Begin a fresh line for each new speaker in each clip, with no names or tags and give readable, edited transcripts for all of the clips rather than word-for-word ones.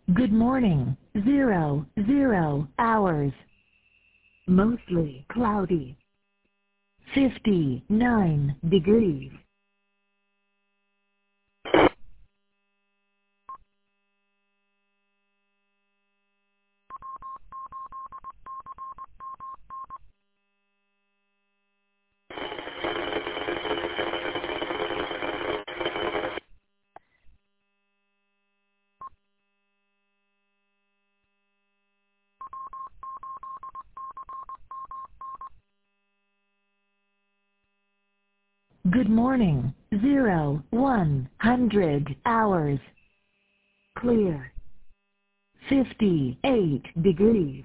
Good morning. 00 hours. Mostly cloudy. 59 degrees. Good morning. 100 hours. Clear. 58 degrees.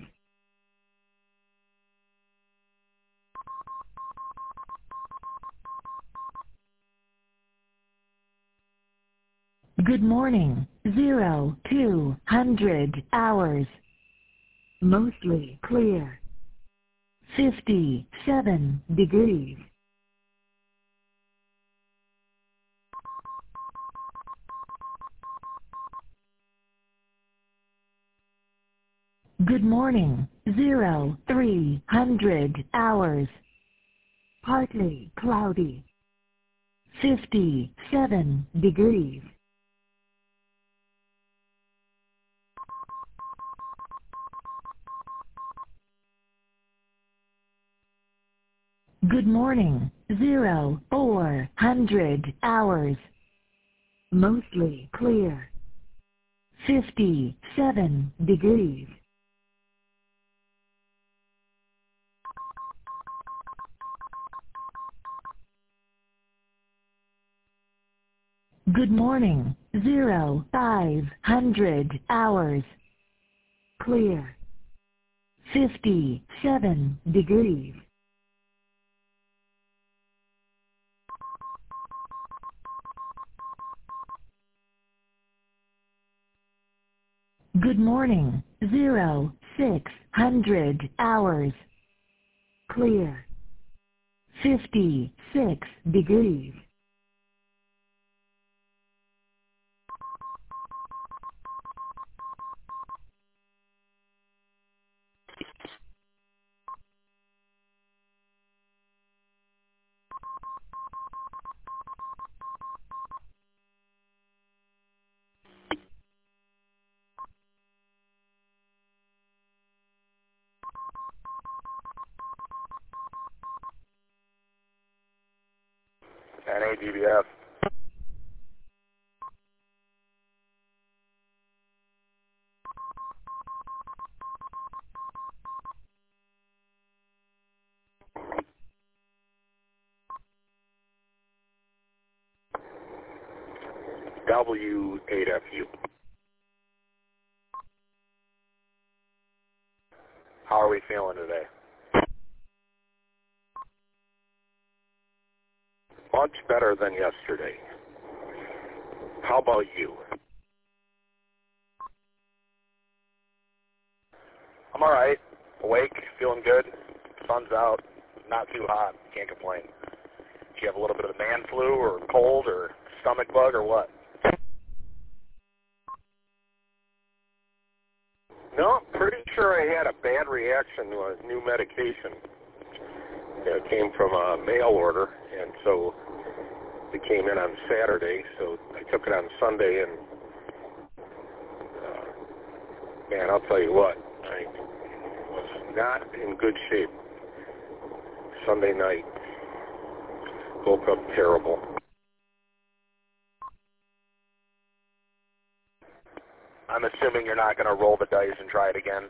Good morning. 200 hours. Mostly clear. 57 degrees. Good morning. 300 hours. Partly cloudy. 57 degrees. Good morning. 400 hours. Mostly clear. 57 degrees. Good morning. 500 hours. Clear. 57 degrees. Good morning. 600 hours. Clear. 56 degrees.
NADBF. W8FU. How are we feeling today? Much better than yesterday. How about you? I'm alright. Awake, feeling good. Sun's out. Not too hot. Can't complain. Do you have a little bit of the man flu or cold or stomach bug or what? No, pretty sure I had a bad reaction to a new medication. It came from a mail order, and so it came in on Saturday, so I took it on Sunday, and man, I'll tell you what, I was not in good shape Sunday night. Woke up terrible. I'm assuming you're not going to roll the dice and try it again?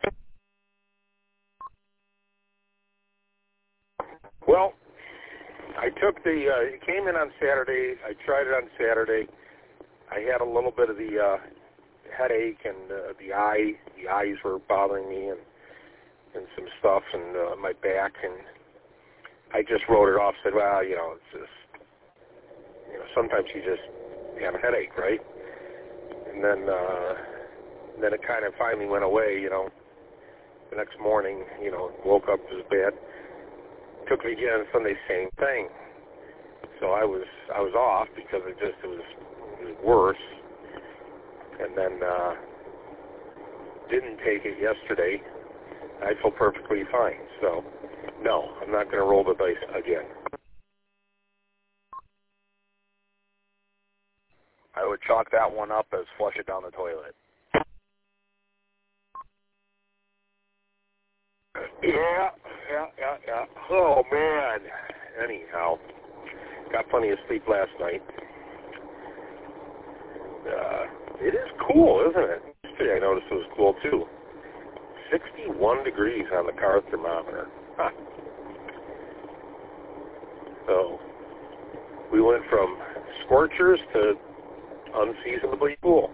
Well, I took it came in on Saturday. I tried it on Saturday. I had a little bit of the headache and the eyes were bothering me and some stuff and my back, and I just wrote it off, said, well, it's just, sometimes you just have a headache, right? And then it kind of finally went away, the next morning, woke up, it was bad. Took me again Sunday, same thing. So I was off because it was worse. And then didn't take it yesterday. I feel perfectly fine. So, no, I'm not going to roll the dice again.
I would chalk that one up as flush it down the toilet.
Yeah. Oh, man. Anyhow, got plenty of sleep last night. It is cool, isn't it? Yesterday I noticed it was cool, too. 61 degrees on the car thermometer. Huh. So, we went from scorchers to unseasonably cool.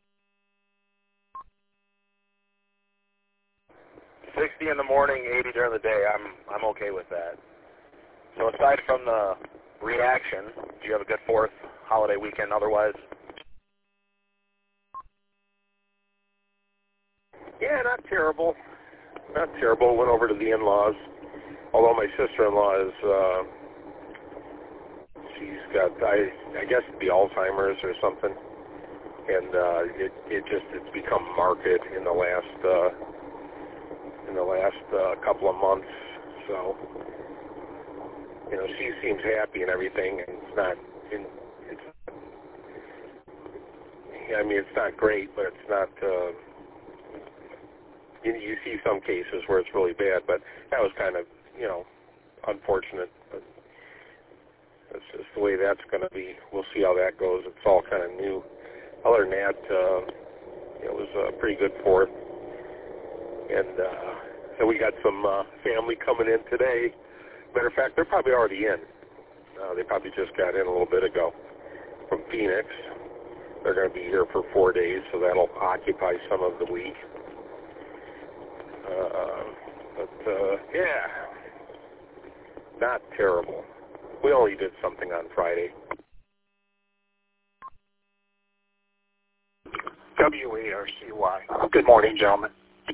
60 in the morning, 80 during the day. I'm okay with that. So aside from the reaction, do you have a good 4th holiday weekend otherwise?
Yeah, not terrible. Not terrible. Went over to the in-laws. Although my sister-in-law is, she's got, I guess it'd be Alzheimer's or something. And it's become marked in the last couple of months. So, you know, she seems happy and everything, and it's not great, but it's not, you see some cases where it's really bad, but that was kind of, you know, unfortunate, but that's just the way that's going to be. We'll see how that goes. It's all kind of new. Other than that, it was a pretty good 4th, and so we got some family coming in today. Matter of fact, they're probably already in. They probably just got in a little bit ago from Phoenix. They're going to be here for 4 days, so that'll occupy some of the week. Yeah, not terrible. We only did something on Friday.
WARCY. Good morning, gentlemen.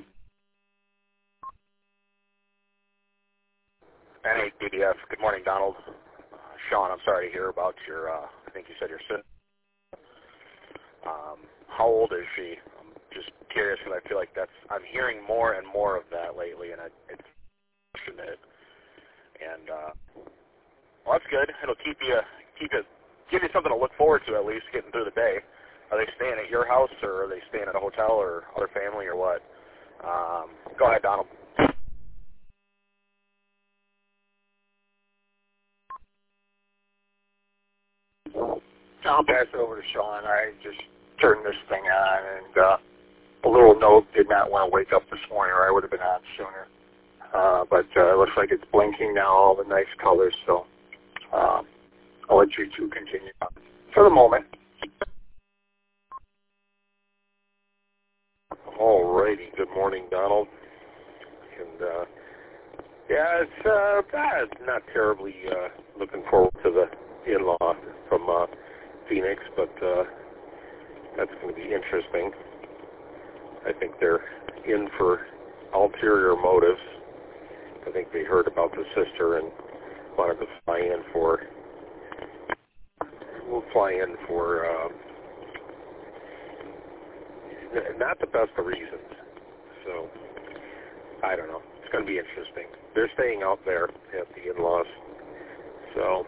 NADDF. Good morning, Donald. Sean, I'm sorry to hear about your, I think you said your sister. How old is she? I'm just curious because I feel like I'm hearing more and more of that lately, and it's passionate. And, well, that's good. It'll give you something to look forward to at least getting through the day. Are they staying at your house, or are they staying at a hotel, or other family, or what? Go ahead, Donald.
I'll pass it over to Sean. I just turned this thing on, and a little note did not want to wake up this morning, or I would have been on sooner. But it looks like it's blinking now, all the nice colors, so I'll let you two continue for the moment.
All righty. Good morning, Donald. And, yeah, it's not terribly looking forward to the in-law from Phoenix, but that's going to be interesting. I think they're in for ulterior motives. I think they heard about the sister and wanted to fly in for not the best of reasons. So, I don't know. It's going to be interesting. They're staying out there at the in-laws. So,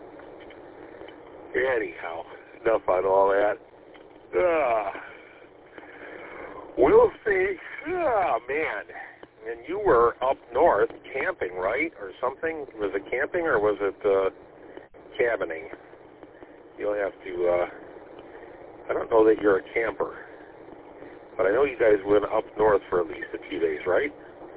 anyhow, enough on all that. We'll see. Oh, man. And you were up north camping, right? Or something? Was it camping or was it cabining? You'll have to, I don't know that you're a camper. But I know you guys went up north for at least a few days, right?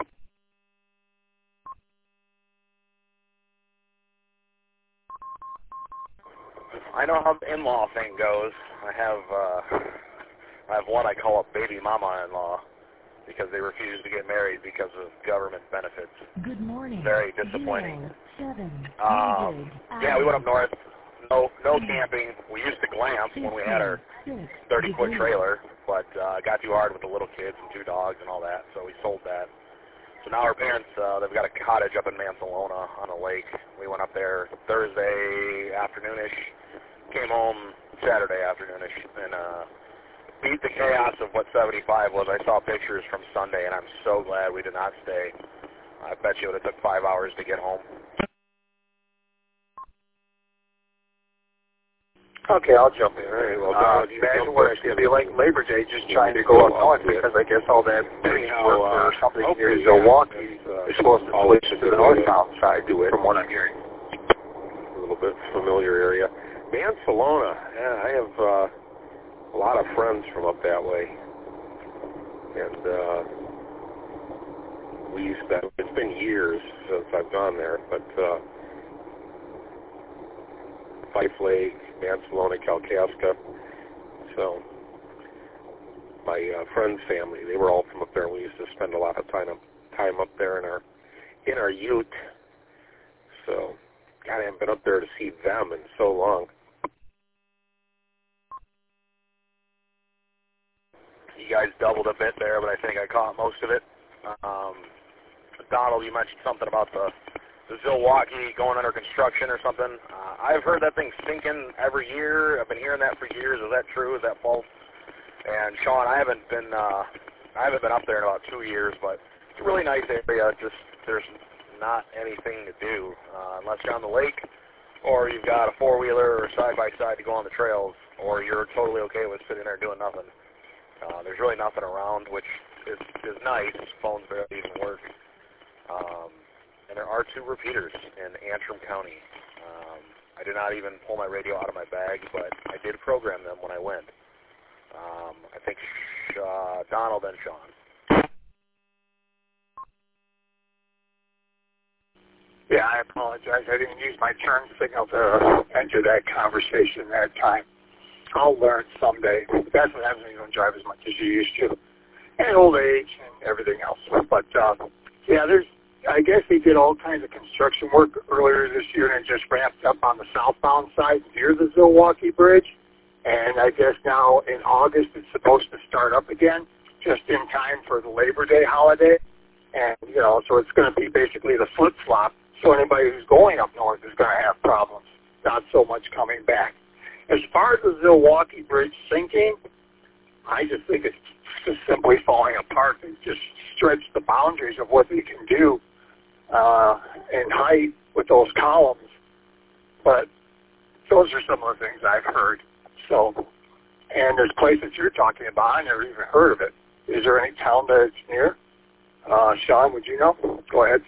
I know how the in-law thing goes. I have what I call a baby mama in-law because they refuse to get married because of government benefits.
Good morning.
Very disappointing.
700
Yeah, we went up north. No camping. We used to glamp when we had our 30-foot trailer, but got too hard with the little kids and 2 dogs and all that, so we sold that. So now our parents, they've got a cottage up in Mansalona on a lake. We went up there Thursday afternoonish, came home Saturday afternoonish, and beat the chaos of what 75 was. I saw pictures from Sunday, and I'm so glad we did not stay. I bet you it would have took 5 hours to get home.
Okay, I'll jump in.
All right, well, Don,
imagine what it's going to be like Labor Day just trying to go up north because I guess all that work or something near Milwaukee is supposed to switch to the northbound side to it, from what I'm hearing.
A little bit familiar area. Mansalona, yeah, I have a lot of friends from up that way. And we used to, it's been years since I've gone there, but Fife Lake, Mansalona, Kalkaska. So my friend's family, they were all from up there. We used to spend a lot of time up there in our ute. So, God, I haven't been up there to see them in so long.
You guys doubled a bit there, but I think I caught most of it. Donald, you mentioned something about the Zilwaukee going under construction or something. I've heard that thing's sinking every year. I've been hearing that for years. Is that true? Is that false? And Sean, I haven't been up there in about 2 years, but it's a really nice area. Just there's not anything to do unless you're on the lake, or you've got a four-wheeler or side-by-side to go on the trails, or you're totally okay with sitting there doing nothing. There's really nothing around, which is nice. Phones barely even work. And there are 2 repeaters in Antrim County. I did not even pull my radio out of my bag, but I did program them when I went. I think Donald and Sean.
Yeah, I apologize. I didn't use my turn signal to enter that conversation that time. I'll learn someday. That's what happens when you don't drive as much as you used to. And old age and everything else. But, yeah, I guess they did all kinds of construction work earlier this year and it just ramped up on the southbound side near the Zilwaukee Bridge. And I guess now in August it's supposed to start up again, just in time for the Labor Day holiday. And, so it's going to be basically the flip-flop. So anybody who's going up north is going to have problems, not so much coming back. As far as the Zilwaukee Bridge sinking, I just think it's just simply falling apart. It just stretched the boundaries of what they can do in height with those columns. But those are some of the things I've heard. So, and there's places you're talking about, I never even heard of it. Is there any town that it's near? Sean, would you know? Go ahead.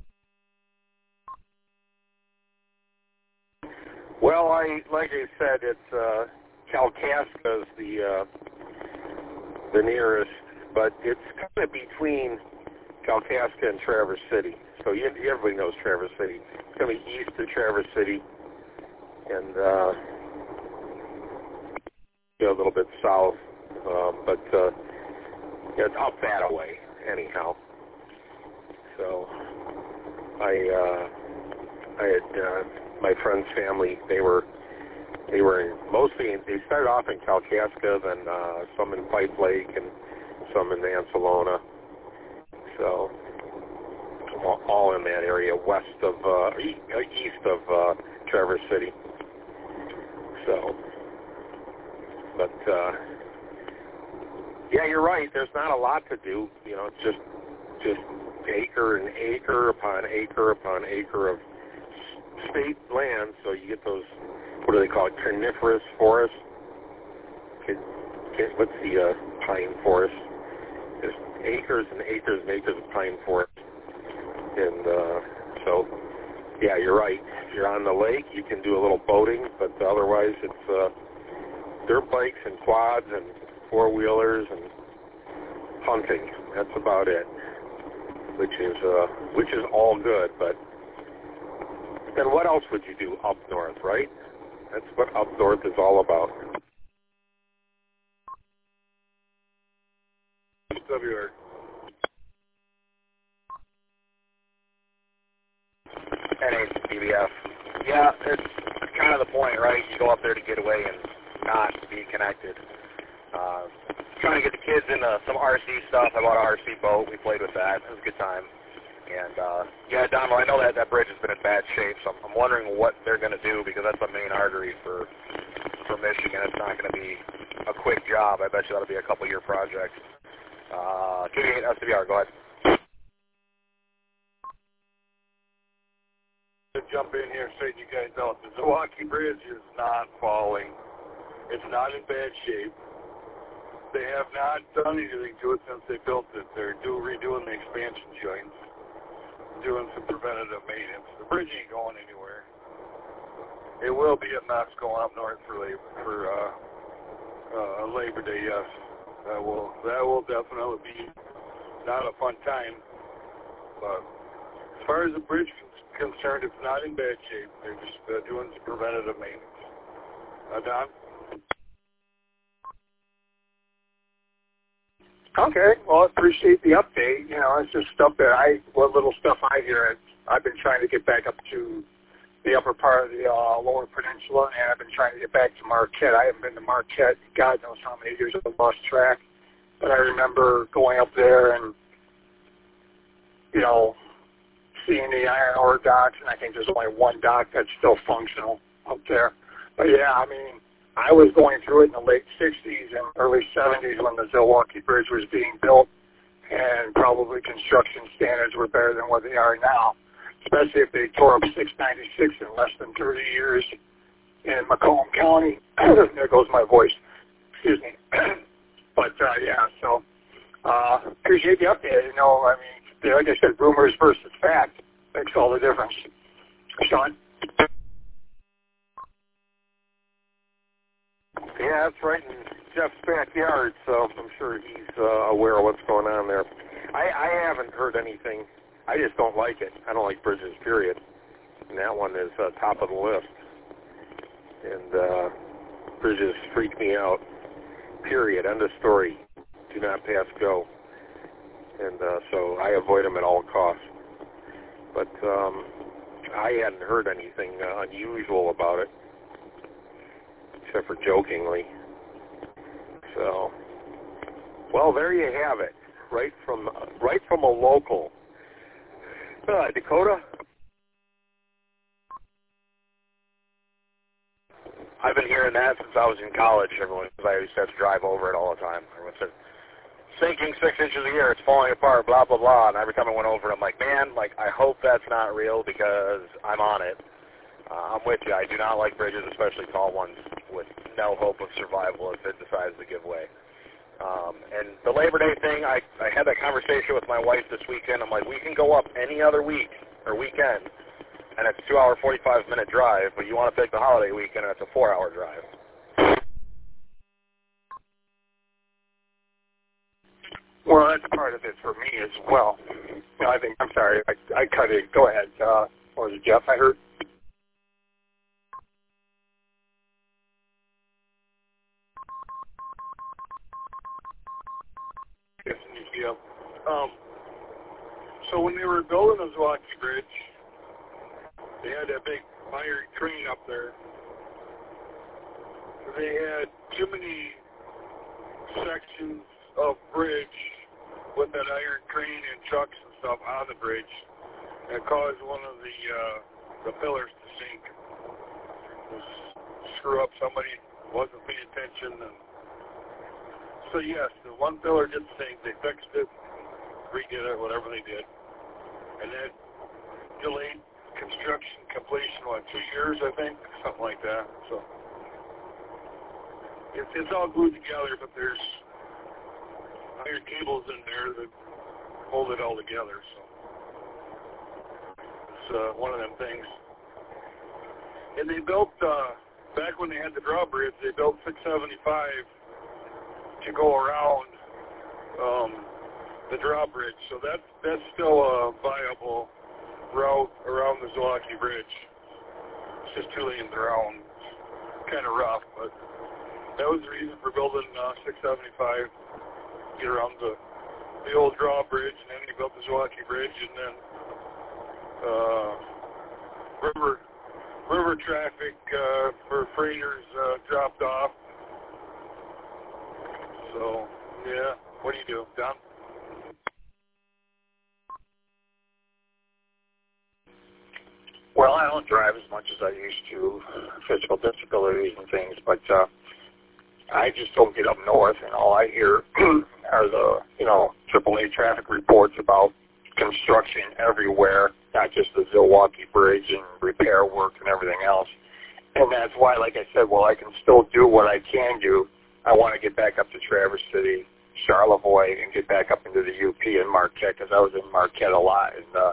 Well, like I said, it's Kalkaska is the nearest, but it's kind of between Kalkaska and Traverse City. So everybody knows Traverse City. It's going to be east of Traverse City, and a little bit south, but it's up that way anyhow. So I had my friend's family. They started off in Kalkaska, then some in Fife Lake and some in Mansalona. So all in that area east of Traverse City. So, but yeah, you're right. There's not a lot to do. It's just acre and acre upon acre upon acre of state land. So you get those, what do they call it, coniferous forests? What's the pine forest? There's acres and acres and acres of pine forest. And so, yeah, you're right. If you're on the lake, you can do a little boating, but otherwise it's dirt bikes and quads and four-wheelers and hunting. That's about it, which is all good. But then what else would you do up north, right? That's what up north is all about.
WR.
NHBBF. Yeah, it's kind of the point, right? You go up there to get away and not be connected. Trying to get the kids into some RC stuff. I bought an RC boat. We played with that. It was a good time. And, yeah, Donald, I know that bridge has been in bad shape, so I'm wondering what they're going to do, because that's the main artery for Michigan. It's not going to be a quick job. I bet you that'll be a couple-year project. 288 SWR, go ahead.
To jump in here and straighten you guys out, the Zilwaukee Bridge is not falling. It's not in bad shape. They have not done anything to it since they built it. They're redoing the expansion joints, doing some preventative maintenance. The bridge ain't going anywhere. It will be a mess going up north for Labor Day, yes. That will definitely be not a fun time. But as far as the bridge is concerned, it's not in bad shape. They're just doing some preventative maintenance. Don?
Okay, well, I appreciate the update. You know, it's just stuff that what little stuff I hear. I've been trying to get back up to the upper part of the Lower Peninsula, and I've been trying to get back to Marquette. I haven't been to Marquette, God knows how many years I've lost track. But I remember going up there and, you know, seeing the iron ore docks, and I think there's only one dock that's still functional up there. But yeah, I mean, I was going through it in the late 60s and early 70s when the Zilwaukee Bridge was being built, and probably construction standards were better than what they are now, especially if they tore up 696 in less than 30 years in Macomb County. There goes my voice. Excuse me. But, yeah, so appreciate the update. You know, I mean, like I said, rumors versus fact makes all the difference. Sean?
Yeah, that's right in Jeff's backyard, so I'm sure he's aware of what's going on there. I haven't heard anything. I just don't like it. I don't like bridges, period. And that one is top of the list. And bridges freak me out, period. End of story. Do not pass go. And so I avoid them at all costs. But I hadn't heard anything unusual about it, except for jokingly. So, well, there you have it, right from a local. Dakota?
I've been hearing that since I was in college. Everyone, because I used to have to drive over it all the time. Everyone said, sinking 6 inches a year, it's falling apart, blah, blah, blah. And every time I went over it, I'm like, man, like, I hope that's not real because I'm on it. I'm with you. I do not like bridges, especially tall ones, with no hope of survival if it decides to give way. And the Labor Day thing, I had that conversation with my wife this weekend. I'm like, we can go up any other week or weekend, and it's a 2-hour, 45-minute drive, but you want to take the holiday weekend, and it's a 4-hour drive.
Well, that's part of it for me as well. You know, I think, I'm sorry, I cut it. Go ahead. What was it, Jeff, I heard?
Yes, yeah. So when they were building the Zilwaukee Bridge, they had that big iron crane up there. They had too many sections of bridge with that iron crane and trucks and stuff on the bridge. That caused one of the pillars to sink. Screw up, somebody wasn't paying attention. And so yes, the one pillar did sink. They fixed it, redid it, whatever they did. And that delayed construction completion, 2 years, I think? Something like that. So it's all glued together, but there's iron cables in there that hold it all together. So it's one of them things. And they built, back when they had the drawbridge, they built 675 to go around the drawbridge. So that's still a viable route around the Zilwaukee Bridge. It's just 2 lanes around. It's kind of rough, but that was the reason for building 675. Get around the old drawbridge, and then they built the Zilwaukee Bridge, and then river traffic for freighters dropped off. So yeah, what do you do, Don?
Well, I don't drive as much as I used to, physical disabilities and things, but I just don't get up north, and all I hear are the, AAA traffic reports about construction everywhere, not just the Zilwaukee Bridge and repair work and everything else. And that's why, like I said, while I can still do what I can do, I want to get back up to Traverse City, Charlevoix, and get back up into the UP and Marquette, because I was in Marquette a lot in the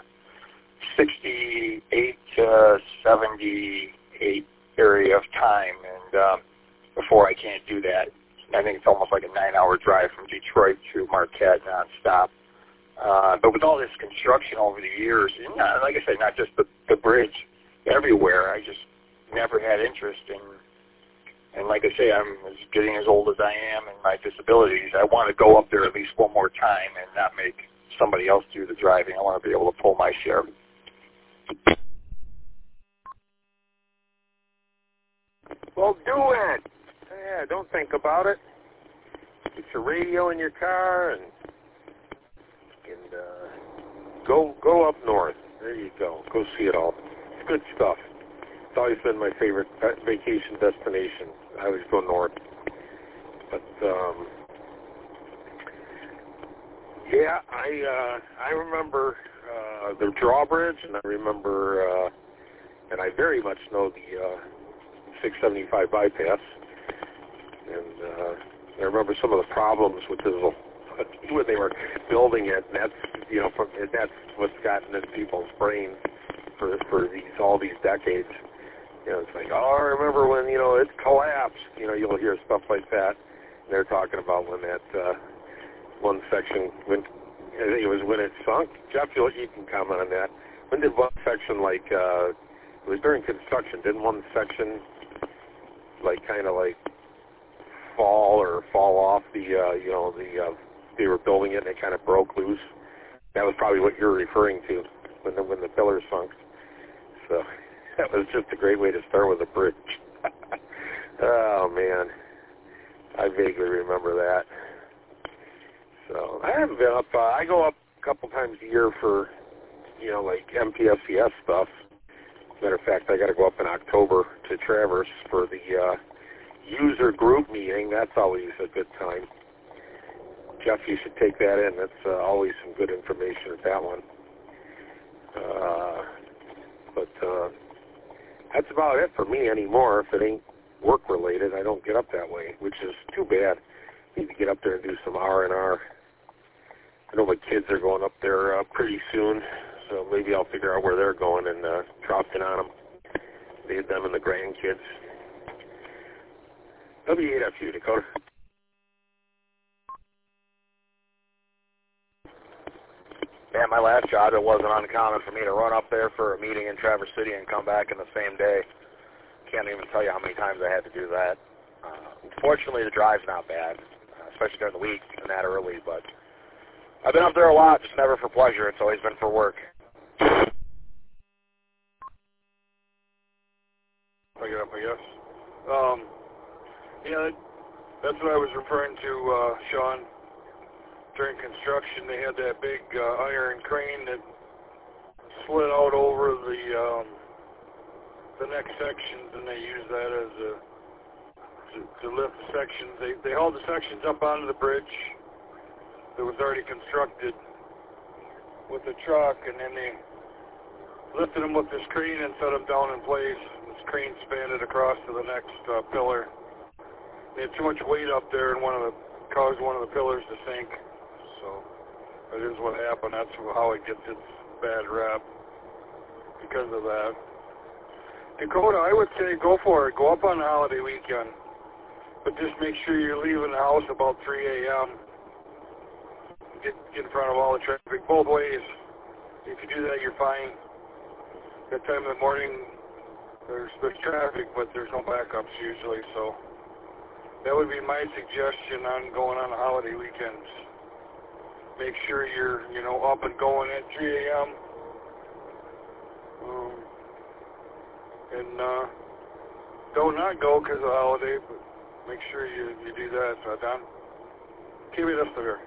68 to 78 area of time, and before I can't do that. I think it's almost like a 9-hour drive from Detroit to Marquette nonstop. But with all this construction over the years, and like I said, not just the bridge, everywhere, I just never had interest in. And like I say, I'm getting as old as I am and my disabilities. I want to go up there at least one more time and not make somebody else do the driving. I want to be able to pull my share.
Well, do it. Yeah, don't think about it. Get your radio in your car and go up north. There you go. Go see it all. It's good stuff. It's always been my favorite vacation destination. I always go north. But yeah, I remember the drawbridge, and I remember, and I very much know the 675 bypass, and I remember some of the problems with this when they were building it, and that's what's gotten in people's brains for all these decades. It's like, oh, I remember when it collapsed. You'll hear stuff like that. And they're talking about when that one section when it sunk. Jeff, you can comment on that. When did one section it was during construction? Didn't one section kind of fall off they were building it and it kind of broke loose? That was probably what you're referring to when the pillars sunk. So that was just a great way to start with a bridge. Oh man, I vaguely remember that. So I haven't been up. I go up a couple times a year for MPSCS stuff. Matter of fact, I got to go up in October to Traverse for the user group meeting. That's always a good time. Jeff, you should take that in. That's always some good information at that one. But that's about it for me anymore. If it ain't work-related, I don't get up that way, which is too bad. I need to get up there and do some R&R. I know my kids are going up there pretty soon, so maybe I'll figure out where they're going and drop in on them. Them and the grandkids. W8FU, Dakota.
Yeah, my last job, it wasn't uncommon for me to run up there for a meeting in Traverse City and come back in the same day. Can't even tell you how many times I had to do that. Fortunately, the drive's not bad, especially during the week and that early, but I've been up there a lot, just never for pleasure. It's always been for work.
I get up, I guess. Yeah, that's what I was referring to, Sean. During construction, they had that big iron crane that slid out over the next sections, and they used that as to lift the sections. They hauled the sections up onto the bridge that was already constructed with the truck, and then they lifted them with this crane and set them down in place. This crane spanned it across to the next pillar. They had too much weight up there, and caused one of the pillars to sink. So that is what happened. That's how it gets its bad rap, because of that. Dakota, I would say go for it. Go up on the holiday weekend. But just make sure you're leaving the house about 3 a.m. Get in front of all the traffic both ways. If you do that, you're fine. That time in the morning, there's traffic, but there's no backups usually. So that would be my suggestion on going on the holiday weekends. Make sure you're, up and going at 3 a.m. And don't not go because of the holiday, but make sure you do that. So, Don, keep it up there.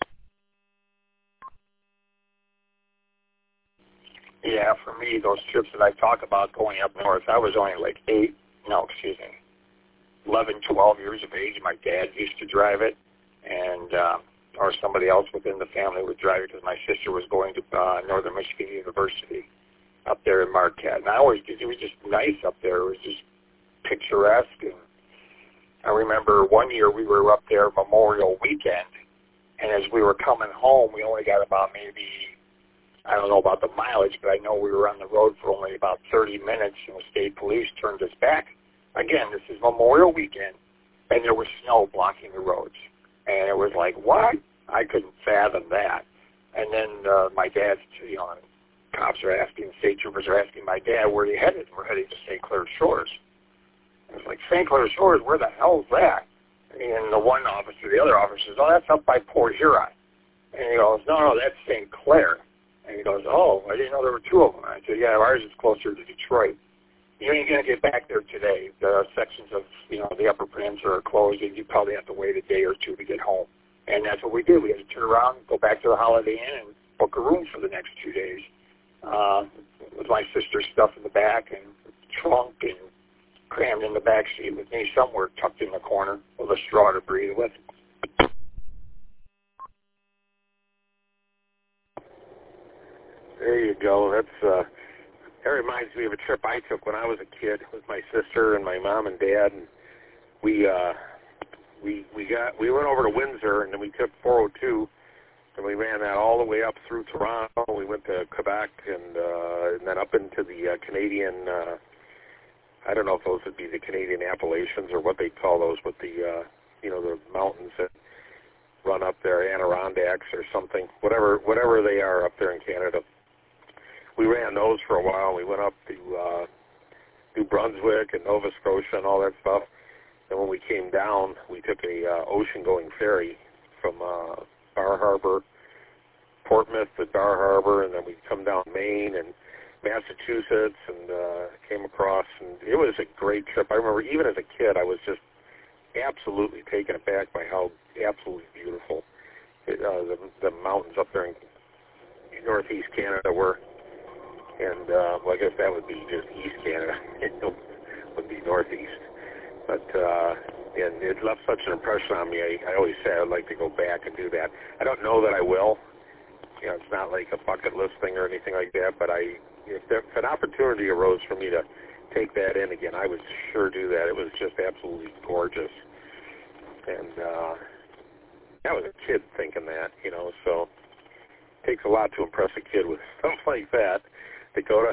Yeah, for me, those trips that I talk about going up north, I was only 11, 12 years of age, my dad used to drive it, and or somebody else within the family would drive it because my sister was going to Northern Michigan University up there in Marquette. And it was just nice up there. It was just picturesque. And I remember one year we were up there Memorial Weekend, and as we were coming home, we only got about maybe, I don't know about the mileage, but I know we were on the road for only about 30 minutes, and the state police turned us back. Again, this is Memorial Weekend, and there was snow blocking the roads. And it was like, what? I couldn't fathom that. And then my dad's, cops are asking, state troopers are asking my dad, where are you headed? We're headed to St. Clair Shores. I was like, St. Clair Shores, where the hell is that? And the one officer, the other officer says, oh, that's up by Port Huron. And he goes, no, that's St. Clair. And he goes, oh, I didn't know there were two of them. I said, yeah, ours is closer to Detroit. You ain't going to get back there today. The sections of, the Upper Peninsula are closed, and you probably have to wait a day or two to get home. And that's what we did. We had to turn around, go back to the Holiday Inn, and book a room for the next 2 days. With my sister's stuff in the back and trunk and crammed in the back seat with me somewhere tucked in the corner with a straw to breathe with.
There you go. That reminds me of a trip I took when I was a kid with my sister and my mom and dad, and we went over to Windsor, and then we took 402, and we ran that all the way up through Toronto. We went to Quebec, and then up into the Canadian. I don't know if those would be the Canadian Appalachians or what they call those, but the the mountains that run up there, Adirondacks or something, whatever they are up there in Canada. We ran those for a while. We went up to New Brunswick and Nova Scotia and all that stuff. And when we came down, we took a ocean-going ferry from Bar Harbor, Portsmouth to Bar Harbor, and then we come down Maine and Massachusetts and came across. And it was a great trip. I remember even as a kid, I was just absolutely taken aback by how absolutely beautiful the mountains up there in northeast Canada were. And well, I guess that would be just East Canada. It would be northeast. But and it left such an impression on me. I always say I'd like to go back and do that. I don't know that I will. It's not like a bucket list thing or anything like that. But if an opportunity arose for me to take that in again, I would sure do that. It was just absolutely gorgeous. And I was a kid thinking that, so it takes a lot to impress a kid with stuff like that. Dakota?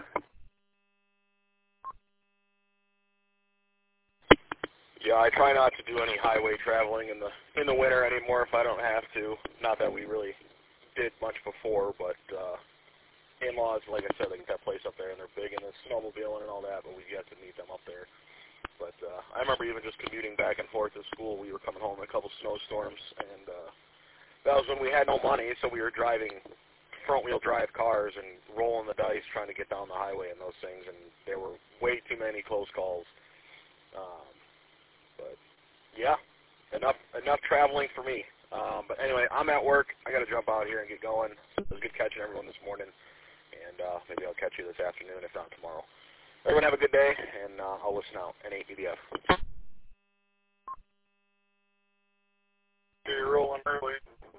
Yeah, I try not to do any highway traveling in the winter anymore if I don't have to. Not that we really did much before, but in-laws, like I said, they got that place up there, and they're big into snowmobiling and all that, but we've yet to meet them up there. But I remember even just commuting back and forth to school. We were coming home in a couple snowstorms, and that was when we had no money, so we were driving front-wheel drive cars and rolling the dice trying to get down the highway and those things, and there were way too many close calls. But yeah, enough traveling for me. But anyway, I'm at work. I got to jump out here and get going. It was good catching everyone this morning, and maybe I'll catch you this afternoon, if not tomorrow. Everyone have a good day, and I'll listen out. N8BDF.
You're rolling early.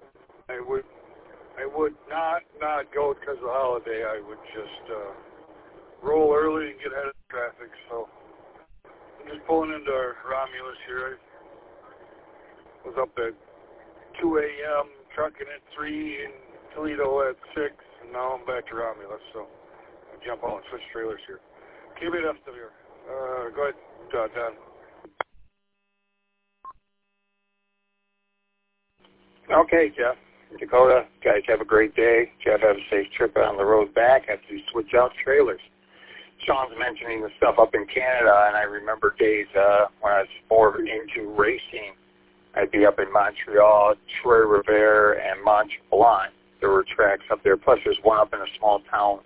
I would not go because of the holiday. I would just roll early and get ahead of the traffic. So I'm just pulling into Romulus here. I was up at 2 a.m., trucking at 3, in Toledo at 6, and now I'm back to Romulus. So I'll jump on and switch trailers here. KBFW. Go ahead, Don.
Okay, Jeff. Dakota, guys have a great day. Jeff, have a safe trip on the road back after you switch out trailers. Sean's mentioning the stuff up in Canada, and I remember days when I was more into racing. I'd be up in Montreal, Trois-Rivières, and Mont-Blanc. There were tracks up there. Plus, there's one up in a small town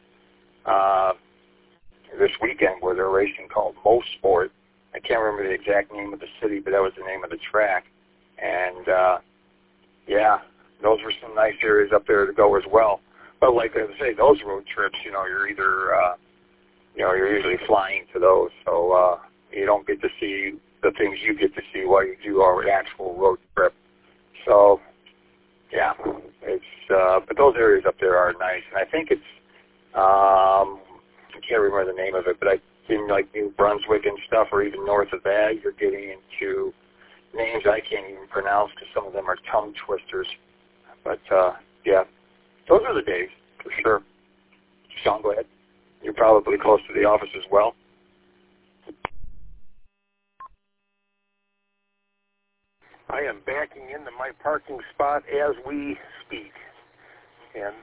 this weekend where they're racing called Mosport. I can't remember the exact name of the city, but that was the name of the track. And, yeah, those were some nice areas up there to go as well. But like I say, those road trips, you're either, you're usually flying to those. So you don't get to see the things you get to see while you do our actual road trip. So, yeah, it's but those areas up there are nice, and I think it's I can't remember the name of it, but I in like New Brunswick and stuff, or even north of that, you're getting into names I can't even pronounce because some of them are tongue twisters. But yeah, those are the days for sure. Sean, go ahead. You're probably close to the office as well.
I am backing into my parking spot as we speak. And,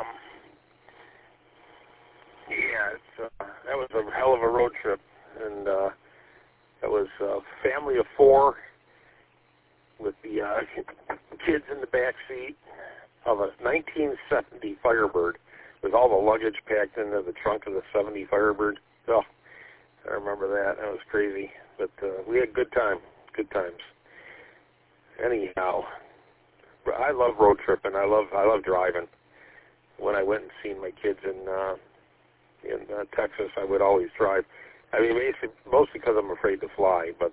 yeah, that was a hell of a road trip. And that was a family of 4 with the kids in the back seat of a 1970 Firebird with all the luggage packed into the trunk of the 70 Firebird. Oh, I remember that. That was crazy. But we had good times. Anyhow, I love road tripping. I love driving. When I went and seen my kids in Texas, I would always drive. I mean, mostly because I'm afraid to fly. But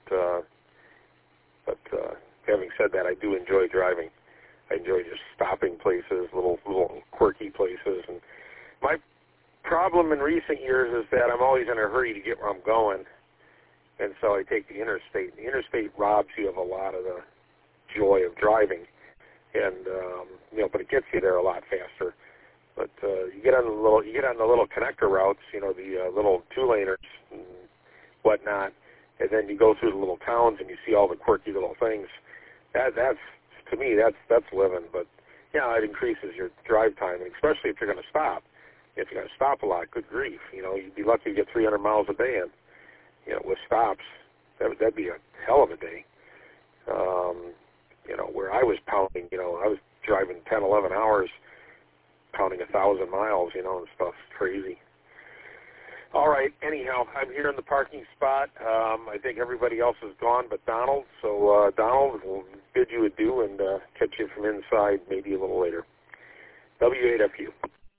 having said that, I do enjoy driving. I enjoy just stopping places, little quirky places. And my problem in recent years is that I'm always in a hurry to get where I'm going, and so I take the interstate. The interstate robs you of a lot of the joy of driving, and but it gets you there a lot faster. But you get on the little connector routes, the little 2-laners and whatnot, and then you go through the little towns and you see all the quirky little things. That's to me, that's living. But yeah, it increases your drive time, and especially if you're going to stop. If you're going to stop a lot, good grief, you'd be lucky to get 300 miles a day in. With stops, that'd be a hell of a day. Where I was pounding, I was driving 10, 11 hours, pounding 1,000 miles, and stuff. Crazy. All right, anyhow, I'm here in the parking spot. I think everybody else is gone but Donald. So, Donald, we'll bid you adieu and catch you from inside maybe a little later. W8FU.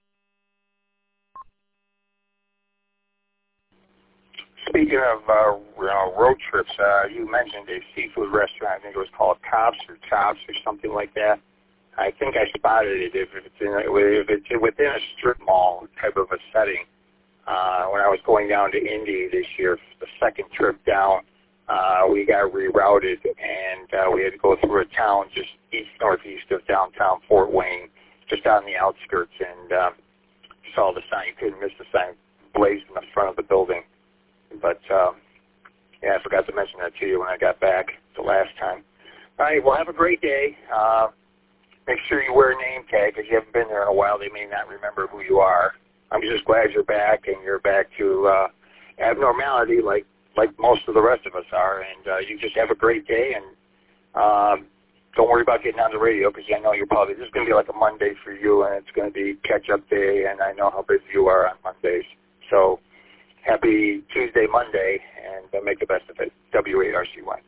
Speaking of road trips, you mentioned a seafood restaurant. I think it was called Tops or something like that. I think I spotted it if it's within a strip mall type of a setting. When I was going down to Indy this year, the second trip down, we got rerouted, and we had to go through a town just northeast of downtown Fort Wayne, just on the outskirts, and saw the sign. You couldn't miss the sign blazed in the front of the building. But, yeah, I forgot to mention that to you when I got back the last time. All right, well, have a great day. Make sure you wear a name tag because you haven't been there in a while. They may not remember who you are. I'm just glad you're back, and you're back to abnormality like most of the rest of us are. And you just have a great day, and don't worry about getting on the radio because I know this is going to be like a Monday for you, and it's going to be catch-up day, and I know how busy you are on Mondays. So happy Tuesday, Monday, and make the best of it. W8RCY.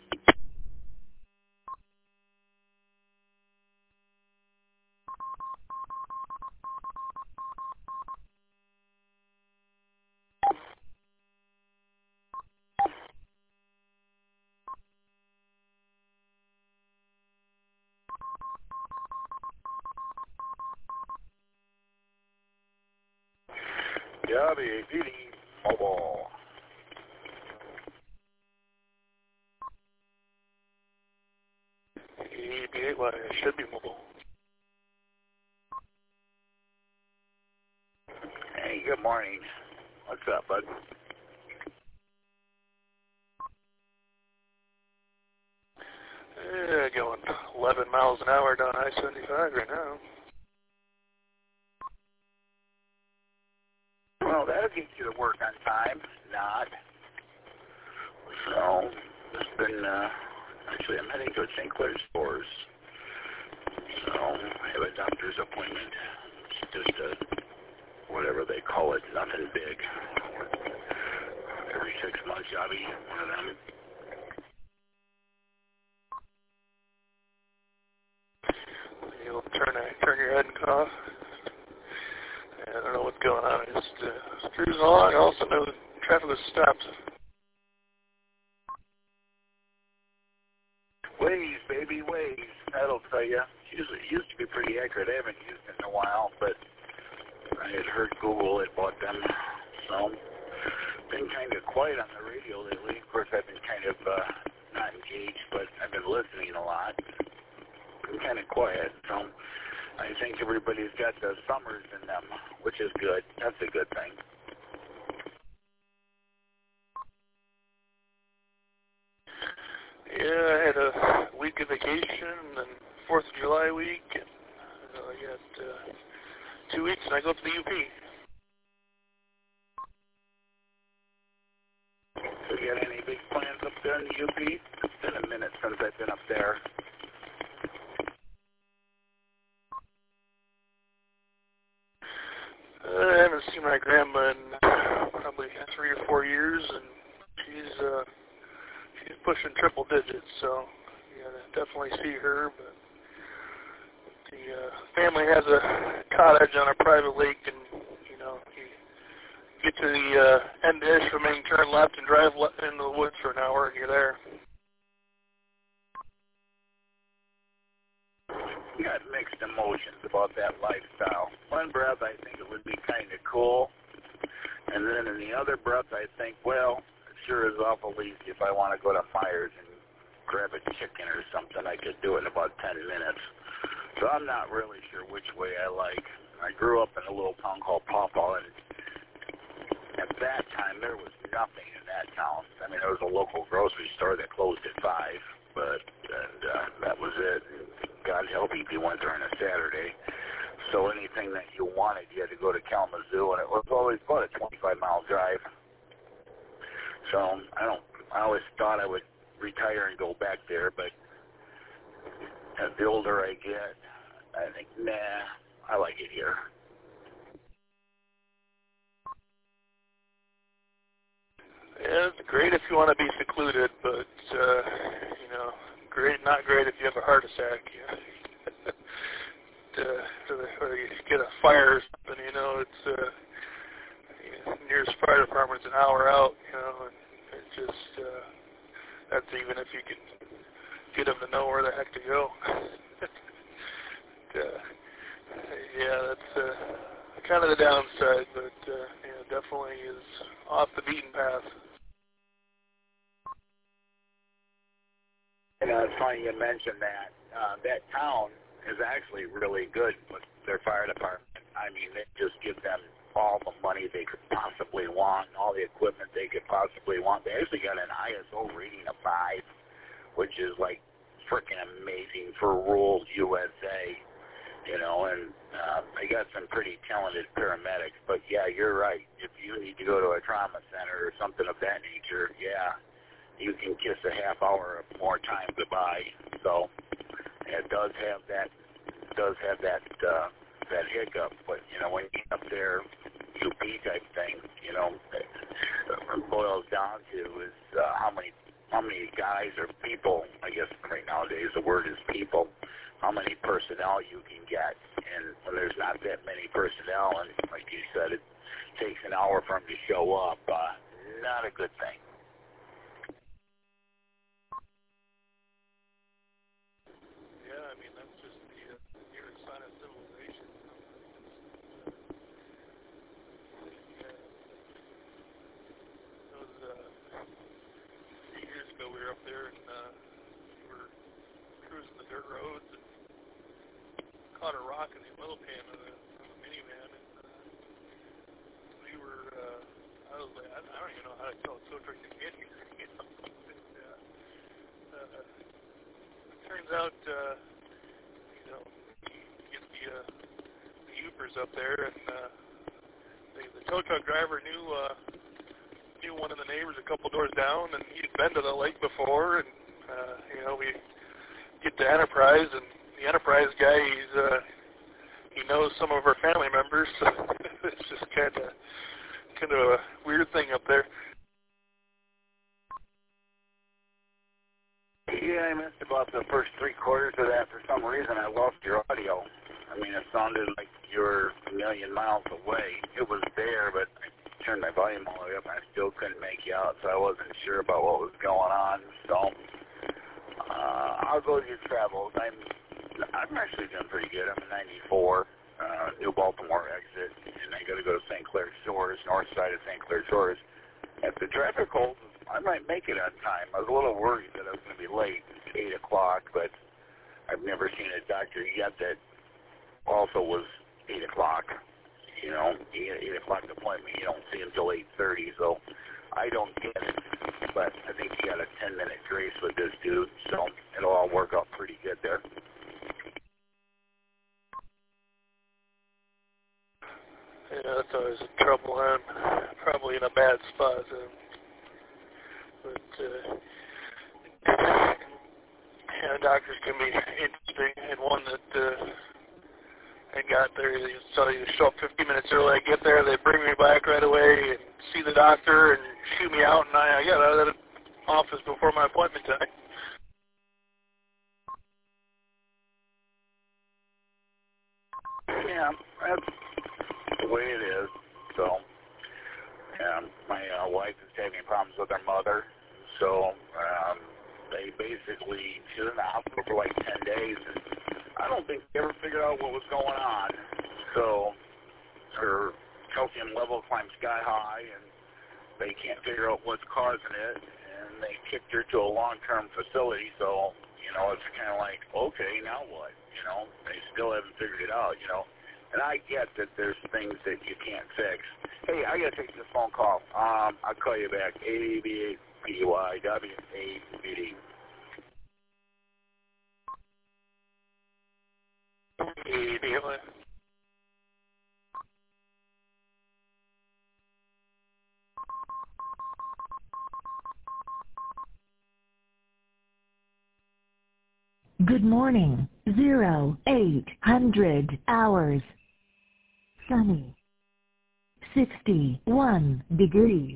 WAPD Mobile.
EB8Y should be mobile.
Hey, good morning. What's up, bud?
Yeah, going 11 miles an hour down I-75 right now.
Well, that'll get you to work on time. Not. So, it's been, actually, I'm heading to St. Clair Stores. So, I have a doctor's appointment. It's just whatever they call it, nothing big. Every 6 months, I'll be one of them.
You'll turn your head and cough. I don't know what's going on. I just cruising along. I also know the traffic was stopped.
accurate. I haven't used it in a while, but I had heard Google had bought them, so been kind of quiet on the radio lately. Of course, I've been kind of not engaged, but I've been listening a lot. Been kind of quiet, so I think everybody's got the summers in them, which is good. That's a good thing.
Yeah, I had a week of vacation and 4th of July week, and I got 2 weeks, and I go up to the UP.
So you got any big plans up there in the UP? It's been a minute since I've been up there.
I haven't seen my grandma in probably 3 or 4 years, and she's pushing triple digits, so you gotta definitely see her. But the family has a cottage on a private lake, and you get to the end of Ishpeming, turn left, and drive into the woods for an hour, and you're there.
Got mixed emotions about that lifestyle. One breath, I think it would be kind of cool, and then in the other breath, I think, well, it sure is awful easy. If I want to go to Myers and grab a chicken or something, I could do it in about 10 minutes. So I'm not really sure which way I like. I grew up in a little town called Pawpaw, and at that time, there was nothing in that town. I mean, there was a local grocery store that closed at 5, but that was it. God help you if you went there on a Saturday. So anything that you wanted, you had to go to Kalamazoo, and it was always about a 25-mile drive. So I always thought I would retire and go back there, but as the older I get, I think, nah, I like it here.
Yeah, it's great if you want to be secluded, but not great if you have a heart attack. Or you get a fire or something. It's nearest fire department's an hour out. And it's just that's even if you can get them to know where the heck to go. Yeah, that's kind of the downside, but definitely is off the beaten path.
It's funny you mentioned that. That town is actually really good with their fire department. I mean, they just give them all the money they could possibly want, all the equipment they could possibly want. They actually got an ISO rating of 5, which is like freaking amazing for rural USA, and they got some pretty talented paramedics. But yeah, you're right. If you need to go to a trauma center or something of that nature, yeah, you can kiss a half hour of more time goodbye. So it does have that that hiccup. But when you get up there, UP type thing, what it boils down to is how many guys or people. I guess right nowadays the word is people. How many personnel you can get, and when there's not that many personnel, and like you said, it takes an hour for them to show up. Not a good thing.
Yeah, I mean, that's just the nearest sign of civilization. Years ago, we were up there, and we were cruising the dirt roads, and caught a rock in the oil pan of the minivan, and we were, I was like, I don't even know how to tell a tow truck to get here. It turns out, get the Ubers up there, and the tow truck driver knew one of the neighbors a couple doors down, and he'd been to the lake before, and we get to Enterprise, and the Enterprise guy, he knows some of our family members, so it's just kind of a weird thing up there.
Yeah, I missed about the first 3/4 of that. For some reason, I lost your audio. I mean, it sounded like you were a million miles away. It was there, but I turned my volume all the way up, and I still couldn't make you out, so I wasn't sure about what was going on. So, how goes your travels? I'm I'm actually doing pretty good. I'm a 94, New Baltimore exit, and I got to go to St. Clair Shores, north side of St. Clair Shores. If the traffic holds, I might make it on time. I was a little worried that I was going to be late. It's 8 o'clock, but I've never seen a doctor yet that also was 8 o'clock. You know, 8 o'clock appointment, you don't see him until 8:30, so I don't get it. But I think he got a 10-minute grace with this dude, so it'll all work out pretty good there.
Yeah, that's always a trouble. I'm probably in a bad spot. But yeah, doctors can be interesting. And one that I got there, they tell you to show up 15 minutes early. I get there, they bring me back right away and see the doctor and shoot me out, and I got out of the office before my appointment time.
Yeah, that's the way it is. So, my wife is having problems with her mother, so they basically, she was in the hospital for like 10 days, and I don't think they ever figured out what was going on. So her calcium level climbed sky high, and they can't figure out what's causing it, and they kicked her to a long-term facility. So, you know, it's kind of like, okay, now what? You know, they still haven't figured it out, you know. And I get that there's things that you can't fix. Hey, I got to take this phone call. I'll call you back. ABPYWABD.
Good morning. 0800 hours. Sunny. 61 degrees.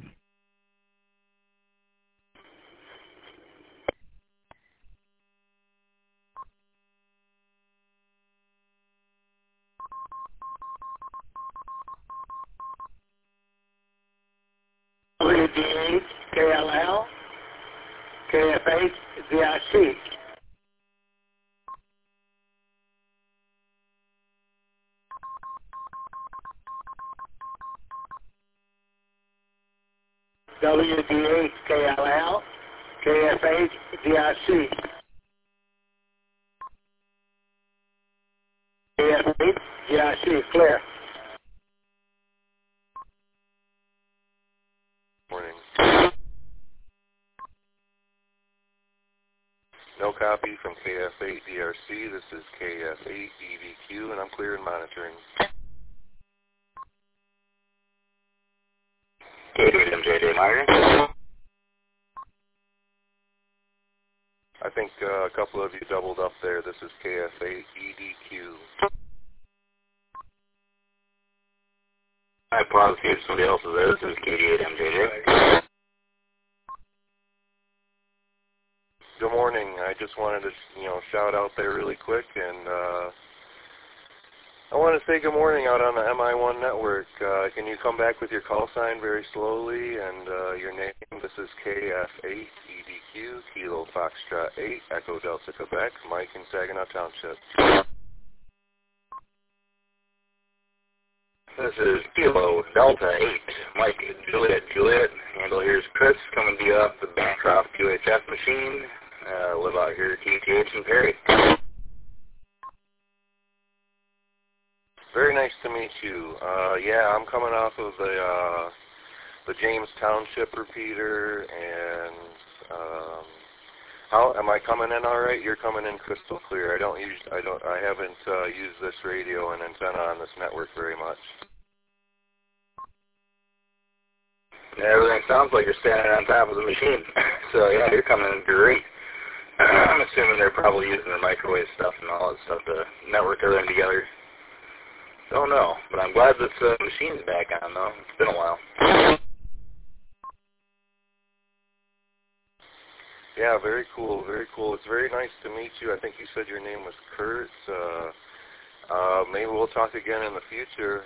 WDH, KLL, KFH, VIC. WDH, KLL, KFH, VIC. KFH, VIC, clear.
Morning. No copy from KF8 DRC. This is KF8 EDQ, and I'm clear and monitoring.
MJJ Meyer.
I think a couple of you doubled up there. This is KF8 EDQ.
I pause here. Somebody else is there. This is KD8 MJJ.
Good morning. I just wanted to, shout out there really quick, and I want to say good morning out on the MI1 network. Can you come back with your call sign very slowly and your name? This is KF8 EDQ, Kilo Foxtrot 8, Echo Delta Quebec, Mike in Saginaw Township.
This is Kilo Delta 8, Mike Juliet. Handle here's Chris coming to you off the Bancroft UHF machine. Live out here at TTH and Perry.
Very nice to meet you. Yeah, I'm coming off of the James Township repeater, and how am I coming in all right? You're coming in crystal clear. I haven't used this radio and antenna on this network very much.
Yeah, everything sounds like you're standing on top of the machine. So yeah, you're coming in great. I'm assuming they're probably using their microwave stuff and all that stuff to network everything together. Don't know, but I'm glad this machine's back on, though. It's been a while.
Yeah, very cool, very cool. It's very nice to meet you. I think you said your name was Kurt. Maybe we'll talk again in the future.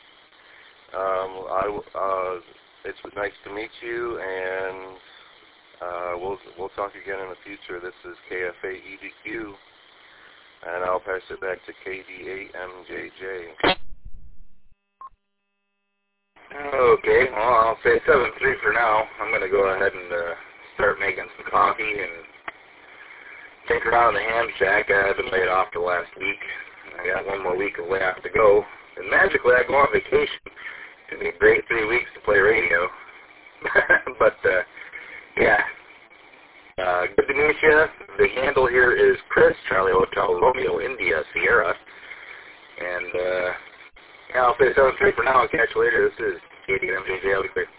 It's nice to meet you, and we'll talk again in the future. This is KF8 EDQ. And I'll pass it back to KD8MJJ.
Okay, well, I'll say 7-3 for now. I'm going to go ahead and start making some coffee and take her out of the ham shack. I've been laid off the last week. I got one more week of layoff to go. And magically, I go on vacation. It's going to be a great 3 weeks to play radio. But, yeah. Good to meet you. The handle here is Chris, Charlie Hotel, Romeo, India, Sierra. And, yeah, I'll say 7-3 for now. I'll catch you later. This is KD8MJJ. I'll be quick.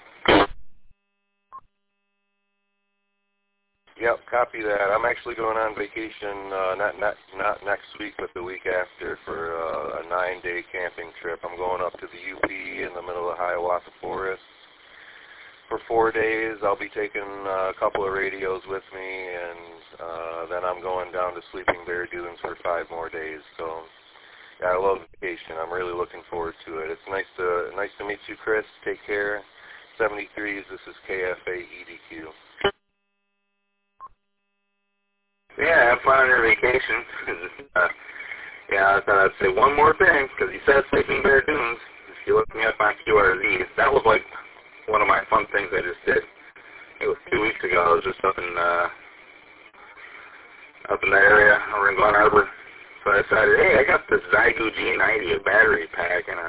Yep, copy that. I'm actually going on vacation, not next week, but the week after for a 9-day camping trip. I'm going up to the UP in the middle of Hiawatha Forest for 4 days. I'll be taking a couple of radios with me, and then I'm going down to Sleeping Bear Dunes for 5 more days. So, yeah, I love vacation. I'm really looking forward to it. It's nice to meet you, Chris. Take care. 73s. This is KFA EDQ.
Yeah, have fun on your vacation. Yeah, I thought I'd say one more thing, because you said Sleeping Bear Dunes. If you look me up on QRZ, that was like one of my fun things I just did. It was 2 weeks ago. I was just up in that area over in Glen Arbor. So I decided, hey, I got this Zygo G90, a battery pack, and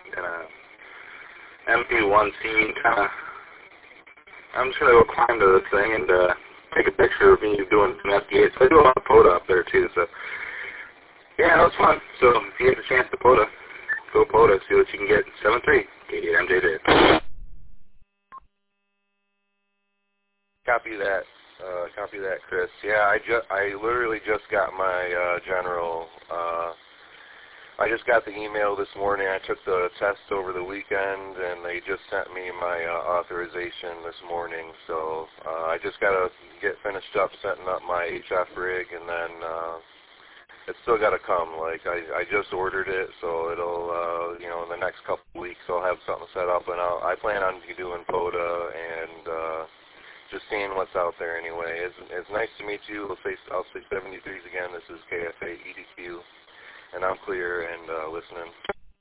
a MP1C kind of. I'm just going to go climb to this thing and take a picture of me doing some FD8. So I do a lot of POTA up there, too. So, yeah, that was fun. So if you get the chance to POTA, go POTA, see what you can get. 7-3, KD8MJJ.
Copy that, Chris. Yeah, I literally just got my general. I just got the email this morning. I took the test over the weekend, and they just sent me my authorization this morning. So I just got to get finished up setting up my HF rig, and then it's still got to come. Like I just ordered it, so it'll in the next couple of weeks I'll have something set up, and I plan on doing POTA and just seeing what's out there anyway. It's nice to meet you. I'll say 73s again. This is KFA EDQ. And I'm clear and listening.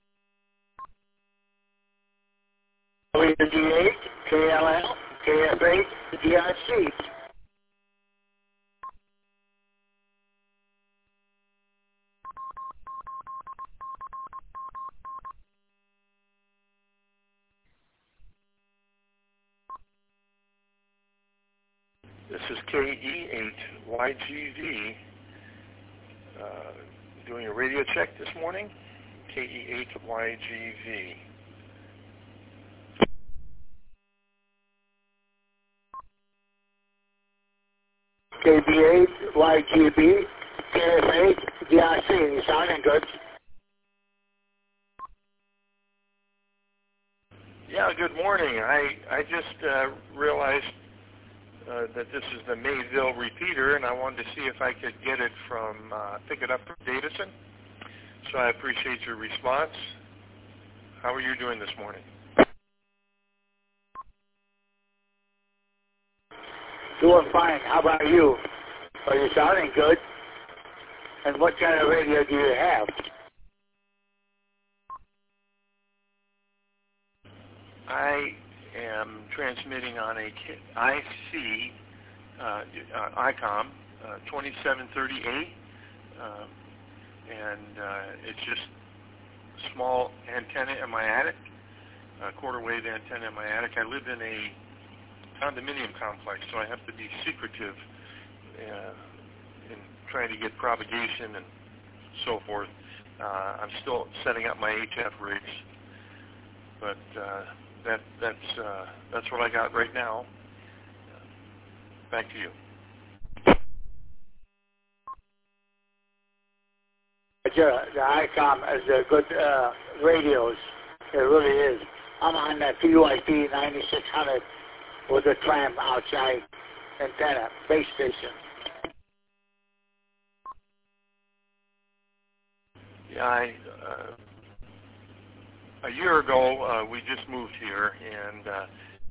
WD8, KLL, KFA, DIC.
This is KE8YGV. Doing a radio check this morning, KE8YGV.
KB8YGB, KFA, DIC. You sounding good?
Yeah, good morning. I just realized that this is the Mayville repeater, and I wanted to see if I could get it pick it up from Davison. So I appreciate your response. How are you doing this morning?
Doing fine. How about you? Are you sounding good? And what kind of radio do you have?
I am transmitting on a IC, ICOM 2738, and it's just small antenna in my attic, quarter wave antenna in my attic. I live in a condominium complex, so I have to be secretive in trying to get propagation and so forth. I'm still setting up my HF rigs, but that's what I got right now. Back to you.
The ICOM is a good radios. It really is. I'm on that PYP 9600 with a clamp outside antenna, base station.
Yeah, a year ago we just moved here, and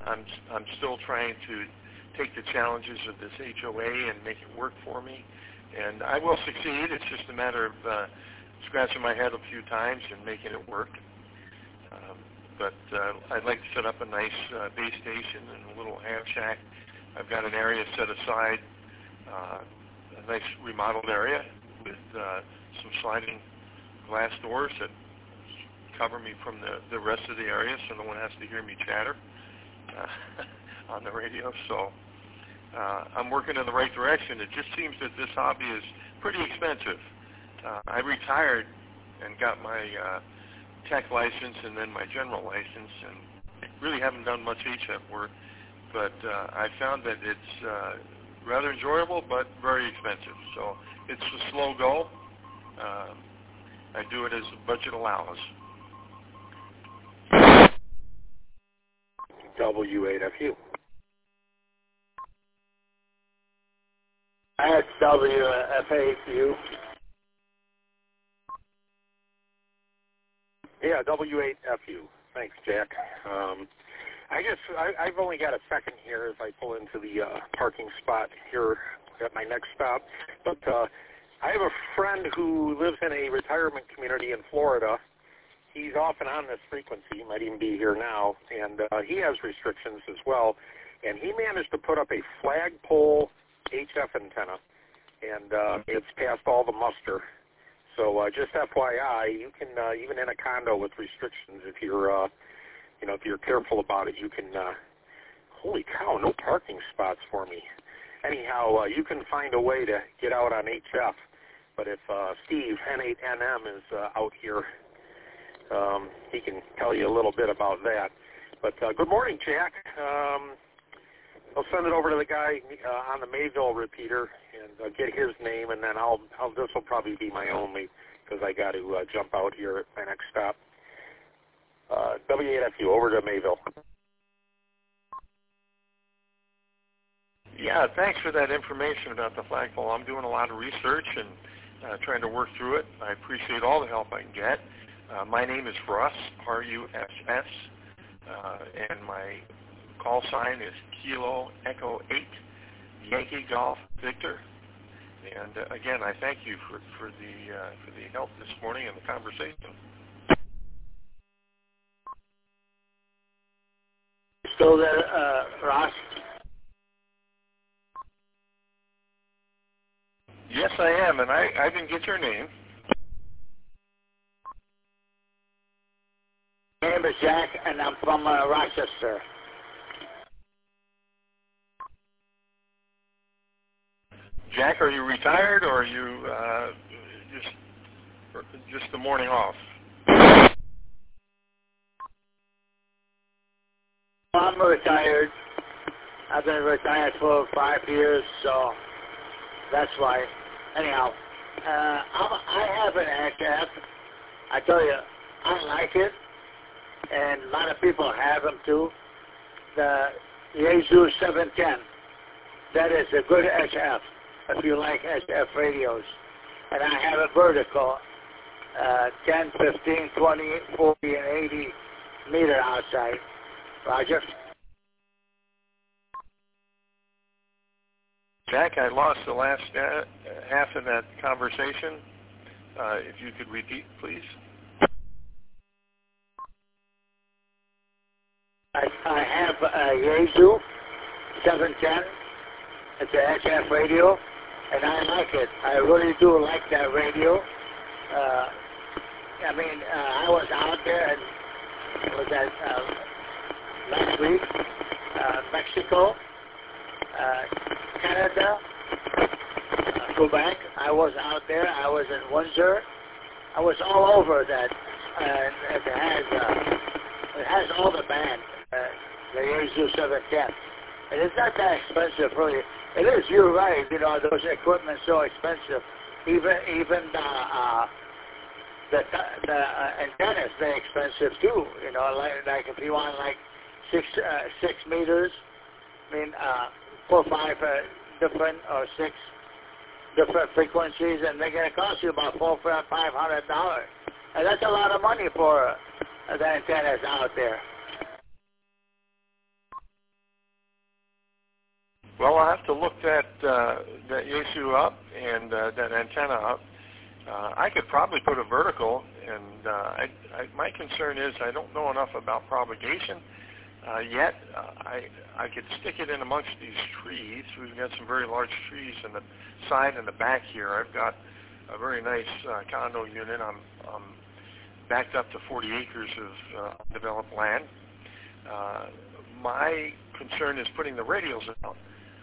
I'm still trying to take the challenges of this HOA and make it work for me. And I will succeed. It's just a matter of scratching my head a few times and making it work. But I'd like to set up a nice base station and a little ham shack. I've got an area set aside, a nice remodeled area with some sliding glass doors that cover me from the rest of the area so no one has to hear me chatter on the radio. So I'm working in the right direction. It just seems that this hobby is pretty expensive. I retired and got my tech license and then my general license, and really haven't done much HF work, but I found that it's rather enjoyable but very expensive. So it's a slow go. I do it as the budget allows.
W8FU.
That's WFAQ.
Yeah, W8FU. Thanks, Jack. I've only got a second here as I pull into the parking spot here at my next stop. But I have a friend who lives in a retirement community in Florida. He's off and on this frequency. He might even be here now. And he has restrictions as well. And he managed to put up a flagpole HF antenna. And it's passed all the muster. So just FYI, you can even in a condo with restrictions, if you're if you're careful about it, you can. Holy cow! No parking spots for me. Anyhow, you can find a way to get out on HF. But if Steve N8NM is out here, he can tell you a little bit about that. But good morning, Jack. I'll send it over to the guy on the Mayville repeater and get his name, and then this will probably be my only because I got to jump out here at my next stop. W8FU, over to Mayville.
Yeah, thanks for that information about the flagpole. I'm doing a lot of research and trying to work through it. I appreciate all the help I can get. My name is Russ, R-U-S-S, and my call sign is Kilo Echo 8, Yankee Golf Victor. And again, I thank you for the help this morning and the conversation.
Still there, Ross?
Yes, I am, and I didn't get your name.
My name is Jack, and I'm from Rochester.
Jack, are you retired, or are you just the morning off?
I'm retired. I've been retired for 5 years, so that's why. Anyhow, I have an HF. I tell you, I like it, and a lot of people have them too. The Yaesu 710. That is a good HF if you like HF radios. And I have a vertical, 10, 15, 20, 40, and 80 meter outside. Roger.
Jack, I lost the last half of that conversation. If you could repeat, please.
I have a Yaesu 710. It's an HF radio, and I like it. I really do like that radio. I was out there and was at last week, Mexico, Canada, Quebec. I was out there. I was in Windsor. I was all over that. It has all the band, the Yaesu 710. And it's not that expensive, really. It is, you're right. Those equipment so expensive. Even the antennas, they're expensive too. Like if you want like 6 meters, 4 or 5 different or 6 different frequencies, and they're going to cost you about $400 or $500, and that's a lot of money for the antennas out there.
Well, I'll have to look that Yaesu up and that antenna up. I could probably put a vertical, and my concern is I don't know enough about propagation yet. I could stick it in amongst these trees. We've got some very large trees in the side and the back here. I've got a very nice condo unit. I'm backed up to 40 acres of developed land. My concern is putting the radials out.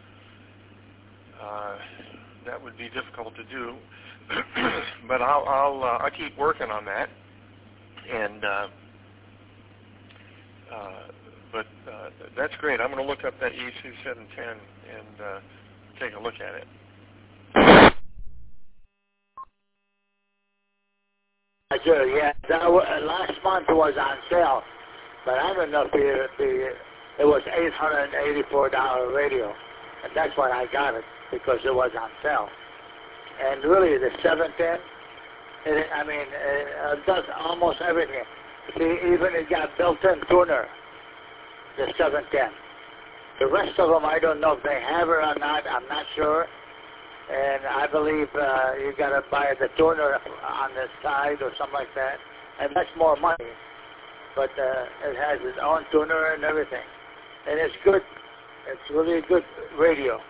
That would be difficult to do, but I'll keep working on that. And but that's great. I'm going to look up that Yaesu 710 and take a look at it.
Sure, yeah. Last month was on sale, but I don't know if it was $884 radio, and that's why I got it, because it was on sale. And really, the 710, it does almost everything. See, even it got built-in tuner, the 710. The rest of them, I don't know if they have it or not. I'm not sure. And I believe you got to buy the tuner on the side or something like that, and that's more money. But it has its own tuner and everything, and it's good. It's really a good radio.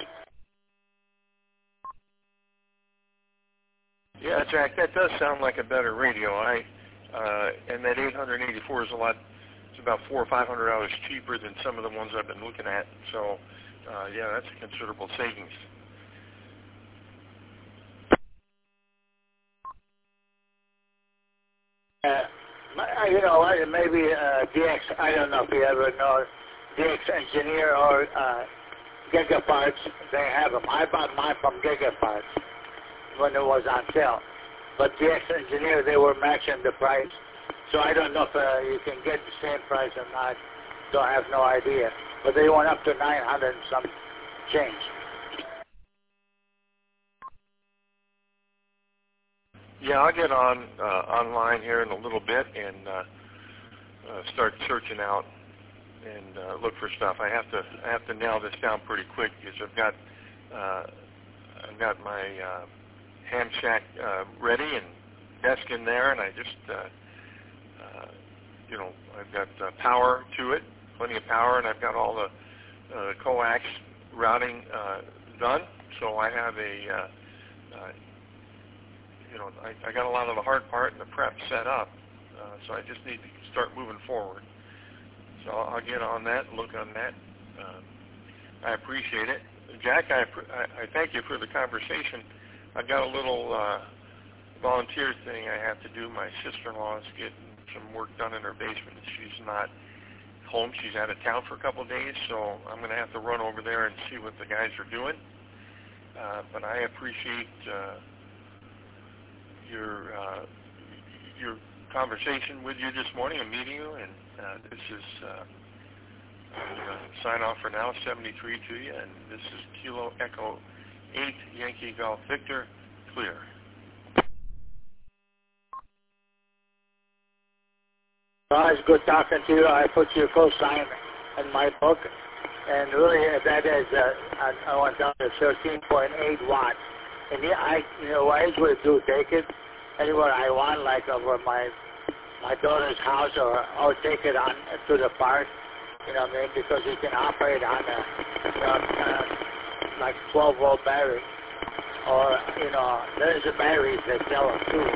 Yeah, Jack, that does sound like a better radio. And that 884 is a lot. It's about $400 or $500 cheaper than some of the ones I've been looking at. So, yeah, that's a considerable savings.
Maybe DX, I don't know if you ever know DX Engineer or Gigaparts, they have them. I bought mine from Gigaparts when it was on sale. But DX Engineer, they were matching the price. So I don't know if you can get the same price or not. So I have no idea. But they went up to 900 and some change.
Yeah, I'll get on online here in a little bit and start searching out and look for stuff. I have to nail this down pretty quick because I've got my ham shack ready and desk in there, and I just I've got power to it, plenty of power, and I've got all the coax routing done. So I have I got a lot of the hard part and the prep set up, so I just need to start moving forward. So I'll get on that, look on that. I appreciate it. Jack, I thank you for the conversation. I've got a little volunteer thing I have to do. My sister-in-law is getting some work done in her basement. She's not home. She's out of town for a couple of days, so I'm going to have to run over there and see what the guys are doing. But I appreciate your conversation with you this morning and meeting you, and this is I'm going to sign off for now, 73 to you, and this is Kilo Echo 8 Yankee Golf Victor, clear.
Well, it's good talking to you. I put your co-sign in my book, and really that is I went down to 13.8 watts. And yeah, I usually do take it anywhere I want, like over my daughter's house, or take it on to the park. You know what I mean? Because you can operate on a like 12-volt battery, or there's the batteries that sell them too.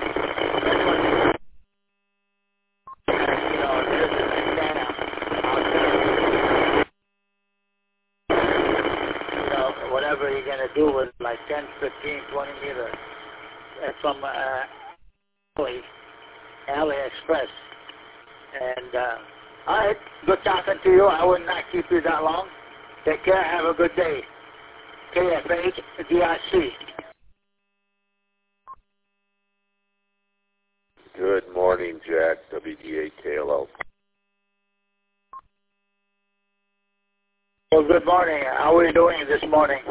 There's an antenna out there. Whatever you're gonna do with like 10, 15, 20 meters from AliExpress. And all right, good talking to you. I will not keep you that long. Take care. Have a good day. KFH DRC.
Good morning, Jack. WDAKLO.
Well, good morning. How are you doing this morning?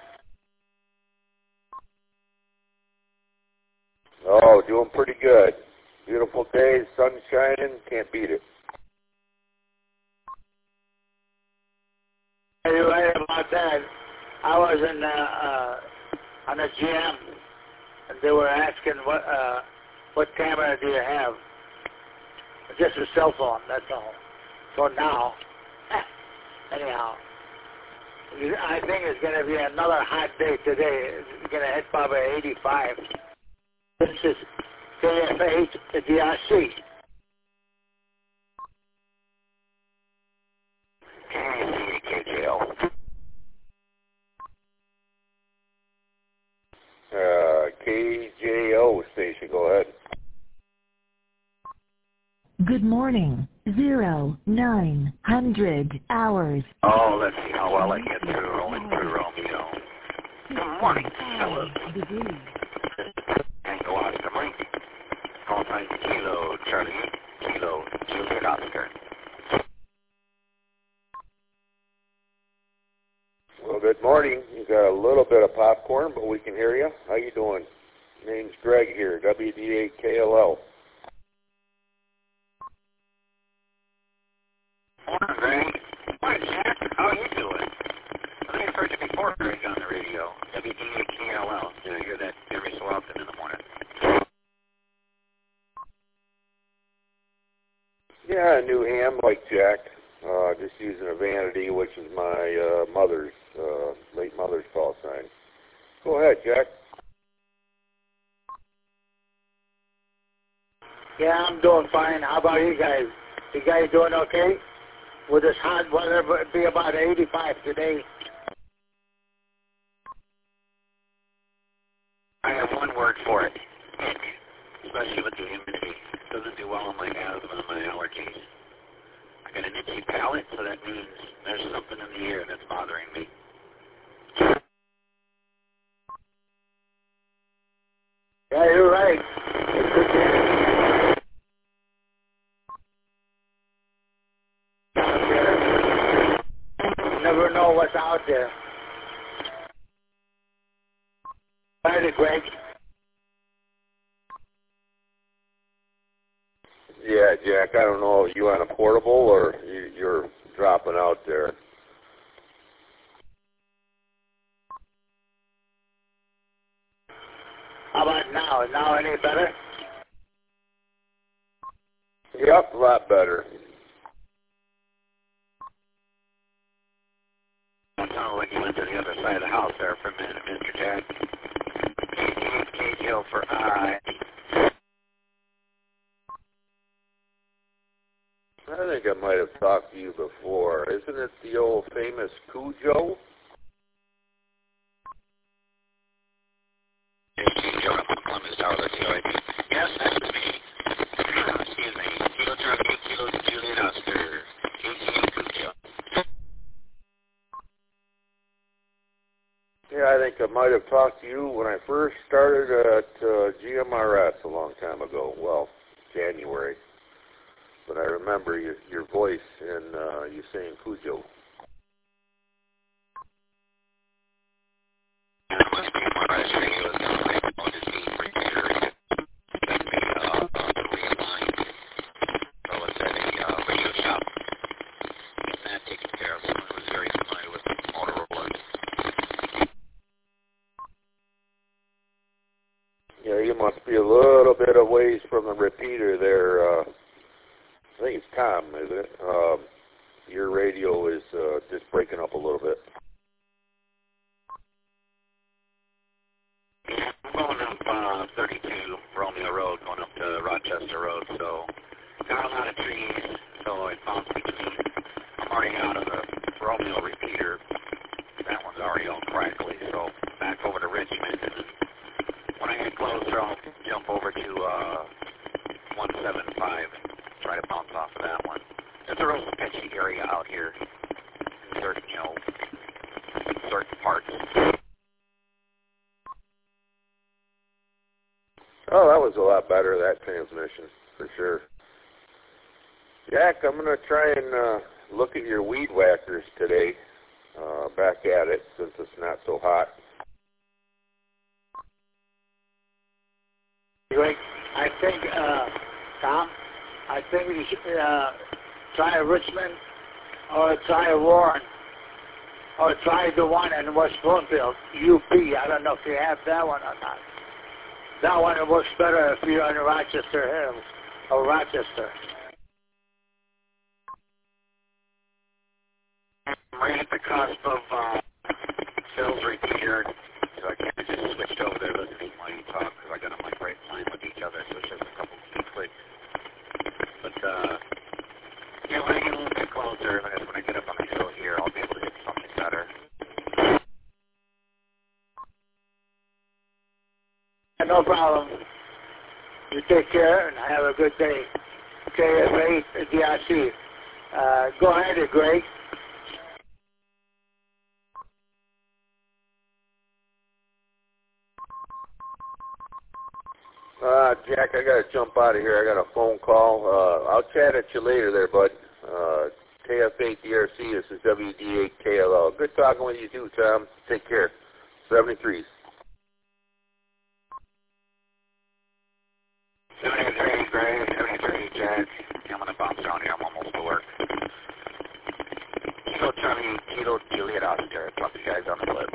Oh, doing pretty good. Beautiful day, sun shining, can't beat it.
You're right about that. I was in on a GM, and they were asking what camera do you have? Just a cell phone, that's all. For now. Anyhow, I think it's going to be another hot day today. It's going to hit probably 85. This is KF8 to DRC.
KJL. KJO station, go ahead.
Good morning. 0900 hours.
Oh, let's see how well I get through rolling through Romeo. Good morning. Hello.
Degrees.
Tango Oscar Mike. Call sign Kilo Charlie. Kilo Juliet Oscar.
Well, good morning. You got a little bit of popcorn, but we can hear you. How you doing? Name's Greg here, WD8KLL.
Morning, Greg. Morning, Jack. How are you doing? I think I've heard you before, Greg, on the radio. WD8KLL. I hear that every so often in the morning.
Yeah, a new ham like Jack. Just using a Vanity, which is my mother's, late mother's call sign. Go ahead, Jack.
Yeah, I'm doing fine. How about you guys? You guys doing okay? With this hot weather, it'll be about 85 today.
I have one word for it. Ick. Especially with the humidity. It doesn't do well on my asthma and my allergies. I got an itchy palate, so that means there's something in the air that's bothering me.
Yeah, you're right. You never know what's out there. Right, Greg.
Yeah, Jack, I don't know, are you on a portable or you're dropping out there?
How about now? Now any better?
Yep, a lot better.
It sounded like you went to the other side of the house there for a minute, Mr. Jack. KGL for I.
I think I might have talked to you before. Isn't it the old famous Cujo?
Yes, that's me. Excuse me. Kilo Charlie, Kilo Juliet Oscar. Cujo.
Yeah, I think I might have talked to you when I first started at GMRS a long time ago. Well, January. But I remember your voice and you saying Cujo. Yeah, you must be a little bit of ways from the repeater there. I think it's Tom, isn't it? Your radio is just breaking up a little bit.
I'm going up 32 Romeo Road, going up to Rochester Road, so got a lot of trees, so it bounced between. I'm already out of the Romeo repeater. That one's already all crackly, so back over to Richmond, and then when I get closer, I'll jump over to 175 and try to bounce off of that one. It's a real sketchy area out here in certain, certain parts.
Oh, that was a lot better, that transmission, for sure. Jack, I'm going to try and look at your weed whackers today, back at it, since it's not so hot.
I think, Tom, I think you should try Richmond or try Warren. or try the one in West Bloomfield, UP. I don't know if you have that one or not. That one works better if you're in Rochester Hills or Rochester.
I'm right at the cusp of sales repeater, so I can't just switched over there listening while you talk because I got them like right in line with each other, so it's just a couple of clicks. But yeah, when I get a little bit closer, when I get up on the hill here, I'll be able to hit something better.
No problem. You take care and have a good day. KF8 DRC. Go ahead, Greg.
Jack, I got to jump out of here. I got a phone call. I'll chat at you later there, bud. KF8 DRC, this is WD8KLL. Good talking with you too, Tom. Take care. 73s.
73, Greg. 73, Jack. I'm going to bounce down here. I'm almost to work. Kilo Charlie, Kilo Juliet Oscar. Talk to you guys on the flip.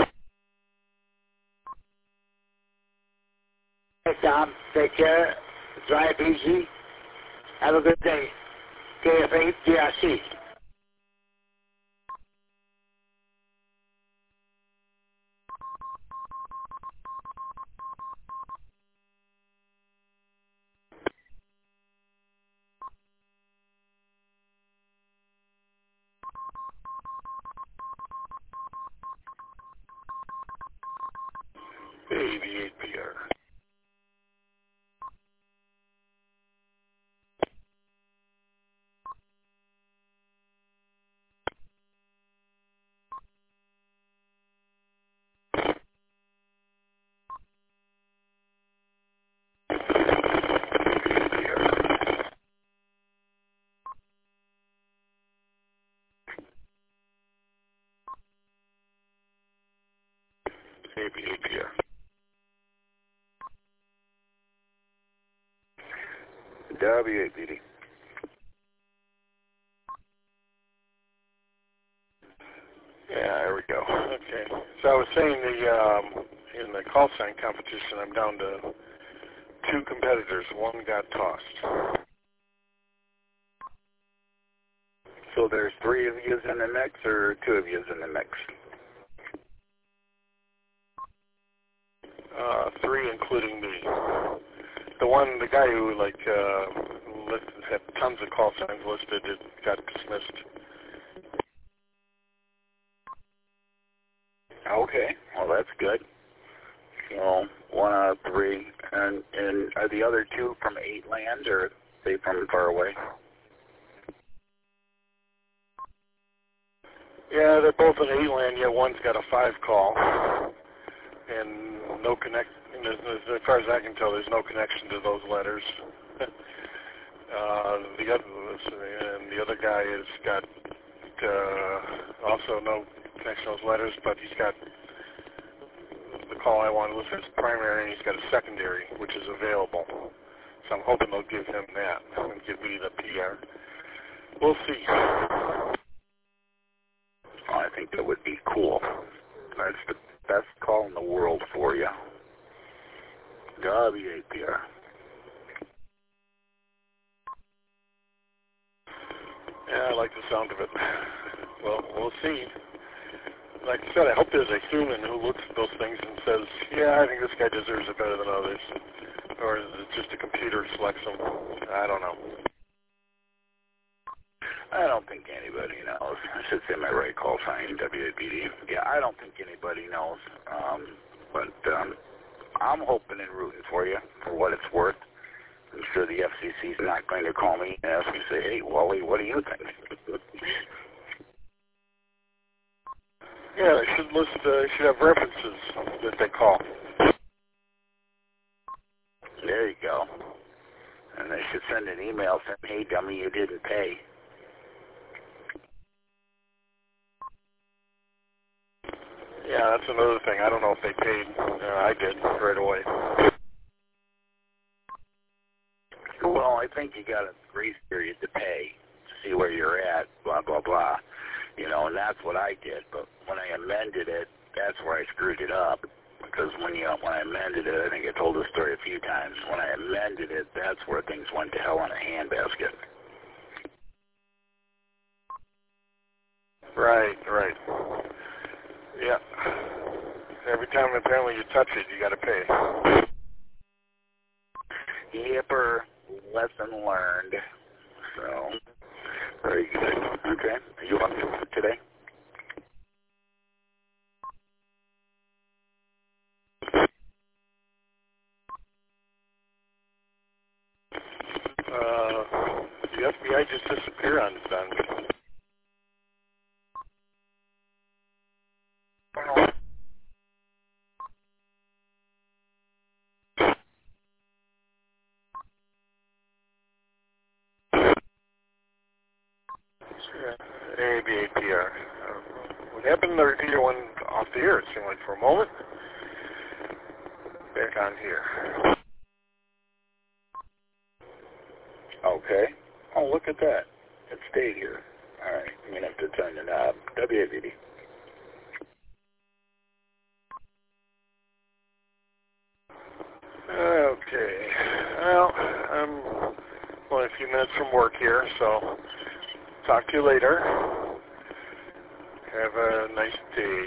Hey, Tom. Take care. Drive easy. Have a good day. KF8 DRC.
AV8PR. AV8PR.
W8PD.
Yeah, there we go. Okay. So I was saying in the call sign competition, I'm down to 2 competitors. One got tossed.
So there's 3 of you in the mix or 2 of you in the mix?
3 including me. The guy who had tons of call signs listed, it got dismissed.
Okay, well that's good. So 1 out of 3, and are the other 2 from 8 land or are they from far away?
Yeah, they're both in 8 land. Yeah, one's got a 5 call, and no connect. As far as I can tell, there's no connection to those letters. The other guy has got also no connection to those letters, but he's got the call I want to list as primary, and he's got a secondary, which is available. So I'm hoping they'll give him that and give me the PR. We'll see.
Well, I think that would be cool. That's the best call in the world for you. W8PR.
Yeah, I like the sound of it. Well, we'll see. Like I said, I hope there's a human who looks at those things and says, yeah, I think this guy deserves it better than others. Or is it just a computer selects them? I don't know.
I don't think anybody knows. I should say my right call sign, WAPD. Yeah, I don't think anybody knows. But I'm hoping and rooting for you for what it's worth. I'm sure the FCC is not going to call me and ask me, say, hey, Wally, what do you think?
Yeah, they should list. Should have references that they call.
There you go. And they should send an email saying, hey, dummy, you didn't pay.
Yeah, that's another thing. I don't know if they paid. I did right away.
Well, I think you got a grace period to pay to see where you're at, blah, blah, blah. and that's what I did. But when I amended it, that's where I screwed it up. Because when I amended it, I think I told the story a few times. When I amended it, that's where things went to hell in a handbasket.
Right. Yeah. Every time apparently you touch it, you got to pay.
Yipper, lesson learned. So, very good. Okay. Are you on today?
The FBI just disappeared on me. ABAPR. What happened to the repeater went off the air, it seemed like, for a moment. Back on here.
Okay. Oh, look at that. It stayed here. All right. I'm going to have to turn the knob. WAVD.
Okay. Well, I'm only a few minutes from work here, so talk to you later. Have a nice day.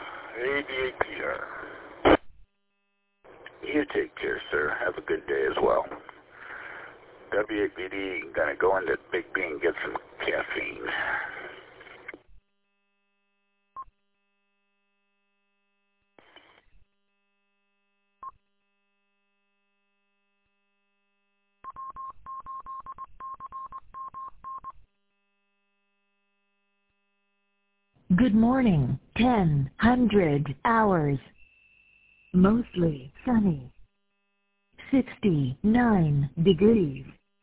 ABAPR.
You take care, sir. Have a good day as well. WAPD, gonna go into Big B and get some caffeine.
Good morning. 10:00 hours. Mostly sunny. 69 degrees.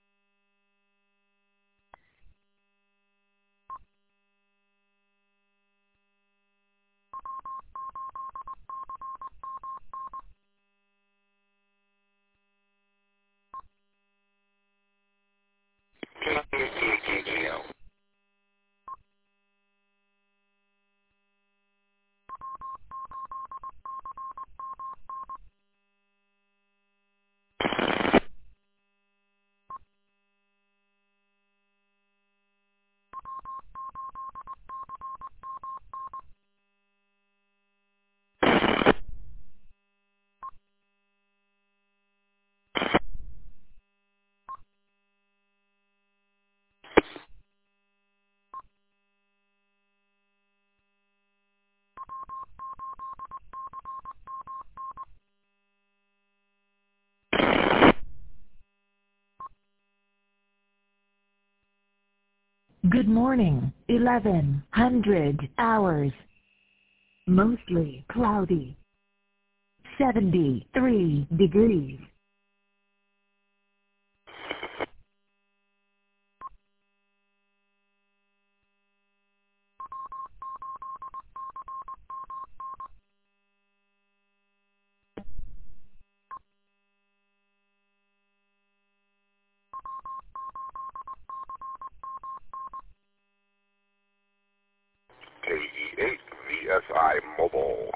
Good morning. 11:00 hours. Mostly cloudy. 73 degrees.
KE8 VSI Mobile.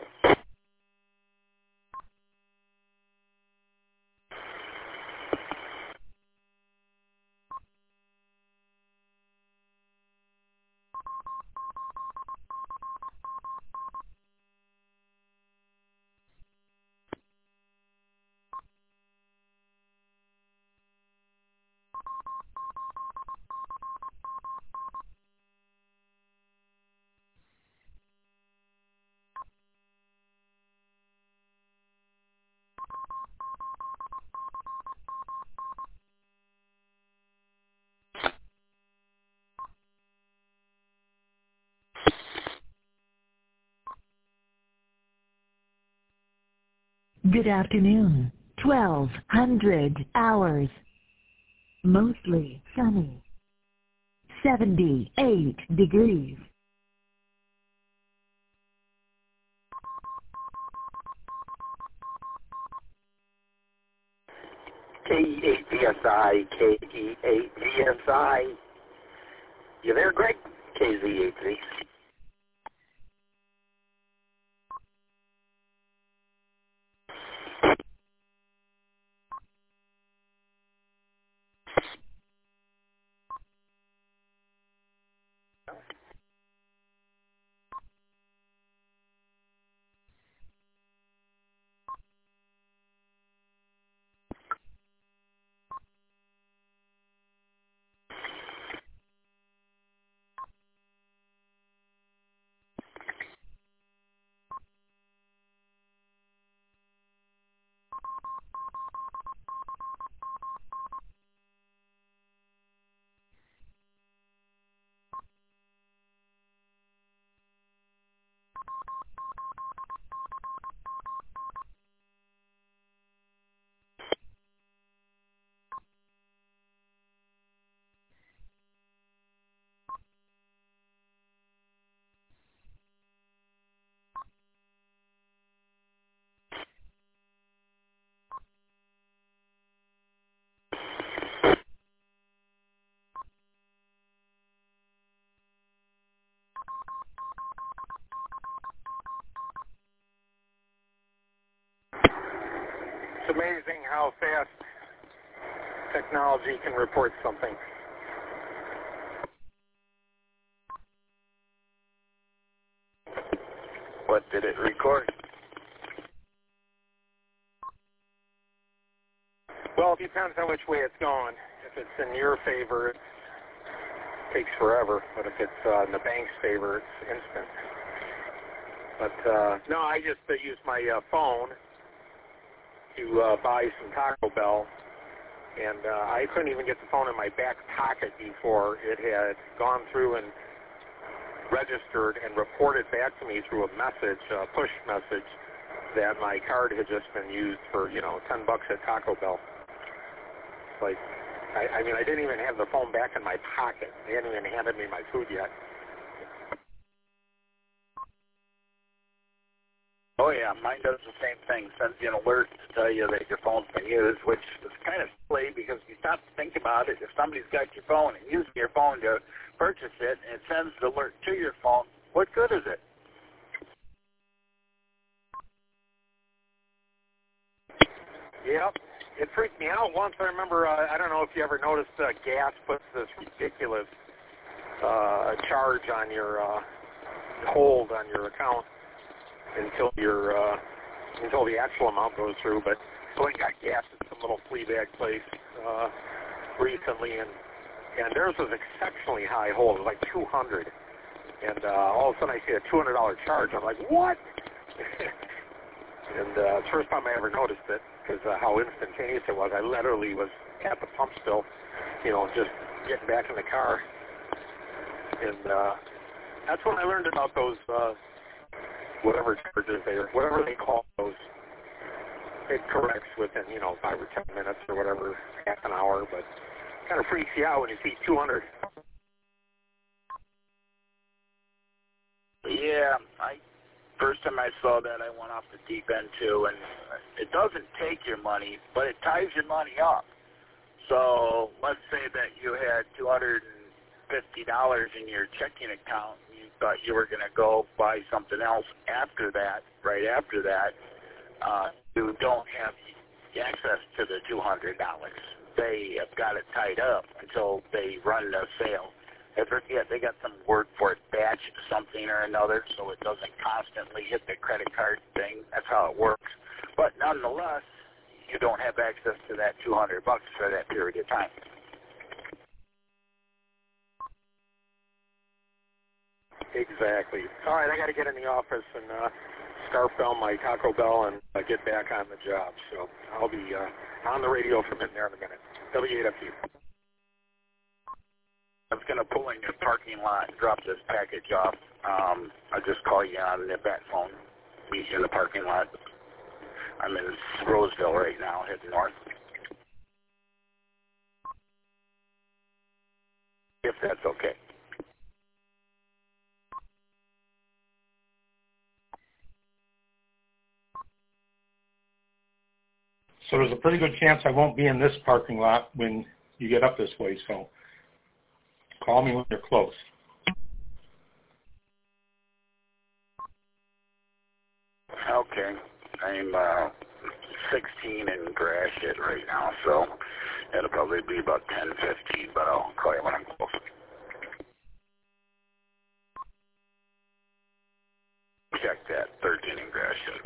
Good afternoon. 12:00 hours. Mostly sunny. 78 degrees.
KE8 VSI, KE8 VSI. You there, Greg? KZ83.
It's amazing how fast technology can report something.
What did it record?
Well, it depends on which way it's going. If it's in your favor, it takes forever. But if it's in the bank's favor, it's instant. But no, I just use my phone to buy some Taco Bell, and I couldn't even get the phone in my back pocket before it had gone through and registered and reported back to me through a message, a push message, that my card had just been used for, $10 at Taco Bell. Like, I mean, I didn't even have the phone back in my pocket. They hadn't even handed me my food yet.
Oh, yeah, mine does the same thing. Sends you an alert to tell you that your phone's been used, which is kind of silly because you stop to think about it. If somebody's got your phone and using your phone to purchase it, and it sends the alert to your phone, what good is it?
Yep. It freaked me out once. I remember, I don't know if you ever noticed, gas puts this ridiculous charge on your hold on your account until the actual amount goes through. But I went and got gas at some little flea bag place recently, and theirs was exceptionally high hold. It was like 200, and all of a sudden I see a $200 charge. I'm like, what? And it's the first time I ever noticed it, because how instantaneous it was. I literally was at the pump still, just getting back in the car. And that's when I learned about those, whatever charges whatever they call those. It corrects within, 5 or 10 minutes or whatever, half an hour, but it kind of freaks you out when you see 200.
Yeah, first time I saw that, I went off the deep end too, and it doesn't take your money, but it ties your money up. So let's say that you had $250 in your checking account, and you thought you were going to go buy something else after that, right after that, you don't have access to the $200. They have got it tied up until they run the sale. I forget, they got some word for it, batch something or another, so it doesn't constantly hit the credit card thing. That's how it works. But nonetheless, you don't have access to that $200 for that period of time.
Exactly. All right, I got to get in the office and scarf down my Taco Bell and get back on the job. So I'll be on the radio from in there in a minute. W8FU.
I was going to pull in your parking lot and drop this package off. I'll just call you on the back phone. Meet you in the parking lot. I'm in Roseville right now, heading north. If that's okay.
So there's a pretty good chance I won't be in this parking lot when you get up this way, so call me when you're close.
Okay. I'm 16 in Gratiot right now, so it'll probably be about 10:15, but I'll call you when I'm close. Check that, 13 in Gratiot.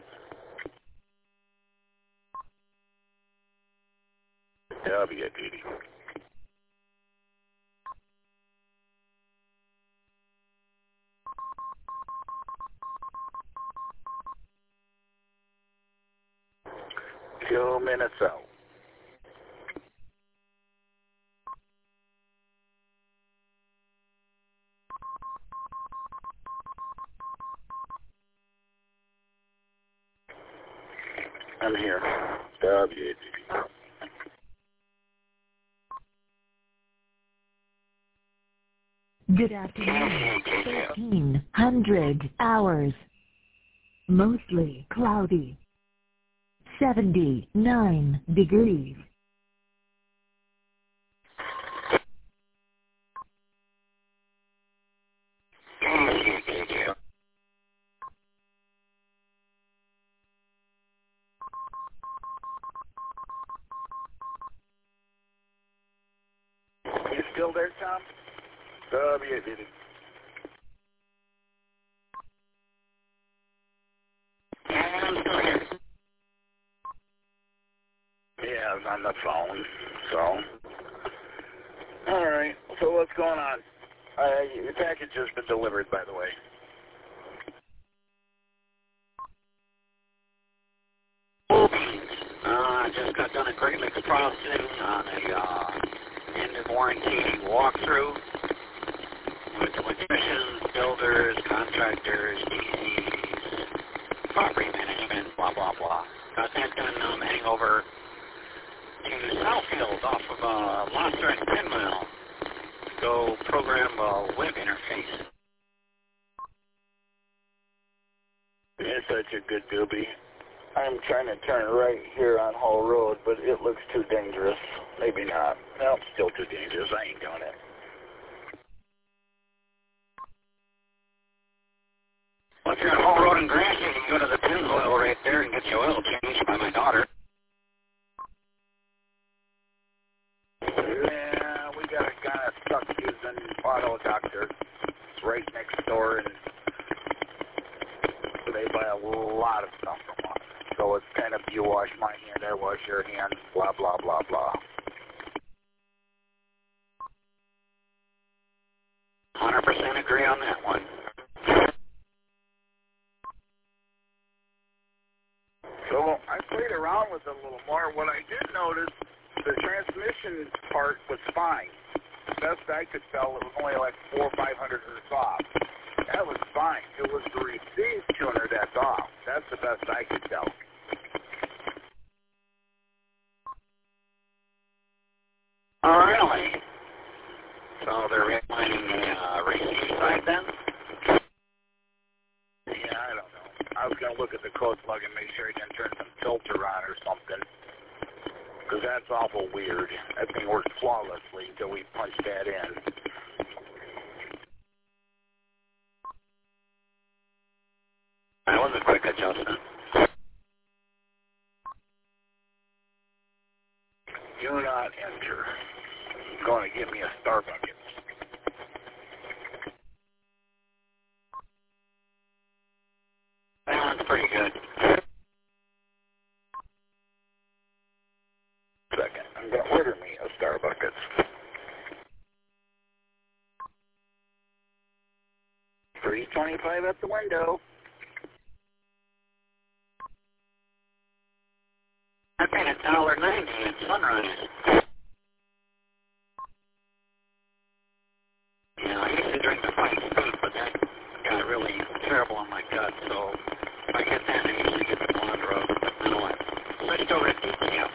WPD. Two minutes out. I'm here. WATD.
Good afternoon. 1300 hours. Mostly cloudy. 79 degrees.
You still there, Tom? WATD. I'm still here. Yeah, I was on the phone, so. All right, so what's going on? Your package has been delivered, by the way. I just got done a Great Lakes Crossing on a end of warranty walkthrough with electricians, builders, contractors, DCs, property management, blah, blah, blah. Got that done. I'm heading over to Southfield off of Monster and 10 Mile to go program a web interface. You're such a good doobie. I'm trying to turn right here on Hall Road, but it looks too dangerous. Maybe not. Well, still too dangerous. I ain't doing it. Well, if you're on Hall Road in Gratiot, you can go to the Pennzoil right there and get your oil changed by my daughter. Yeah, we got a guy stuck using Auto Doctor. It's right next door, and they buy a lot of stuff from us. So it's kind of you wash my hand, I wash your hand, blah, blah, blah, blah. 100% agree on that one. So I played around with it a little more. What I did notice, the transmission part was fine. The best I could tell, it was only like 400 or 500 hertz off. That was fine. It was the receive tuner that's off. That's the best I could tell. Oh, really? So they're realigning the receive side then? Yeah, I don't know. I was going to look at the code plug and make sure he didn't turn some filter on or something. Because that's awful weird. That thing worked flawlessly until we punched that in. That was a quick adjustment. Do not enter. Going to give me a Starbucks. That's pretty good. Second, I'm going to order me a Starbucks. $3.25 at the window. I paid $1.90 at Sunrise. Yeah, I used to drink the fine food, but that got really terrible on my gut, so if I get that, I usually get the blonde road. But you know what? Switched over to DTF.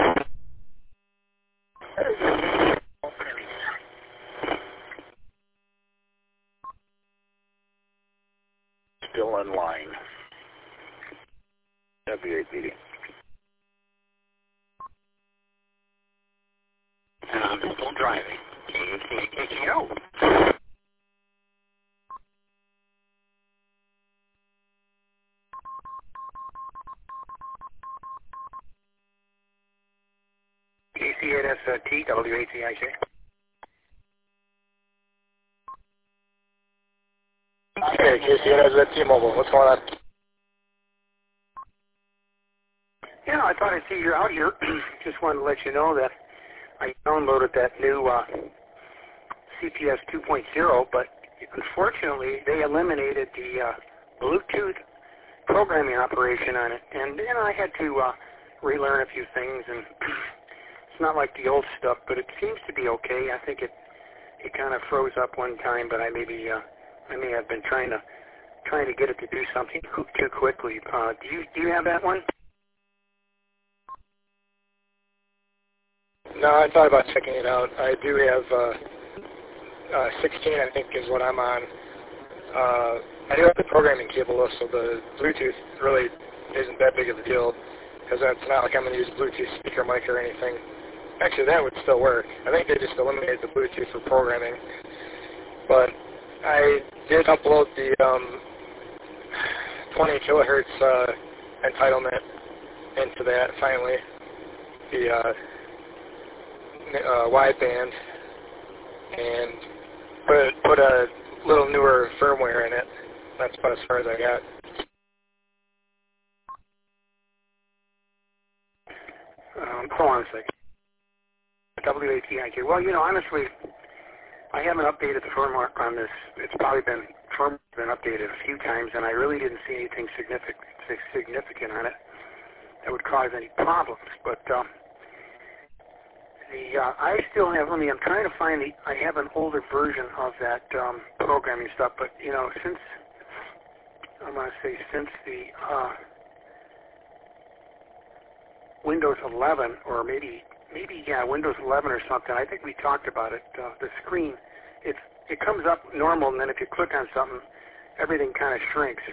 Still in line. WAPD. And I'm still driving. KTO.
WATIC.
Hey, KCNS at T-Mobile. What's going on?
Yeah, I thought I'd see you out here. Just wanted to let you know that I downloaded that new CPS 2.0, but unfortunately they eliminated the Bluetooth programming operation on it, and I had to relearn a few things, and it's not like the old stuff, but it seems to be okay. I think it kind of froze up one time, but I may have been trying to get it to do something too quickly. Do you have that one?
No, I thought about checking it out. I do have 16, I think, is what I'm on. I do have the programming cable, though, so the Bluetooth really isn't that big of a deal, because it's not like I'm going to use Bluetooth speaker mic or anything. Actually, that would still work. I think they just eliminated the Bluetooth for programming. But I did upload the 20 kilohertz entitlement into that, finally, the wideband, and put a little newer firmware in it. That's about as far as I got.
Hold on a second. WATIK. Well, honestly, I haven't updated the firmware on this. It's probably been updated a few times, and I really didn't see anything significant on it that would cause any problems. But I still have. I'm trying to find I have an older version of that programming stuff, but since the Windows 11, or maybe Windows 11 or something. I think we talked about it. The screen, it comes up normal, and then if you click on something, everything kind of shrinks.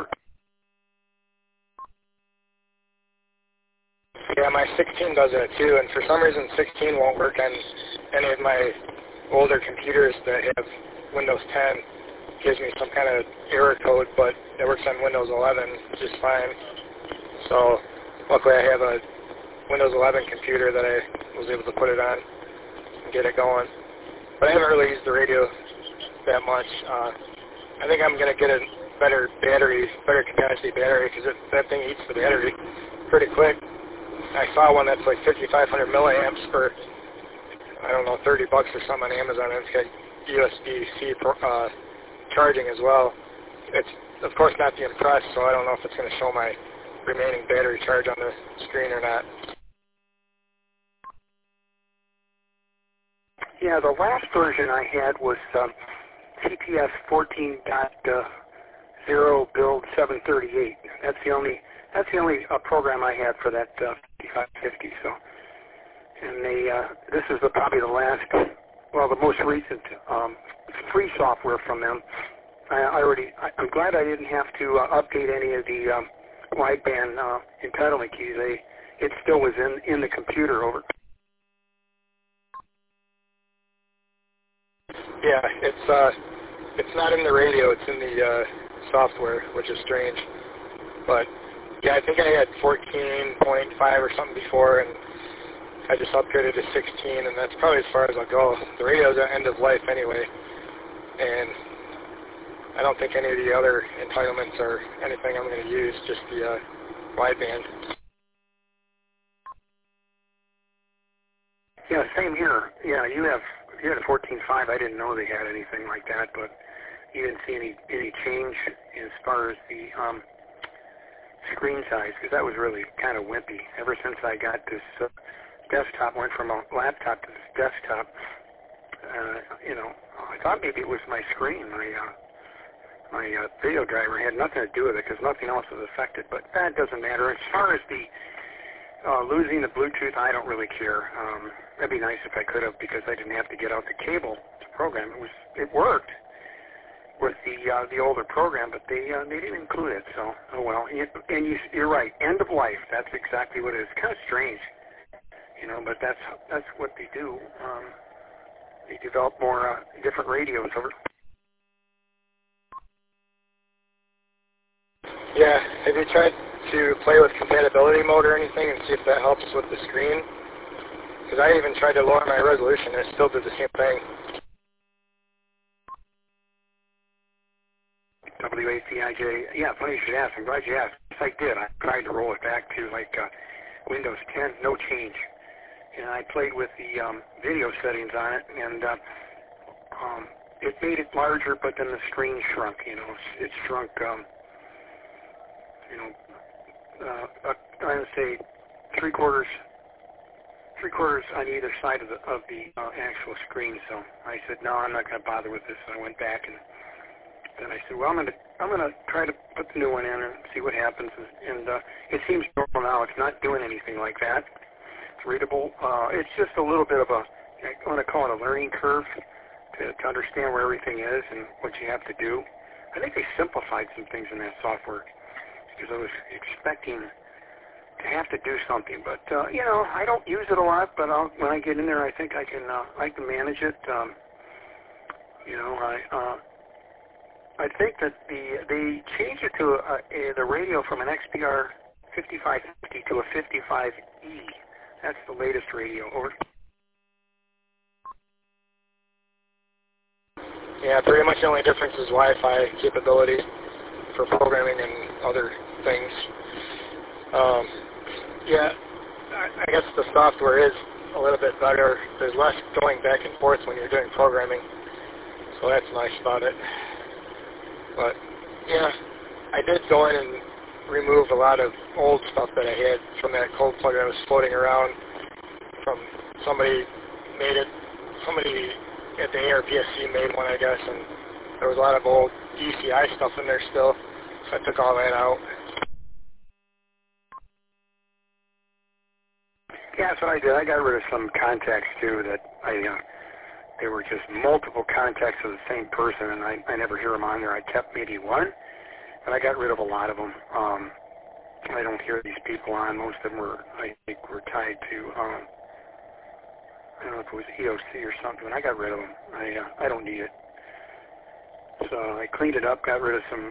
Yeah, my 16 does that too, and for some reason 16 won't work on any of my older computers that have Windows 10. It gives me some kind of error code, but it works on Windows 11 just fine. So luckily I have a Windows 11 computer that I was able to put it on and get it going. But I haven't really used the radio that much. I think I'm going to get a better capacity battery, because that thing eats the battery pretty quick. I saw one that's like 5,500 milliamps for, I don't know, $30 or something on Amazon, and it's got USB-C charging as well. It's, of course, not the Impress, so I don't know if it's going to show my remaining battery charge on the screen or not.
Yeah, the last version I had was CPS 14.0 build 738. That's the only program I had for that 5550. So, and this is probably the most recent free software from them. I'm glad I didn't have to update any of the wideband entitlement keys. It still was in the computer over.
Yeah, it's not in the radio. It's in the software, which is strange. But yeah, I think I had 14.5 or something before, and I just upgraded to 16, and that's probably as far as I'll go. The radio's at end of life anyway, and I don't think any of the other entitlements are anything I'm going to use, just the wideband.
Yeah, same here. Yeah, you had a 14.5. I didn't know they had anything like that, but you didn't see any change as far as the screen size, because that was really kind of wimpy. Ever since I got this desktop, went from a laptop to this desktop, I thought maybe it was my screen. My video driver had nothing to do with it, because nothing else was affected, but that doesn't matter. As far as the losing the Bluetooth, I don't really care. That'd be nice if I could have, because I didn't have to get out the cable to program. It worked with the older program, but they didn't include it. So oh well. And you're right. End of life. That's exactly what it is. Kind of strange, but that's what they do. They develop more different radios over.
Yeah. Have you tried to play with compatibility mode or anything and see if that helps with the screen? Because I even tried to lower my resolution and it still did the same thing.
WACIJ. Yeah, funny you should ask. I'm glad you asked. Yes, I did. I tried to roll it back to like Windows 10, no change. And I played with the video settings on it, and it made it larger, but then the screen shrunk. It shrunk. I would say three quarters on either side of the actual screen. So I said, no, I'm not going to bother with this. So I went back and then I said, well, I'm gonna try to put the new one in and see what happens. And it seems normal now. It's not doing anything like that. It's readable. It's just a little bit of I want to call it a learning curve to understand where everything is and what you have to do. I think they simplified some things in that software because I was expecting to have to do something. But I don't use it a lot. But when I get in there, I think I can manage it. I think that they changed it to the radio from an XPR 5550 to a 55E. That's the latest radio. Over.
Yeah, pretty much the only difference is Wi-Fi capability for programming and other things. I guess the software is a little bit better. There's less going back and forth when you're doing programming, so that's nice about it. But, yeah, I did go in and remove a lot of old stuff that I had from that cold plug that was floating around from somebody at the ARPSC made one, I guess, and there was a lot of old DCI stuff in there still, so I took all that out.
Yeah, that's what I did. I got rid of some contacts, too, that they were just multiple contacts of the same person, and I never hear them on there. I kept maybe one, but I got rid of a lot of them. I don't hear these people on. Most of them were tied to, I don't know if it was EOC or something. I got rid of them. I don't need it. So I cleaned it up, got rid of some,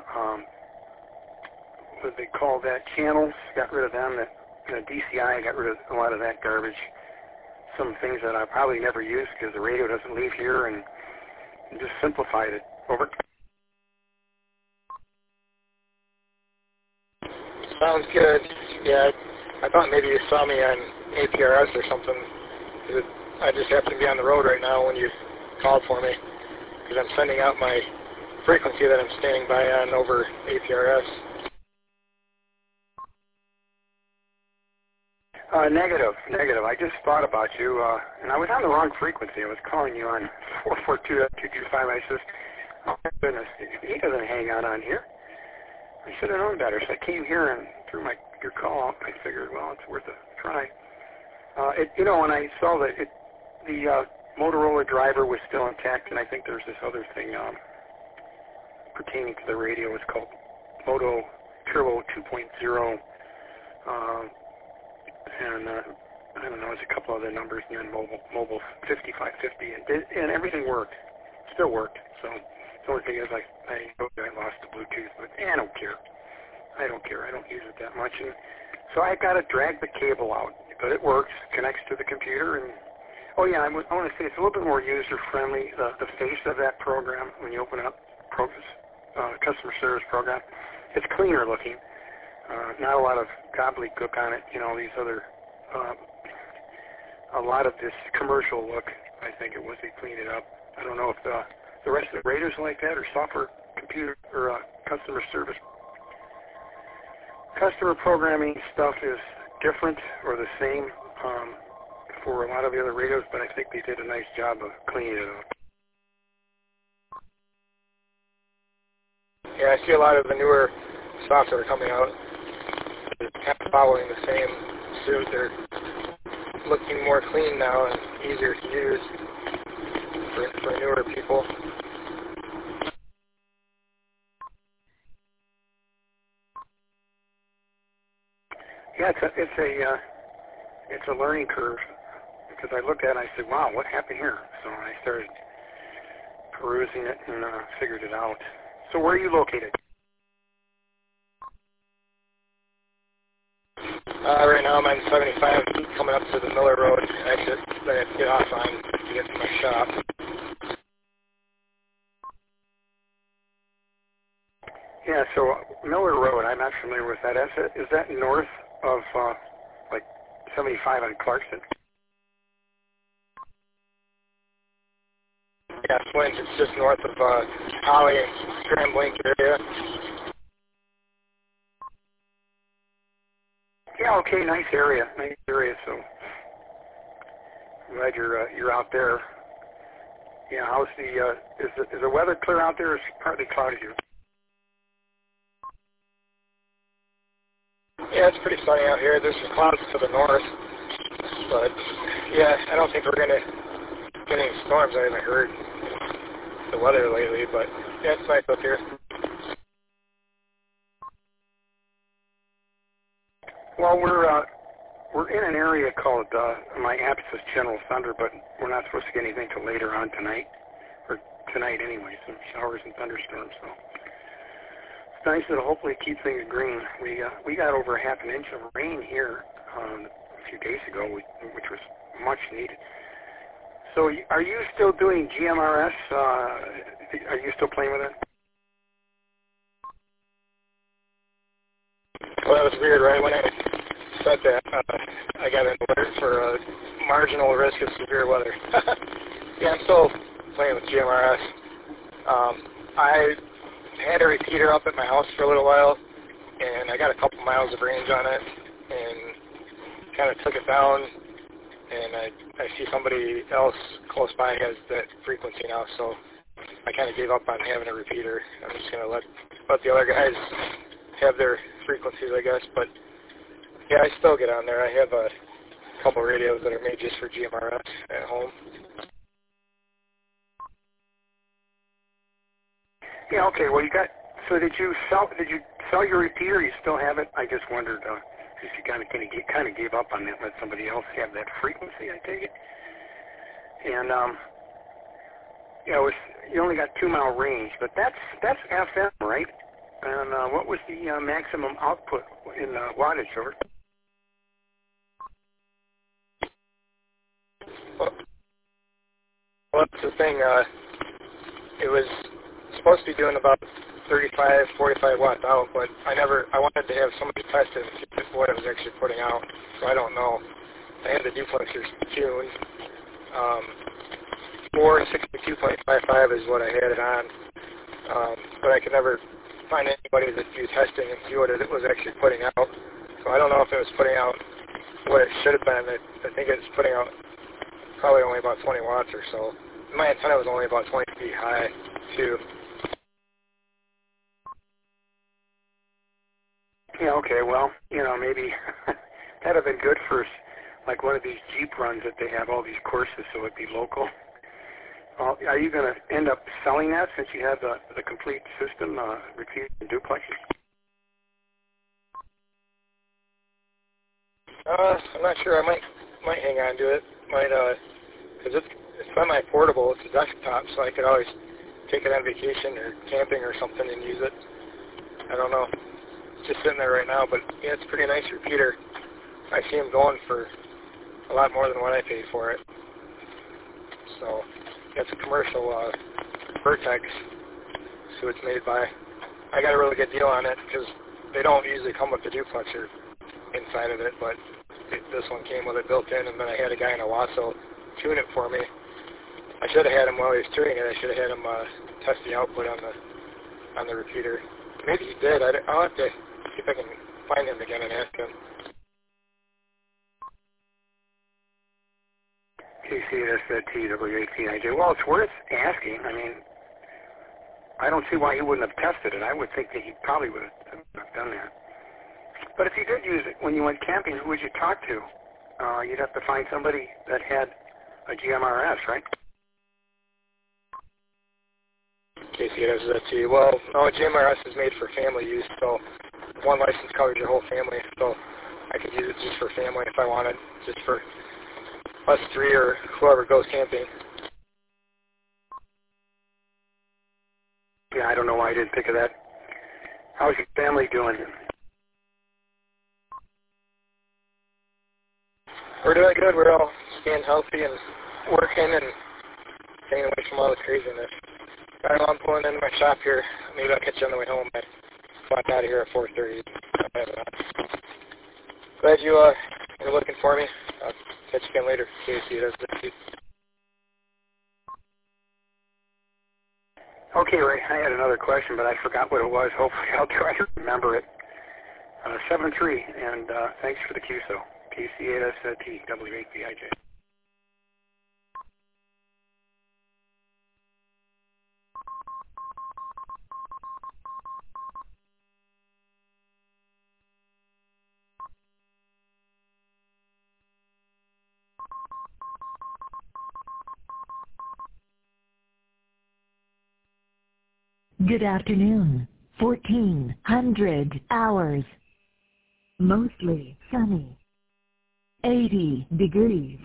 what they call that, channels, got rid of them. DCI, I got rid of a lot of that garbage. Some things that I probably never use because the radio doesn't leave here, and just simplified it. Over.
Sounds good. Yeah, I thought maybe you saw me on APRS or something. I just happen to be on the road right now when you called for me because I'm sending out my frequency that I'm standing by on over APRS.
Negative. I just thought about you, and I was on the wrong frequency. I was calling you on 442.225. I says, oh my goodness, he doesn't hang out on here. I should have known better. So I came here and threw your call out. I figured, well, it's worth a try. When I saw that the Motorola driver was still intact, and I think there's this other thing pertaining to the radio. It's called Moto Turbo 2.0. And I don't know, there's a couple other numbers, and then mobile 5550, and everything worked, still worked. So the only thing is I lost the Bluetooth, but I don't care. I don't use it that much, and so I got to drag the cable out, but it works, connects to the computer, and I want to say it's a little bit more user friendly. The face of that program when you open up customer service program, it's cleaner looking. Not a lot of gobbledygook on it, these other, a lot of this commercial look. I think it was they cleaned it up. I don't know if the rest of the radios are like that, or software, computer, or customer service. Customer programming stuff is different or the same for a lot of the other radios, but I think they did a nice job of cleaning it up.
Yeah, I see a lot of the newer software coming out. Kind of following the same suit. They're looking more clean now and easier to use for newer people.
Yeah, it's a learning curve because I looked at it and I said, wow, what happened here? So I started perusing it and figured it out. So where are you located?
Right now I'm on 75 coming up to the Miller Road exit that I have to get off on to get to my shop.
Yeah, so Miller Road, I'm not familiar with that. Is that north of, like, 75 on Clarkson?
Yeah, Flint, it's just north of Holly and Grand Blanc area.
Yeah, okay, nice area, so glad you're out there. Yeah, how's is the weather clear out there, or is it partly cloudy here?
Yeah, it's pretty sunny out here. There's some clouds to the north, but yeah, I don't think we're gonna get any storms. I haven't heard the weather lately, but yeah, it's nice up here.
Well, we're in an area called my app says General Thunder, but we're not supposed to get anything till later on tonight, or tonight anyway. Some showers and thunderstorms. So it's nice. It'll hopefully keep things green. We got over half an inch of rain here a few days ago, which was much needed. So are you still doing GMRS? Are you still playing with it?
Well, that was weird, right? When I said that, I got an alert for marginal risk of severe weather. Yeah, I'm still playing with GMRS. I had a repeater up at my house for a little while, and I got a couple miles of range on it, and kind of took it down, and I see somebody else close by has that frequency now, so I kind of gave up on having a repeater. I'm just going to let the other guys have their frequencies, I guess, but yeah, I still get on there. I have a couple radios that are made just for GMRS at home.
Yeah, okay. Well, did you sell your repeater? You still have it? I just wondered if you kind of gave up on it, let somebody else have that frequency. I take it. And you only got 2 mile range, but that's FM, right? And what was the maximum output in wattage, over?
Well, that's the thing. It was supposed to be doing about 35, 45 watts out, but I wanted to have somebody test it and see what it was actually putting out, so I don't know. I had the duplexers tuned. 462.55 is what I had it on, but I could never find anybody that do testing and see what it was actually putting out. So I don't know if it was putting out what it should have been. I think it's putting out probably only about 20 watts or so. My antenna was only about 20 feet high, too.
Yeah, okay, well, maybe that would have been good for, like, one of these Jeep runs that they have all these courses, so it'd be local. Are you going to end up selling that since you have the complete system, repeater and duplexes?
I'm not sure. I might hang on to it. Because it's semi-portable. It's a desktop, so I could always take it on vacation or camping or something and use it. I don't know. It's just sitting there right now, but yeah, it's a pretty nice repeater. I see them going for a lot more than what I paid for it. So it's a commercial Vertex. See what it's made by. I got a really good deal on it because they don't usually come with the duplexer inside of it, but this one came with it built in, and then I had a guy in Owasso tune it for me. I should have had him while he was tuning it. I should have had him test the output on the repeater. Maybe he did. I'll have to see if I can find him again and ask him.
KCSTWATIJ. Well, it's worth asking. I mean, I don't see why he wouldn't have tested it. I would think that he probably would have done that. But if you did use it when you went camping, who would you talk to? You'd have to find somebody that had a GMRS, right?
KCST. Well, no, GMRS is made for family use, so one license covers your whole family, so I could use it just for family if I wanted, just for us three or whoever goes camping.
Yeah, I don't know why I didn't think of that. How's your family doing?
We're doing good. We're all staying healthy and working and staying away from all the craziness. All right, I'm pulling into my shop here. Maybe I'll catch you on the way home. I clocked out of here at 4:30. Glad you're looking for me. I'll catch you again later. See you.
Okay, Ray, I had another question, but I forgot what it was. Hopefully I'll try to remember it. 7-3, and thanks for the QSO. KC8ST, W8BIJ.
Good afternoon. 1400 hours. Mostly sunny. 80 degrees.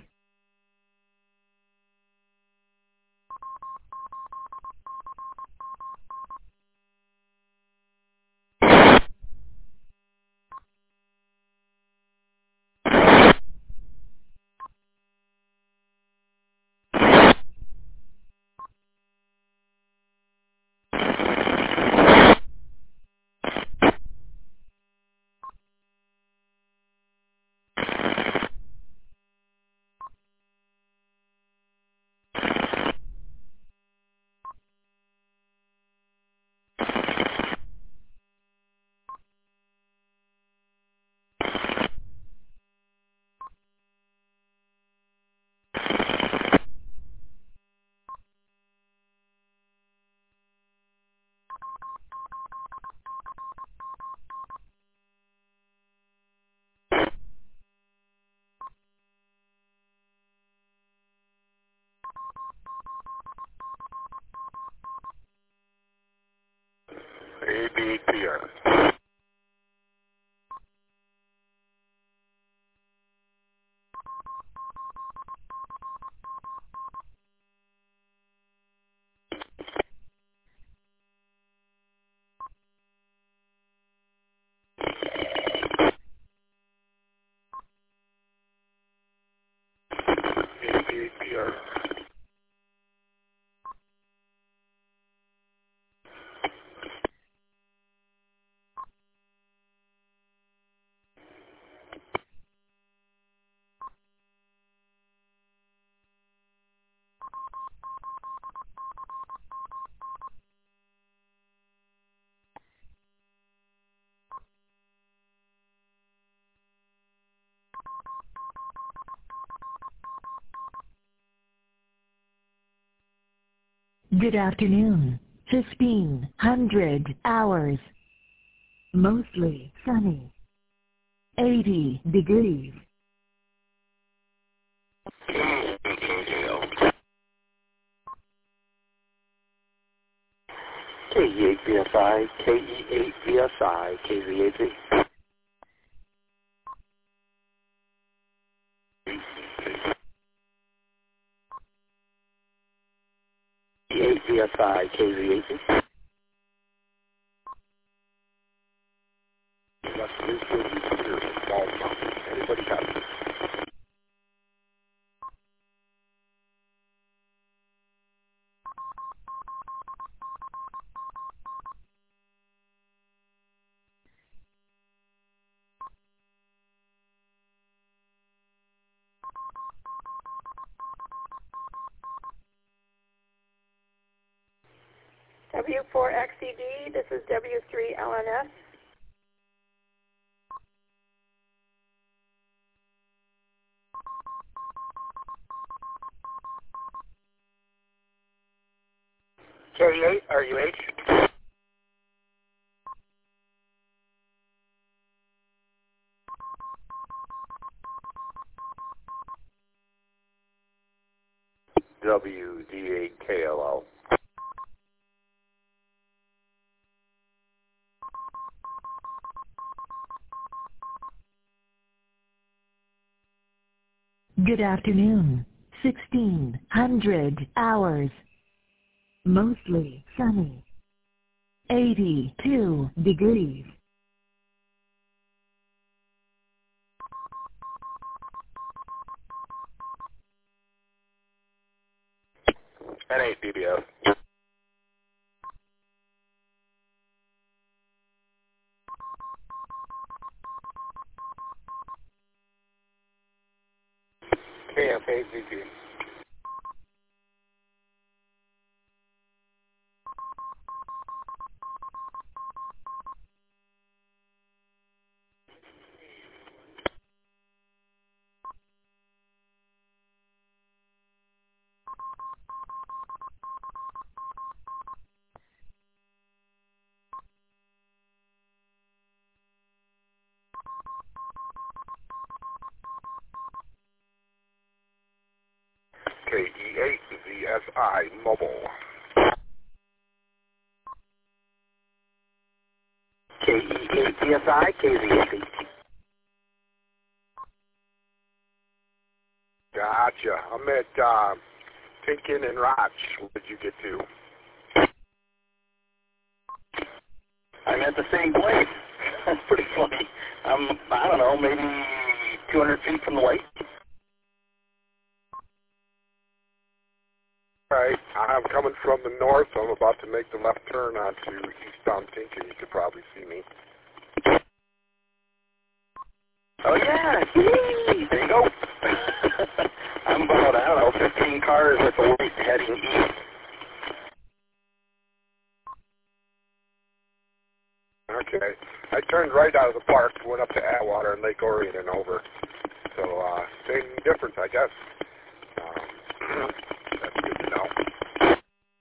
ABPR. ABPR.
Good afternoon. 1500 hours. Mostly sunny. 80 degrees.
KE8VSI, KE8VSI, KZ8Z. KE8VSI, KZ8Z. Anybody got it?
W4XED, this is W3LNS.
K8, RUH.
WD8KLL.
Good afternoon. 1600 hours. Mostly sunny. 82 degrees.
N8 BBS.
KF8 VP.
KE8 VSI Mobile.
KE8 VSI, KZ8.
Gotcha. I'm at Tinkin and Roch. What did you get to?
I'm at the same place. That's pretty funny. I don't know, maybe 200 feet from the lake.
All right. I'm coming from the north. I'm about to make the left turn onto eastbound Tinkin. You could probably see me.
Oh, yeah. Yay. There you go. I'm about, I don't know, 15 cars at the lake heading east.
Okay. I turned right out of the park, went up to Atwater and Lake Orion and over. So, same difference, I guess. That's good to know.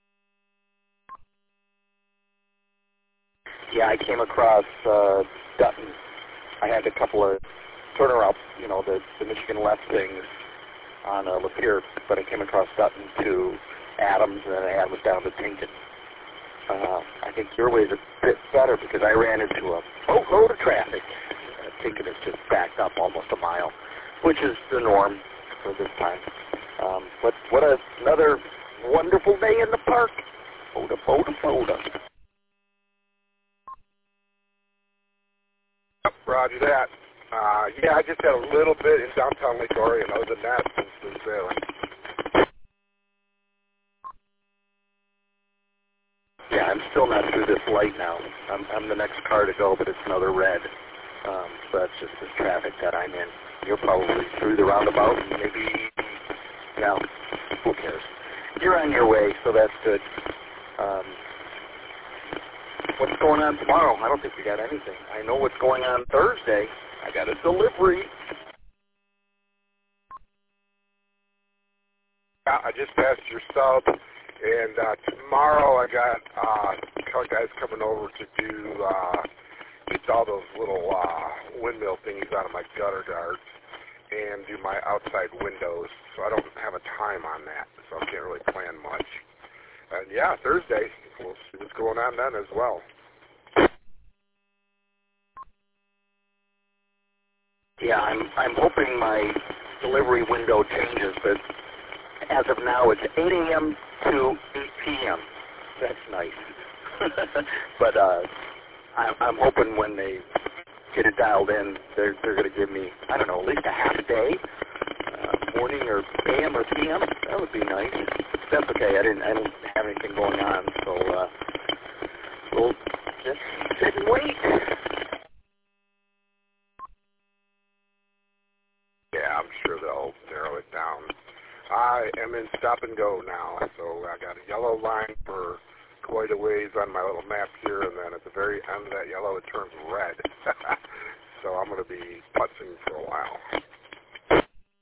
Yeah, I came across Dutton. I had a couple of turnaround, the Michigan left things on Lapeer, but I came across Dutton to Adams, and then Adams down to Tinkin. I think your way is a bit better because I ran into a boatload of traffic. Tinkin is just backed up almost a mile, which is the norm for this time. But what another wonderful day in the park. Foda.
Roger that. Yeah, I just had a little bit in downtown Lake Orion. Other than that, smooth sailing.
Yeah, I'm still not through this light now. I'm the next car to go, but it's another red. So that's just the traffic that I'm in. You're probably through the roundabout, and maybe, who cares? You're on your way, so that's good. What's going on tomorrow? I don't think we got anything. I know what's going on Thursday. I got a delivery.
I just passed your sub, and tomorrow I got guys coming over to do just all those little windmill thingies out of my gutter guards and do my outside windows. So I don't have a time on that, so I can't really plan much. And yeah, Thursday, we'll see what's going on then as well.
Yeah, I'm hoping my delivery window changes, but as of now, it's 8 a.m. to 8 p.m. That's nice. But I'm hoping when they get it dialed in, they're going to give me, I don't know, at least a half day, morning or a.m. or p.m. That would be nice. That's okay. I don't have anything going on, so we'll just sit and wait.
Yeah, I'm sure they'll narrow it down. I am in stop and go now, so I got a yellow line for quite a ways on my little map here, and then at the very end of that yellow, it turns red. So I'm going to be putzing for a while.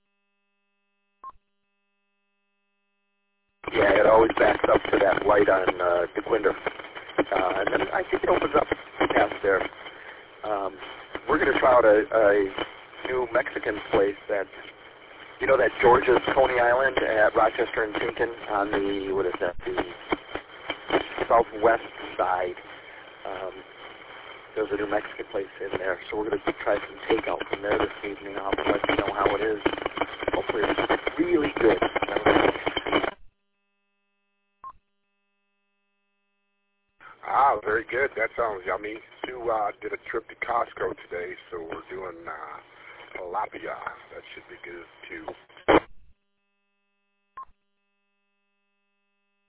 Yeah, it always backs up to that light on DeQuinder. And then I think it opens up past there. We're going to try out a new Mexican place that Georgia's Coney Island at Rochester and Tinkin on the, the southwest side. There's a new Mexican place in there, so we're going to try some takeout from there this evening. I'll let you know how it is. Hopefully it's really good.
Very good. That sounds yummy. Sue did a trip to Costco today, so we're doing tilapia. That should be good, too.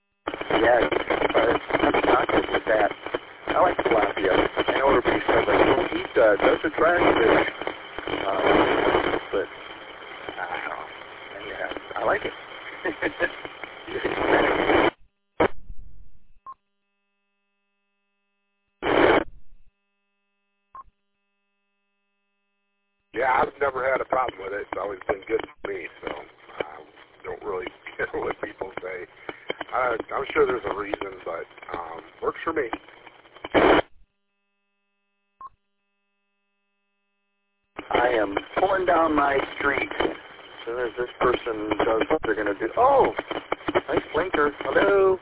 yeah, I'm chocolate with that. I like tilapia. I know everybody says I don't eat desert dragonfish, but I don't know. Yeah, I like it.
Yeah, I've never had a problem with it. It's always been good to me, so I don't really care what people say. I'm sure there's a reason, but works for me.
I am pulling down my street as soon as this person does what they're going to do. Oh, nice blinker. Hello.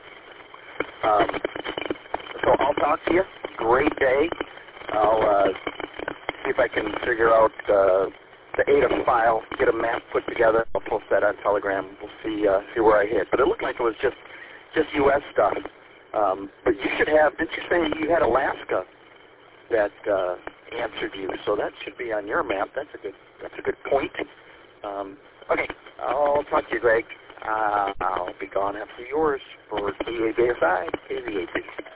So I'll talk to you. Great day. I'll see if I can figure out the ADA file, get a map put together. I'll post that on Telegram. We'll see where I hit. But it looked like it was just U.S. stuff. But you should have, didn't you say you had Alaska that answered you? So that should be on your map. That's a good point. Okay, I'll talk to you, Greg. I'll be gone after yours for KABSI, KZAP.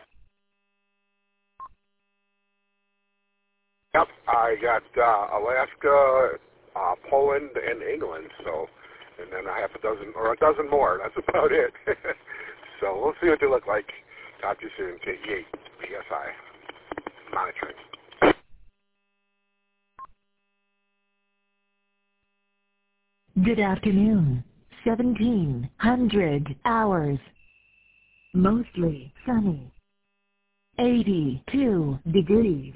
Yep, I got Alaska, Poland, and England. So, and then I have a dozen more. That's about it. So we'll see what they look like. Talk to you soon. KABSI monitoring.
Good afternoon. 1700 hours. Mostly sunny. 82 degrees.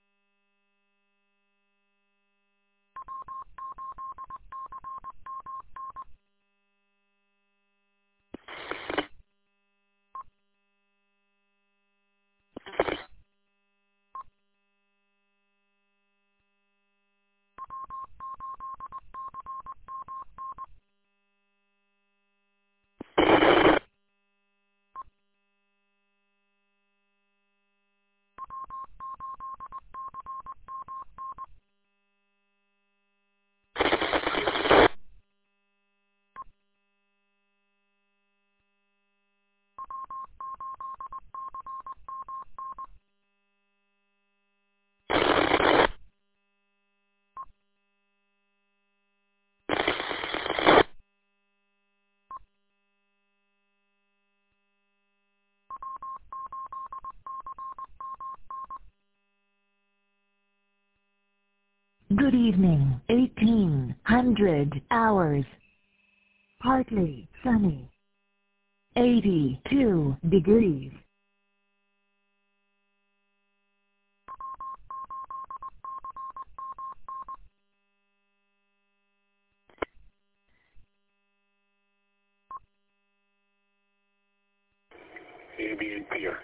Good evening. 1800 hours. Partly sunny. 82 degrees.
Ambient beer.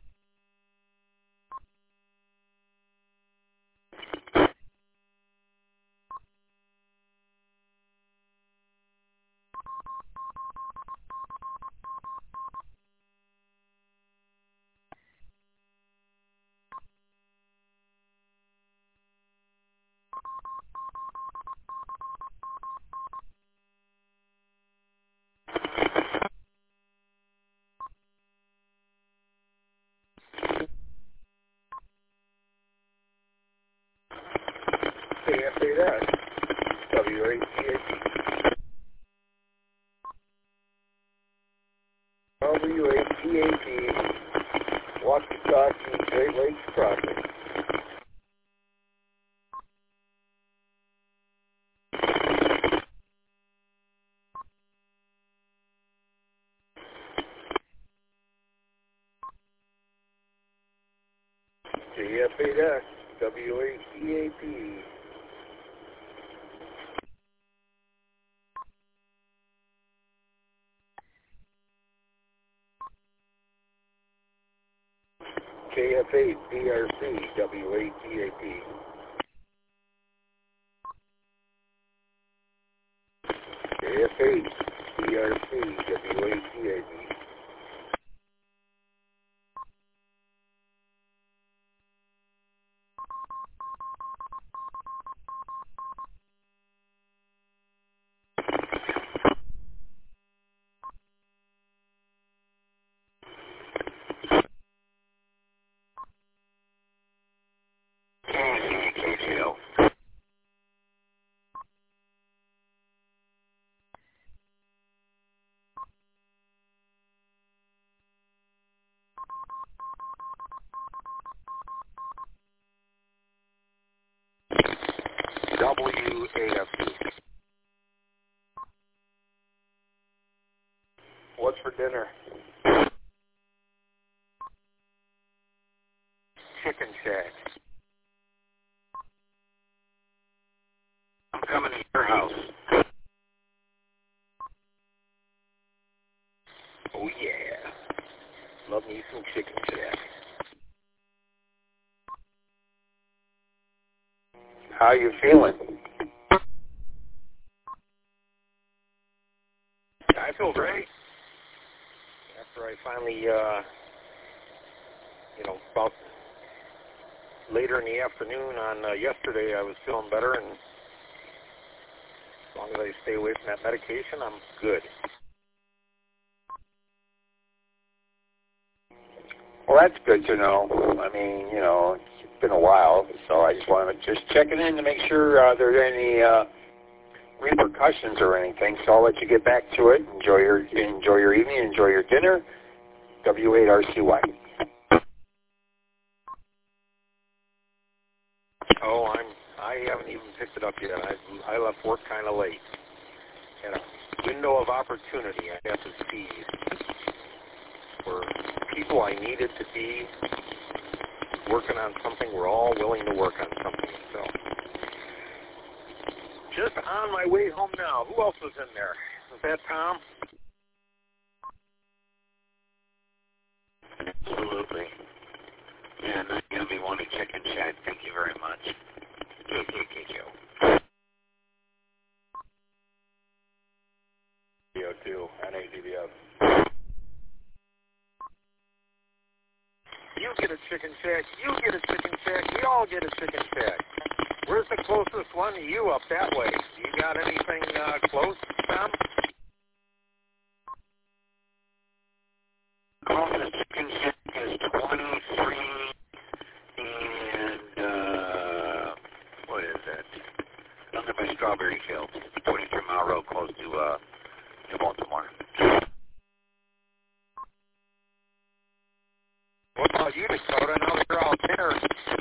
KFAS, WATAP. WATAP, Walkie-Talkie, Great Lakes Crossing. KFAS, WATAP. KFA, DRC, WATAP. KFA, DRC, WATAP.
WAFC.
What's for dinner?
Chicken Shack.
I'm coming to your house.
Oh yeah. Love me some Chicken Shack.
How you feeling?
I feel great. After I finally, about later in the afternoon on yesterday, I was feeling better, and as long as I stay away from that medication, I'm good.
Well, that's good to know. I mean, it's been a while, so I just wanted to just checking in to make sure there's any repercussions or anything. So I'll let you get back to it. Enjoy your evening. Enjoy your dinner. W8RCY.
Oh, I haven't even picked it up yet. I left work kind of late. And a window of opportunity I have to seize for people I needed to be working on something. We're all willing to work on something. So just on my way home now. Who else was in there? Was that Tom?
Absolutely. And I'm going to be wanting Chicken Shack. Thank you very much. KKKQ.
CO2, NADBS.
You get a Chicken Shack. You get a Chicken Shack. We all get a Chicken Shack. Where's the closest one to you up that way? You got anything close, Tom?
Closest Chicken Shack is 23 and, what is that? Under by Strawberry Fields, 23 Mile Road, close to Baltimore.
What about you, Dakota? Now that you're all dinner.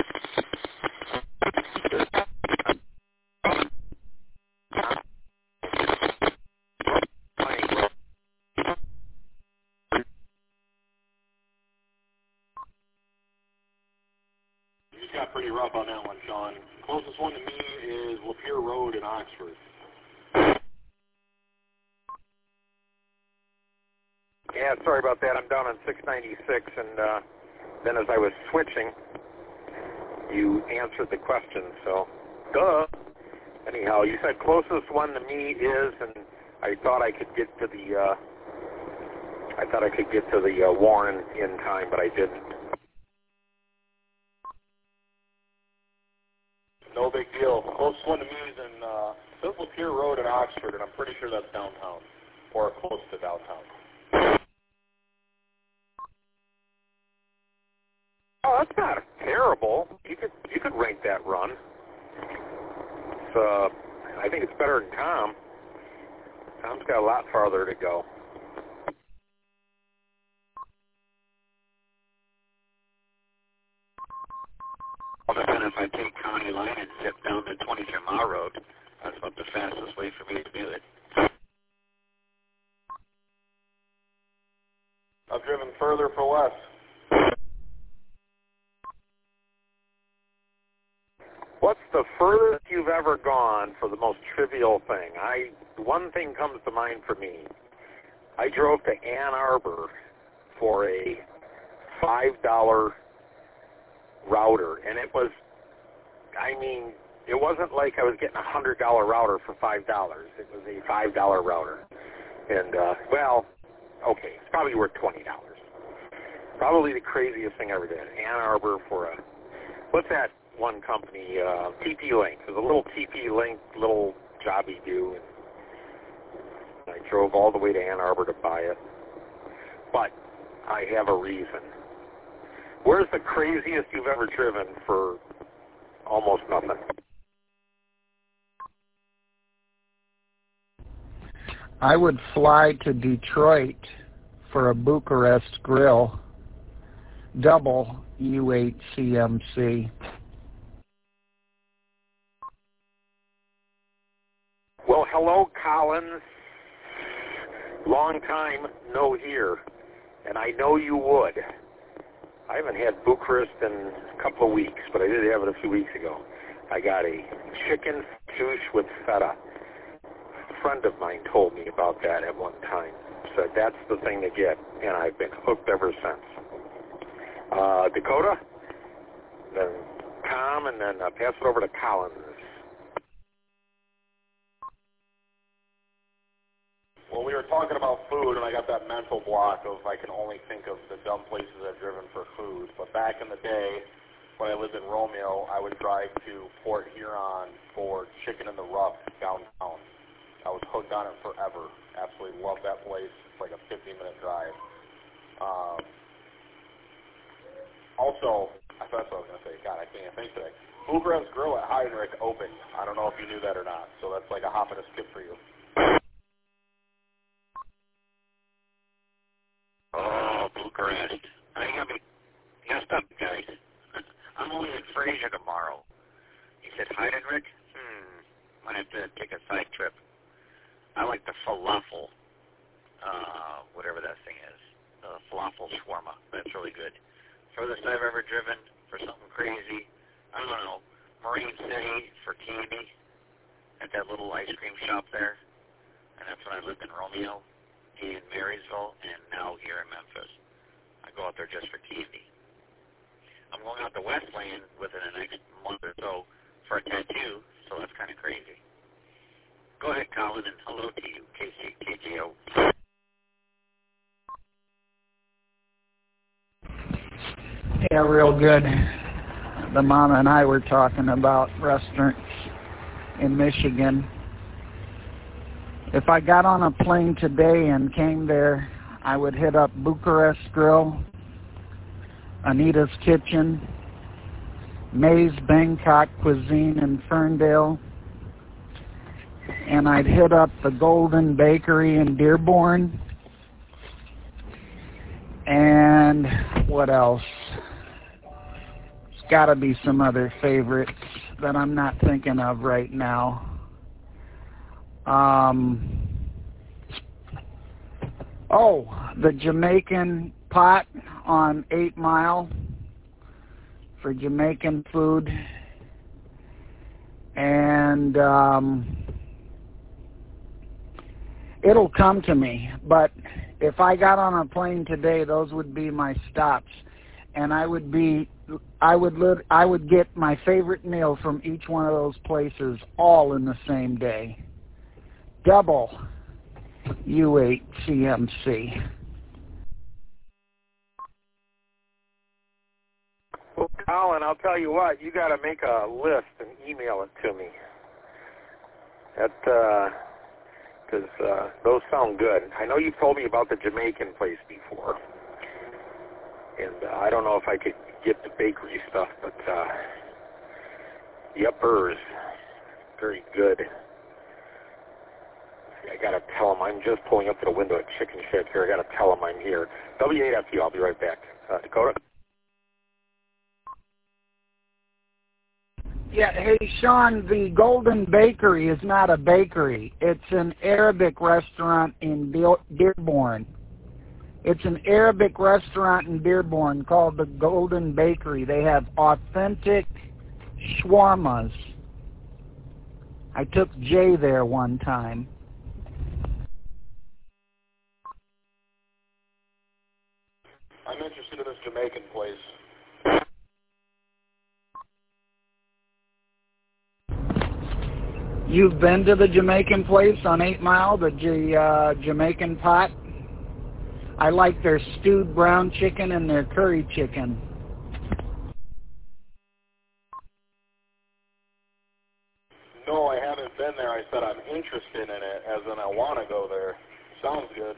You got pretty rough on that one, Sean. Closest one to me is Lapeer Road in Oxford.
Yeah, sorry about that. I'm down on 696, and then as I was switching, you answered the question, so duh. Anyhow, you said closest one to me is, and I thought I could get to the Warren in time, but I didn't.
No big deal. Closest one to me is in Lapeer Road in Oxford, and I'm pretty sure that's downtown, or close to downtown.
Oh, that's not terrible. You could rank that run. It's, I think it's better than Tom. Tom's got a lot farther to go.
Well, then if I take County Line and zip down to 23 Mile Road, that's about the fastest way for me to do it.
I've driven further for less.
What's the furthest you've ever gone for the most trivial thing? One thing comes to mind for me. I drove to Ann Arbor for a $5 router, and it wasn't like I was getting a $100 router for $5. It was a $5 router. And, okay, it's probably worth $20. Probably the craziest thing I ever did. Ann Arbor for what's that one company, TP-Link. It was a little TP-Link, little jobby do. And I drove all the way to Ann Arbor to buy it. But I have a reason. Where's the craziest you've ever driven for almost nothing?
I would fly to Detroit for a Bucharest grill, double U8CMC.
hello, Collins. Long time no hear, and I know you would. I haven't had Bucharest in a couple of weeks, but I did have it a few weeks ago. I got a chicken fajitas with feta. A friend of mine told me about that at one time. Said that's the thing to get, and I've been hooked ever since. Dakota, then Tom, and then pass it over to Collins.
Well, we were talking about food, and I got that mental block of I can only think of the dumb places I've driven for food. But back in the day, when I lived in Romeo, I would drive to Port Huron for Chicken in the Rough downtown. I was hooked on it forever. Absolutely love that place. It's like a 15-minute drive. Also, that's what I was going to say. God, I can't even think today. Bucharest Grill at Heinrich opened. I don't know if you knew that or not. So that's like a hop and a skip for you.
Oh, Bucharest. I got me messed up, guys. I'm only in Fraser tomorrow. He said, Heinrich? Might have to take a side trip. I like the falafel, whatever that thing is. Falafel shawarma. That's really good. Furthest I've ever driven for something crazy, I don't know, Marine City for candy at that little ice cream shop there. And that's when I lived in Romeo, in Marysville, and now here in Memphis. I go out there just for candy. I'm going out to Westland within the next month or so for a tattoo, so that's kind of crazy. Go ahead, Colin, and hello to you, KCKGO.
Yeah, real good. The mama and I were talking about restaurants in Michigan. If I got on a plane today and came there, I would hit up Bucharest Grill, Anita's Kitchen, May's Bangkok Cuisine in Ferndale, and I'd hit up the Golden Bakery in Dearborn, and what else? There's got to be some other favorites that I'm not thinking of right now. The Jamaican Pot on 8 Mile for Jamaican food. And it'll come to me, but if I got on a plane today, those would be my stops, and I would get my favorite meal from each one of those places all in the same day. Double U8CMC.
Well, Colin, I'll tell you what, you got to make a list and email it to me. Because those sound good. I know you've told me about the Jamaican place before, and I don't know if I could get the bakery stuff, but the uppers, very good. I got to tell them, I'm just pulling up to the window at Chicken Shack here. I got to tell them I'm here. W8FQ, I'll be right back. Dakota?
Yeah, hey, Sean, the Golden Bakery is not a bakery. It's an Arabic restaurant in Dearborn. It's an Arabic restaurant in Dearborn called the Golden Bakery. They have authentic shawarmas. I took Jay there one time.
I'm interested in this Jamaican place.
You've been to the Jamaican place on 8 Mile, the Jamaican Pot? I like their stewed brown chicken and their curry chicken.
No, I haven't been there. I said I'm interested in it, as in I want to go there. Sounds good.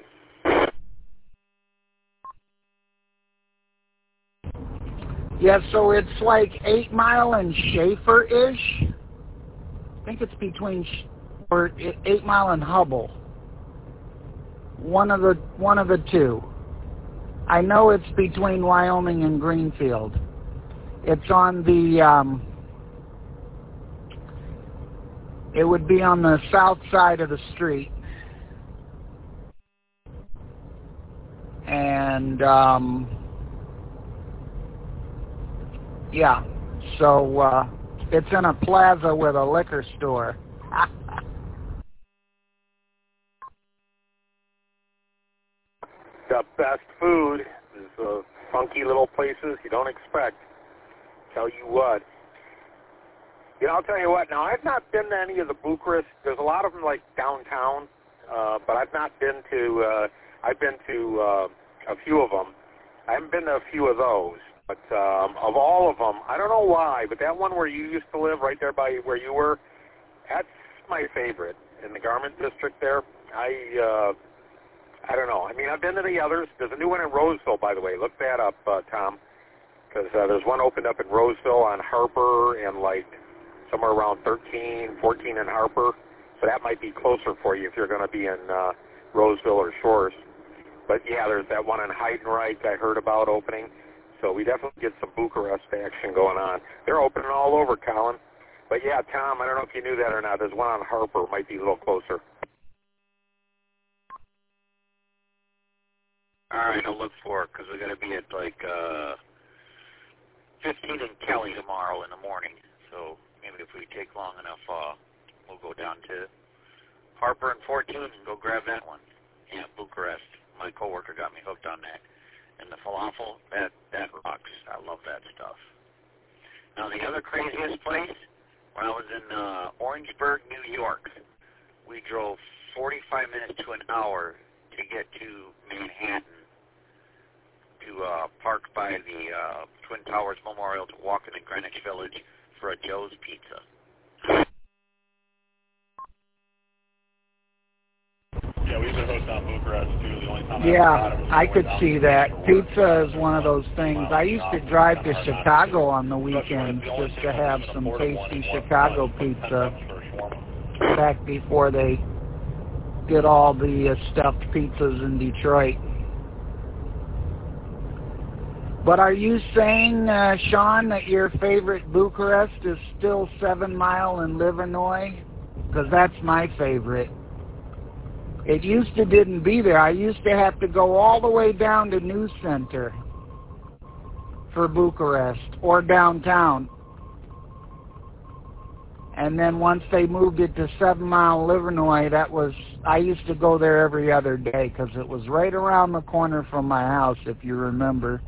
Yeah, so it's like 8 Mile and Schaefer-ish. I think it's between 8 Mile and Hubble. One of the two. I know it's between Wyoming and Greenfield. It's on the It would be on the south side of the street. And, yeah, so it's in a plaza with a liquor store.
The best food is funky little places you don't expect. Tell you what. I'll tell you what. Now, I've not been to any of the Bucharest. There's a lot of them like downtown, but I've not been to. I've been to a few of them. I haven't been to a few of those. But of all of them, I don't know why, but that one where you used to live, right there by where you were, that's my favorite in the Garment District there. I don't know. I mean, I've been to the others. There's a new one in Roseville, by the way. Look that up, Tom, because there's one opened up in Roseville on Harper and like somewhere around 13, 14 in Harper. So that might be closer for you if you're going to be in Roseville or Shores. But yeah, there's that one in Heidenreich I heard about opening. So we definitely get some Bucharest action going on. They're opening all over, Colin. But yeah, Tom, I don't know if you knew that or not. There's one on Harper. Might be a little closer.
All right, I'll look for it because we're going to be at like 15 in Kelly tomorrow in the morning. So maybe if we take long enough, we'll go down to Harper and 14 and go grab that one. Yeah, Bucharest. My coworker got me hooked on that. And the falafel, that rocks. I love that stuff. Now, the other craziest place, when I was in Orangeburg, New York, we drove 45 minutes to an hour to get to Manhattan to park by the Twin Towers Memorial to walk into Greenwich Village for a Joe's Pizza.
Yeah, we've been hooked on Bucharest, too. The only time
Yeah, I could see that. Pizza is one of those things. I used to drive to Chicago on the weekends just to have some tasty Chicago pizza back before they did all the stuffed pizzas in Detroit. But are you saying, Sean, that your favorite Bucharest is still 7 Mile in Livernois? Because that's my favorite. It used to didn't be there. I used to have to go all the way down to News Center for Bucharest or downtown. And then once they moved it to 7 Mile Livernois, I used to go there every other day because it was right around the corner from my house, if you remember.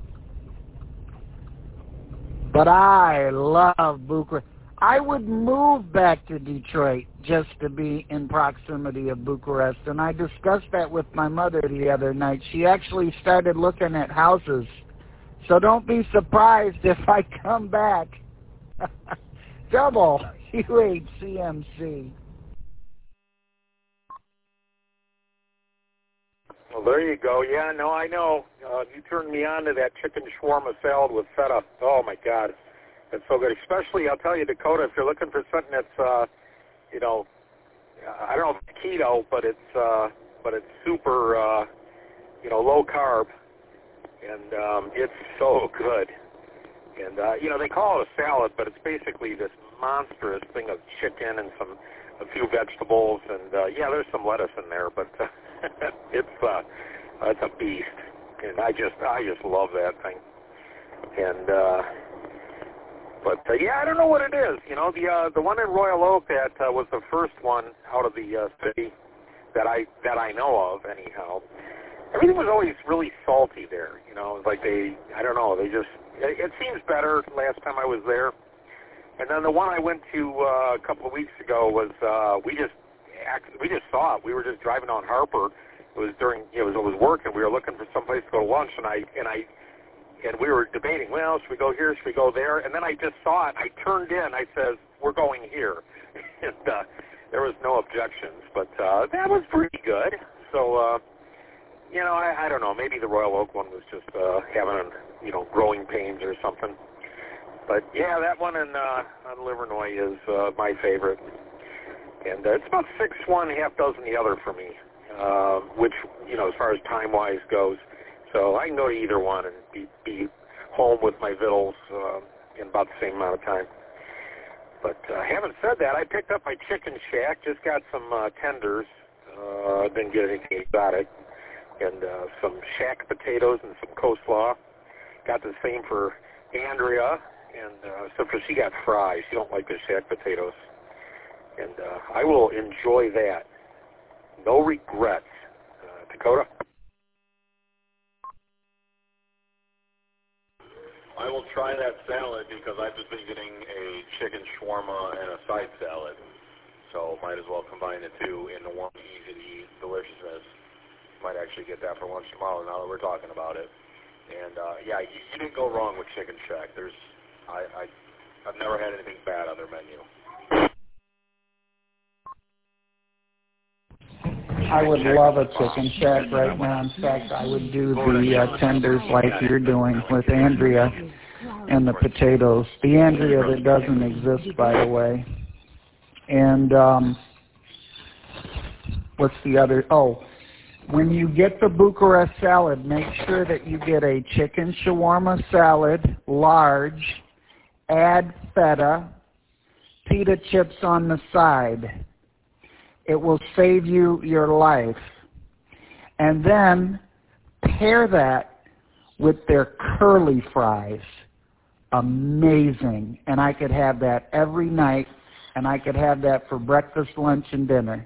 But I love Bucharest. I would move back to Detroit just to be in proximity of Bucharest, and I discussed that with my mother the other night. She actually started looking at houses, so don't be surprised if I come back. Double UHCMC.
Well, there you go. Yeah, no, I know. You turned me on to that chicken shawarma salad with feta. Oh, my God. It's so good. Especially, I'll tell you, Dakota, if you're looking for something that's, I don't know if it's keto, but it's super, low carb, and it's so good. And, they call it a salad, but it's basically this monstrous thing of chicken and a few vegetables, and, there's some lettuce in there, but it's a beast. And I just love that thing. And, I don't know what it is. The one in Royal Oak that was the first one out of the city that I know of, anyhow. Everything was always really salty there. It was like it seems better last time I was there. And then the one I went to a couple of weeks ago was we just saw it. We were just driving on Harper. It was it was work, and we were looking for some place to go to lunch, and we were debating, well, should we go here, should we go there? And then I just saw it. I turned in. I said, we're going here. And there was no objections. But that was pretty good. So, I don't know. Maybe the Royal Oak one was just having, growing pains or something. But, yeah, that one on Livernois is my favorite. And it's about 6-1, half dozen the other for me, which, as far as time-wise goes. So I can go to either one and be home with my victuals in about the same amount of time. But having said that, I picked up my Chicken Shack. Just got some tenders. Didn't get anything exotic. And some shack potatoes and some coleslaw. Got the same for Andrea, and except for she got fries. She don't like the shack potatoes. And I will enjoy that. No regrets. Dakota?
I will try that salad because I've just been getting a chicken shawarma and a side salad. So might as well combine the two into one easy-to-eat deliciousness. Might actually get that for lunch tomorrow now that we're talking about it. And yeah, you didn't go wrong with Chicken Shack. I've never had anything bad on their menu.
I would love a Chicken Shack right now. In fact, I would do the tenders like you're doing with Andrea and the potatoes. The Andrea that doesn't exist, by the way. And what's the other? Oh. When you get the Bucharest salad, make sure that you get a chicken shawarma salad, large, add feta, pita chips on the side. It will save you your life. And then pair that with their curly fries. Amazing. And I could have that every night, and I could have that for breakfast, lunch, and dinner.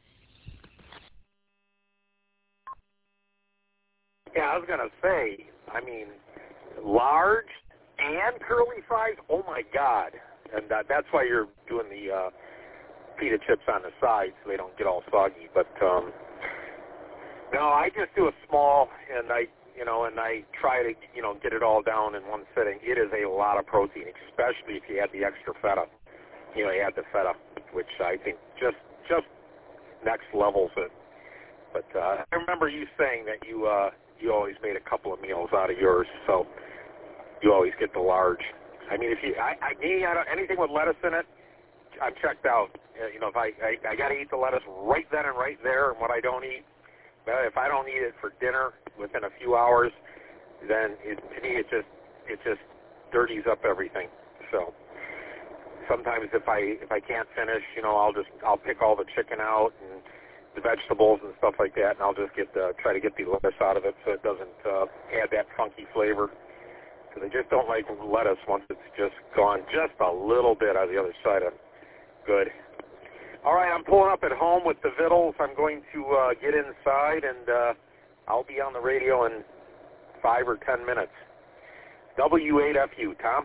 Yeah, I was going to say, I mean, large and curly fries, oh my God. And that's why you're doing the pita chips on the side so they don't get all soggy. But, no, I just do a small, and I try to, get it all down in one sitting. It is a lot of protein, especially if you add the extra feta. You add the feta, which I think just next levels it. But I remember you saying that you always made a couple of meals out of yours, so you always get the large. I mean, if anything with lettuce in it, I'm checked out. If I got to eat the lettuce right then and right there, and what I don't eat, if I don't eat it for dinner within a few hours, then to me it just dirties up everything. So sometimes if I can't finish, I'll pick all the chicken out and the vegetables and stuff like that, and I'll just try to get the lettuce out of it so it doesn't add that funky flavor. Because I just don't like lettuce once it's just gone just a little bit on the other side of good. All right, I'm pulling up at home with the vittles. I'm going to get inside, and I'll be on the radio in 5 or 10 minutes. W8FU, Tom?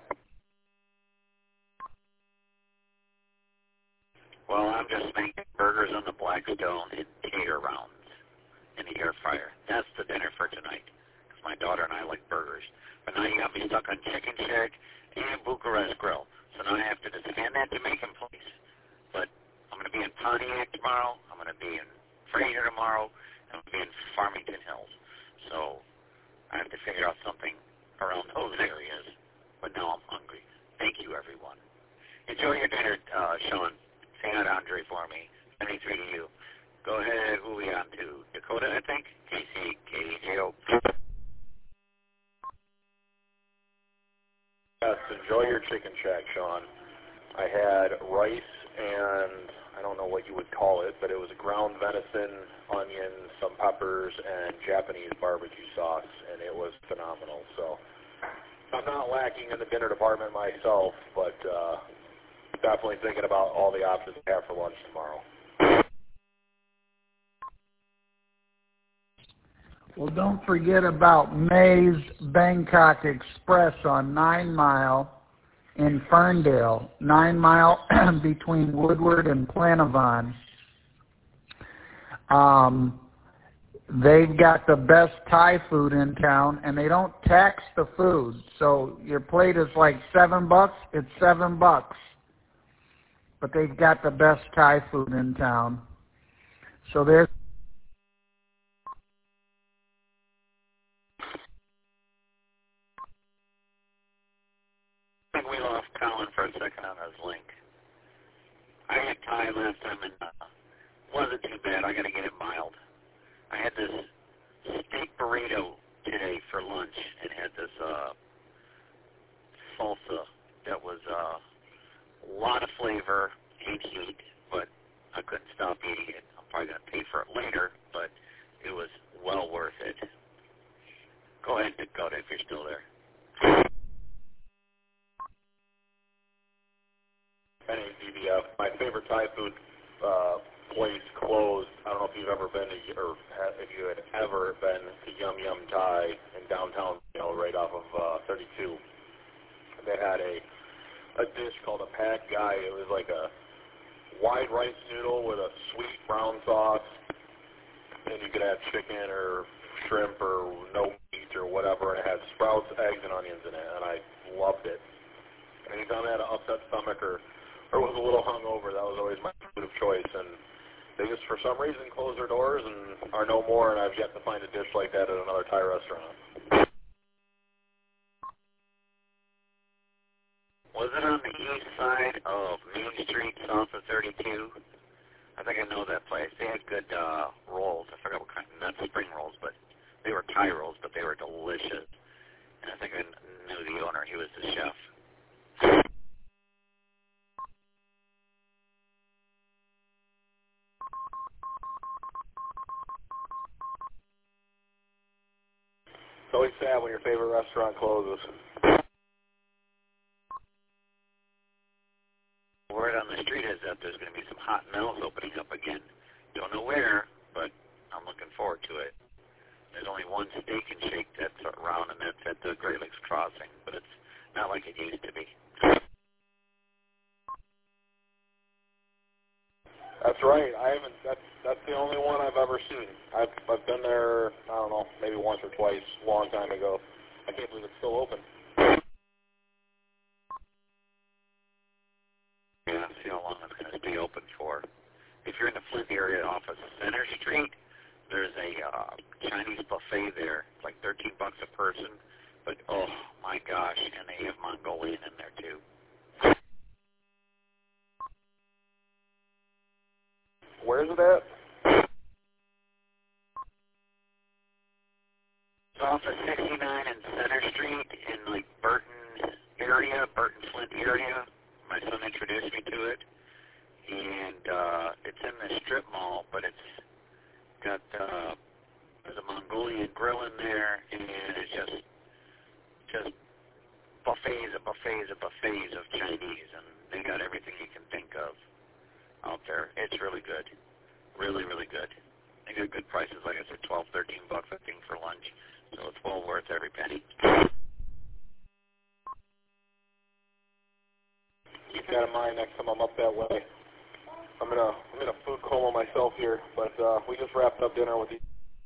Well, I'm just making burgers on the Blackstone and tater rounds in the air fryer. That's the dinner for tonight. Because my daughter and I like burgers. But now you got me stuck on Chicken Shack and Bucharest Grill. So now I have to just hand that to Macon Place. But I'm going to be in Pontiac tomorrow. I'm going to be in Fraser tomorrow. I'm going to be in Farmington Hills. So I have to figure out something around those areas. But now I'm hungry. Thank you, everyone. Enjoy your dinner, Sean. Say hi to Andre for me. 73 to you. Go ahead. Who are we on to? Dakota, I think? KC, KJO.
Yes, enjoy your Chicken Shack, Sean. I had rice and I don't know what you would call it, but it was ground venison, onions, some peppers, and Japanese barbecue sauce, and it was phenomenal. So I'm not lacking in the dinner department myself, but definitely thinking about all the options I have for lunch tomorrow.
Well, don't forget about May's Bangkok Express on 9 Mile in Ferndale, 9 Mile between Woodward and Planavon. They've got the best Thai food in town, and they don't tax the food. So your plate is like $7, it's $7. But they've got the best Thai food in town. So there's
I think we lost Colin for a second on his link. I had Thai last time and wasn't too bad. I got to get it mild. I had this steak burrito today for lunch and had this salsa that was a lot of flavor.
my favorite Thai food place closed. I don't know if you've ever been to, or if you had ever been to Yum Yum Thai in downtown, right off of 32. They had a dish called a pad gai. It was like a wide rice noodle with a sweet brown sauce, and you could add chicken or shrimp or no meat or whatever, and it had sprouts, eggs, and onions in it, and I loved it. Anytime I had an upset stomach or was a little hungover, that was always my food of choice, and they just, for some reason, closed their doors and are no more, and I've yet to find a dish like that at another Thai restaurant.
Was it on the east side of Main Street, south of 32? I think I know that place. They had good rolls. I forgot what kind, not spring rolls, but they were Thai rolls, but they were delicious. And I think I knew the owner. He was the chef.
It's always sad when your favorite restaurant closes.
Word on the street is that there's going to be some hot meals opening up again. Don't know where, but I'm looking forward to it. There's only one Steak and Shake that's around, and that's at the Great Lakes Crossing, but it's not like it used to be.
That's right. I haven't. That's the only one I've ever seen. I've been there. I don't know, maybe once or twice, a long time ago. I can't believe it's still open.
Yeah, see how long it's going to stay open for. If you're in the Flint area off of Center Street, there's a Chinese buffet there. It's like $13 a person, but oh my gosh, and they have Mongolian in there too.
Where is it at?
It's off of 69 and Center Street in like Burton Flint area. My son introduced me to it, and it's in the strip mall, but it's got there's a Mongolian grill in there, and it's just buffets of Chinese, and they got everything you can think of out there. It's really good, really good. They got good prices, like I said, $12, $13 I think for lunch, so it's well worth every penny.
Keep that in mind next time I'm up that way. I'm in a food coma myself here, but we just wrapped up dinner with you.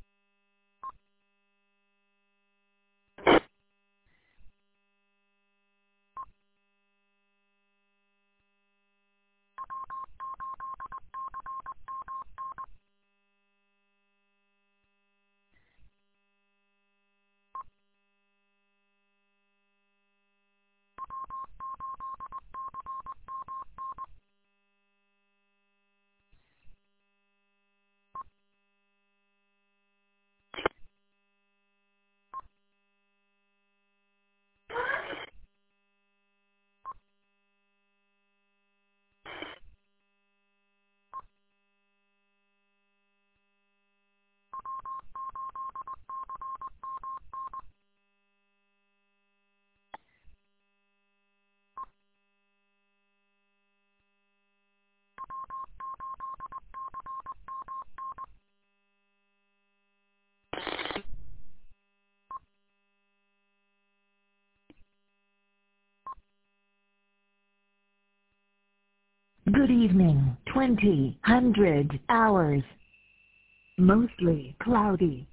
Good evening, 2000 hours. Mostly cloudy.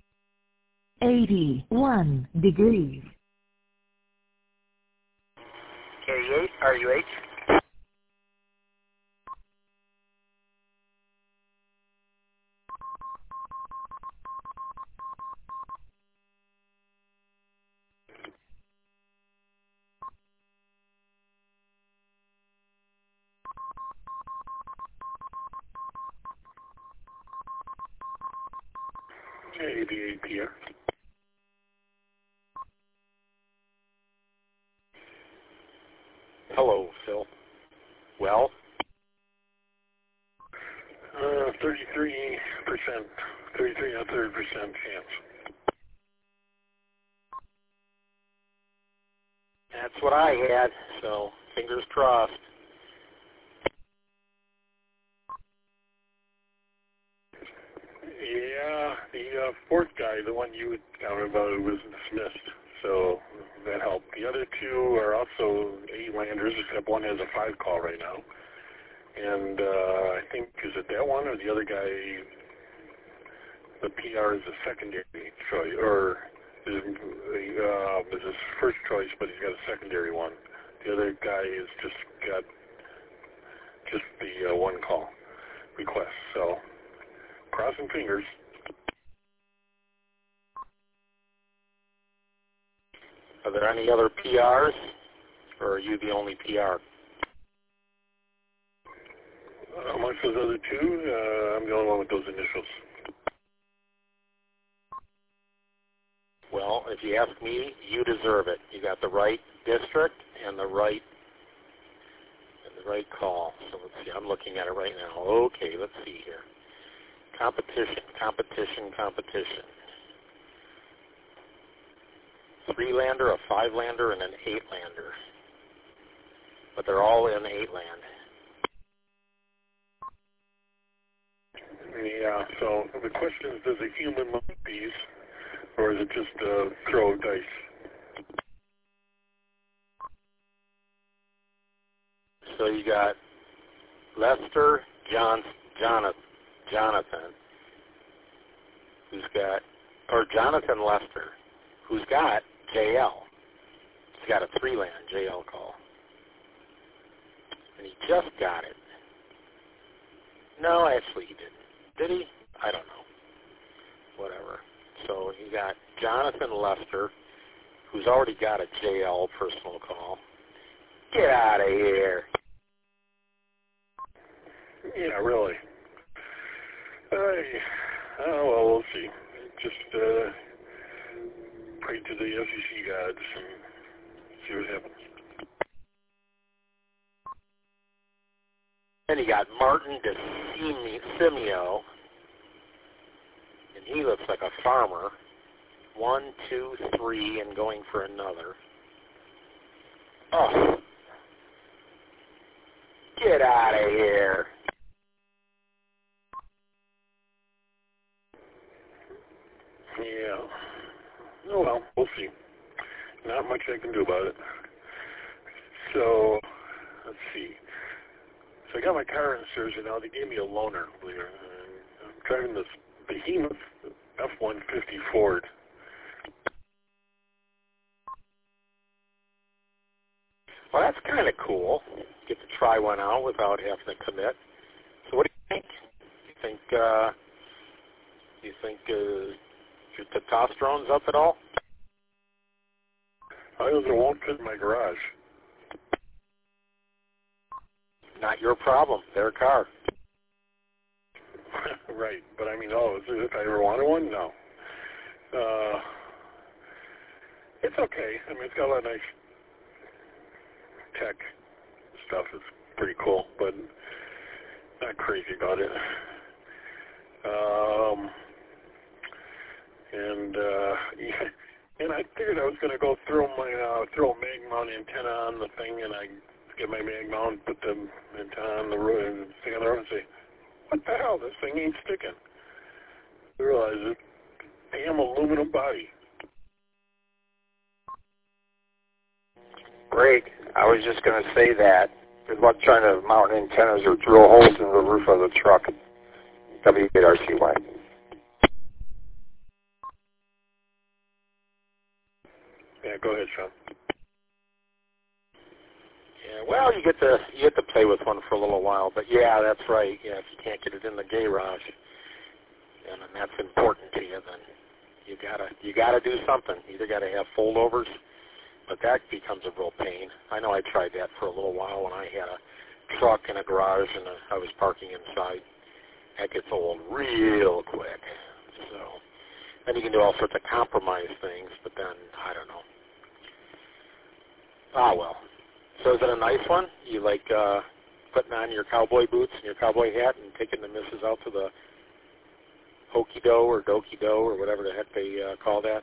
81 degrees.
K8, RUH.
JB8 Pierre.
Hello, Phil. Well?
33%, 33.3% chance.
That's what I had, so fingers crossed.
Yeah, the fourth guy, the one you had counted about, was dismissed, so that helped. The other two are also 8-landers, except one has a 5 call right now. And I think, is it that one or the other guy, the PR is a secondary choice, or is his first choice, but he's got a secondary one. The other guy has just got just the 1 call request, so crossing fingers.
Are there any other PRs, or are you the only PR?
Amongst those other two, I'm the only one with those initials.
Well, if you ask me, you deserve it. You got the right district and the right call. So let's see. I'm looking at it right now. Okay, let's see here. Competition. 3-lander, a 5-lander, and an 8-lander. But they're all in 8-land.
Yeah, so the question is, does a human mount these, or is it just a throw of dice?
So you got Lester Jonathan, who's got, or Jonathan Lester, who's got JL. He's got a 3-land JL call. And he just got it. No, actually he didn't. Did he? I don't know. Whatever. So you got Jonathan Lester, who's already got a JL personal call. Get out of here.
Yeah, really. Well, we'll see. Just pray to the SEC gods and see what happens.
Then you got Martin DeSimio, and he looks like a farmer. 1, 2, 3, and going for another. Oh. Get out of here.
Yeah. Oh, well, we'll see. Not much I can do about it. So, let's see. So I got my car in Surgeon now. They gave me a loaner. I'm driving this behemoth F-150 Ford.
Well, that's kind of cool. Get to try one out without having to commit. So what do you think? You think your testosterone's up at all?
I know it won't fit in my garage.
Not your problem. Their car.
Right, but I mean, if I ever wanted one, no. It's okay. I mean, it's got a lot of nice tech stuff. It's pretty cool, but not crazy about it. And I figured I was going to go throw a mag mount antenna on the thing, and I get my mag mount, put the antenna on the road, and stick on the road and say, "What the hell? This thing ain't sticking." I realized it. Damn aluminum body.
Greg, I was just going to say that. Good luck trying to mount antennas or drill holes in the roof of the truck. W8RCY.
Yeah, go ahead, Sean.
Yeah, well, you get to play with one for a little while, but yeah, that's right. Yeah, if you can't get it in the garage, and that's important to you, then you gotta do something. You either gotta have foldovers, but that becomes a real pain. I know I tried that for a little while when I had a truck in a garage and I was parking inside. That gets old real quick. So then you can do all sorts of compromise things, but then I don't know. Ah, well. So is it a nice one? You like putting on your cowboy boots and your cowboy hat and taking the missus out to the hokey-do or dokey-do or whatever the heck they call that?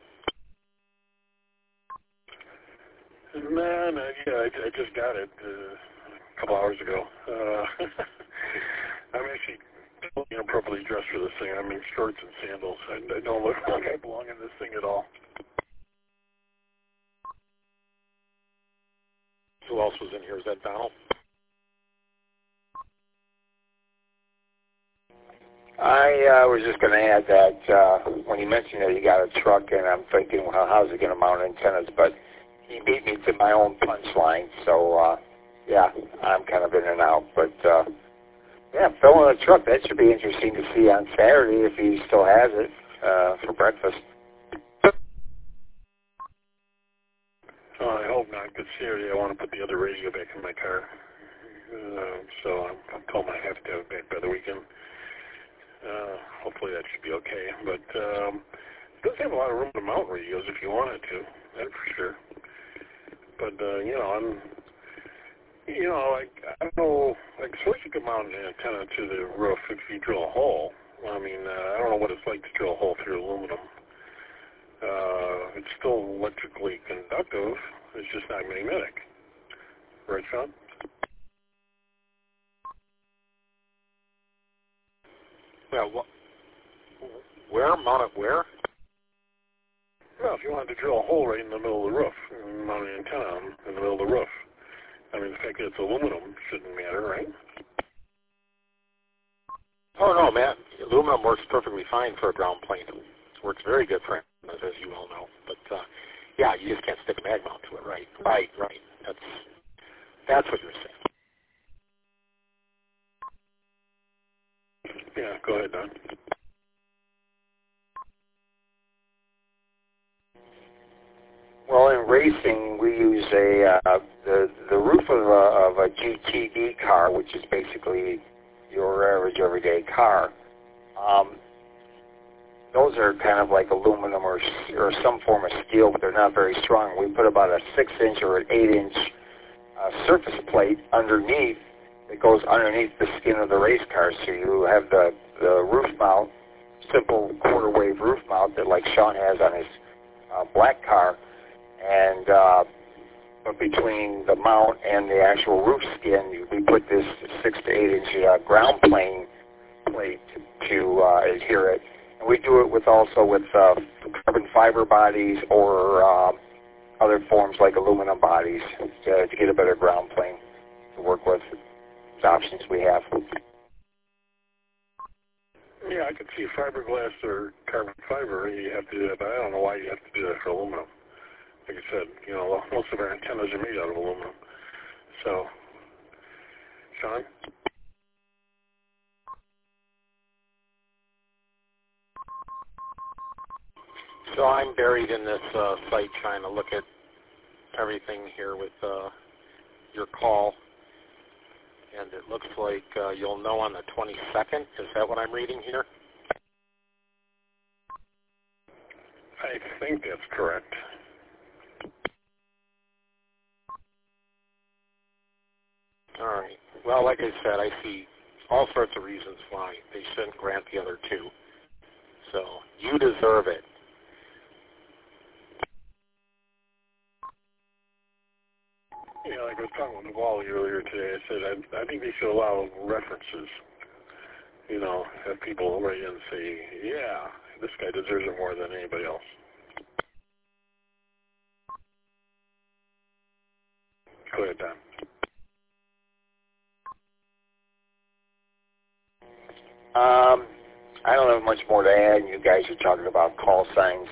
No, yeah, I just got it a couple hours ago. I'm actually inappropriately dressed for this thing. I'm in shorts and sandals. I don't look like I belong in this thing at all.
Who else was in here? Is that Donald?
I was just going to add that when you mentioned that you got a truck, and I'm thinking, well, how's it going to mount antennas? But he beat me to my own punchline, so yeah, I'm kind of in and out. But yeah, filling a truck, that should be interesting to see on Saturday if he still has it for breakfast.
I hope not, because Saturday I want to put the other radio back in my car. So I'm told I have to have it back by the weekend. Hopefully that should be okay. But it does have a lot of room to mount radios if you wanted to, that's for sure. But, like, I don't know, like, suppose you could mount an antenna to the roof if you drill a hole. I mean, I don't know what it's like to drill a hole through aluminum. It's still electrically conductive, it's just not magnetic. Right, Sean?
Well, where? Mount it where?
Well, if you wanted to drill a hole right in the middle of the roof, mount an antenna in the middle of the roof. I mean, the fact that it's aluminum shouldn't matter, right?
Oh, no, man. Aluminum works perfectly fine for a ground plane. It works very good for antennas, as you all know. But, yeah, you just can't stick a mag mount to it, right? Right. That's what you're saying.
Yeah, go ahead, Don.
Well, in racing, we use the roof of a GTD car, which is basically your average everyday car. Those are kind of like aluminum or some form of steel, but they're not very strong. We put about a 6-inch or an 8-inch surface plate underneath that goes underneath the skin of the race car. So you have the roof mount, simple quarter-wave roof mount that like Sean has on his black car. And but between the mount and the actual roof skin, we put this 6 to 8 inch ground plane plate to adhere it. And we do it with carbon fiber bodies or other forms like aluminum bodies to get a better ground plane to work with. The options we have.
Yeah, I could see fiberglass or carbon fiber. You have to do that, but I don't know why you have to do that for aluminum. Like I said, most of our antennas are made out of aluminum. So, Sean?
So I'm buried in this site trying to look at everything here with your call. And it looks like you'll know on the 22nd. Is that what I'm reading here?
I think that's correct.
All right. Well, like I said, I see all sorts of reasons why they shouldn't grant the other two. So you deserve it.
Yeah, like I was talking with Wally earlier today, I said I think they should allow references. Have people write in and say, yeah, this guy deserves it more than anybody else. Go ahead, Don.
I don't have much more to add. You guys are talking about call signs.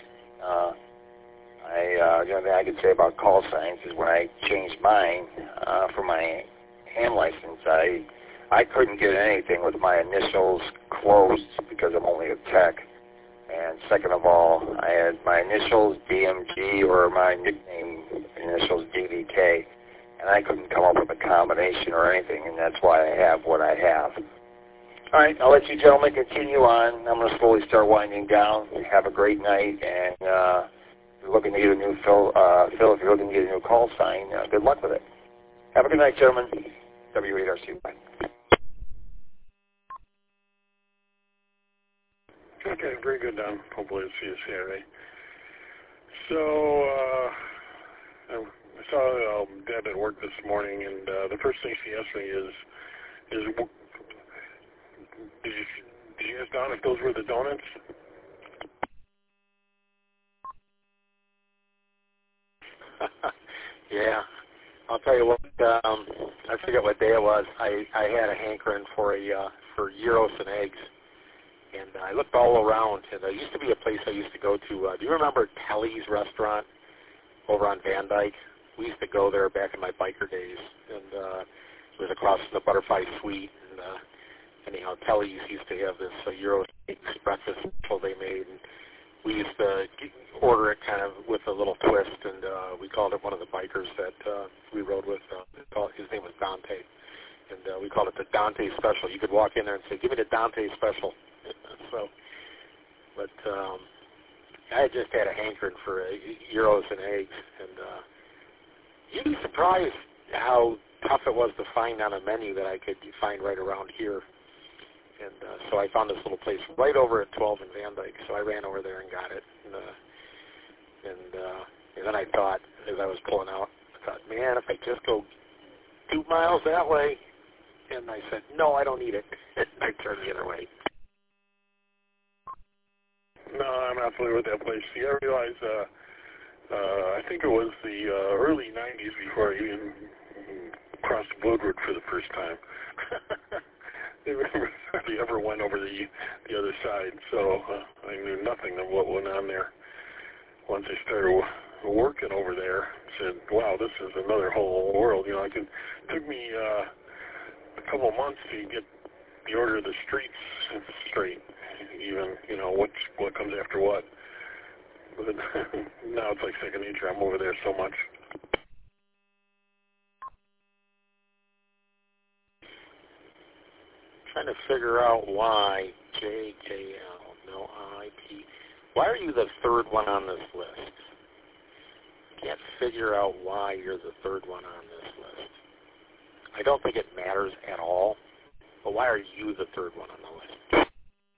The only thing I could say about call signs is when I changed mine for my hand license, I couldn't get anything with my initials closed because I'm only a tech. And second of all, I had my initials DMG or my nickname initials DVK, and I couldn't come up with a combination or anything, and that's why I have what I have. All right, I'll let you gentlemen continue on. I'm going to slowly start winding down. Have a great night, and if you're looking to get a new Phil, if you're looking to get a new call sign, good luck with it. Have a good night, gentlemen. W8RC. Bye.
Okay, very good, Don. Hopefully I'll see you Saturday. So, I saw Deb at work this morning, and the first thing she asked me is you ask Don if those were the donuts?
Yeah. I'll tell you what, I forget what day it was. I had a hankering for gyros and eggs. And I looked all around, and there used to be a place I used to go to. Do you remember Telly's restaurant over on Van Dyke? We used to go there back in my biker days, and it was across from the Butterfly Suite. And anyhow, Telly's used to have this gyros breakfast special they made, and we used to order it kind of with a little twist, and we called it one of the bikers that we rode with. His name was Dante, and we called it the Dante Special. You could walk in there and say, "Give me the Dante Special." So, but I just had a hankering for gyros and eggs, and you'd be surprised how tough it was to find on a menu that I could find right around here. And so I found this little place right over at 12 in Van Dyke, so I ran over there and got it. And then I thought, as I was pulling out, I thought, man, if I just go 2 miles that way, and I said, no, I don't need it. And I turned the other way.
No, I'm not familiar with that place. See, I realize, I think it was the early 90s before I even crossed Woodward for the first time. I hardly ever went over the other side, so I knew nothing of what went on there. Once I started working over there, I said, wow, this is another whole world. You know, it took me a couple of months to get the order of the streets straight, even, you know, what comes after what. But now it's like second nature. I'm over there so much.
Trying to figure out why JJL, why are you the third one on this list? Can't figure out why you're the third one on this list. I don't think it matters at all, but why are you the third one on the list?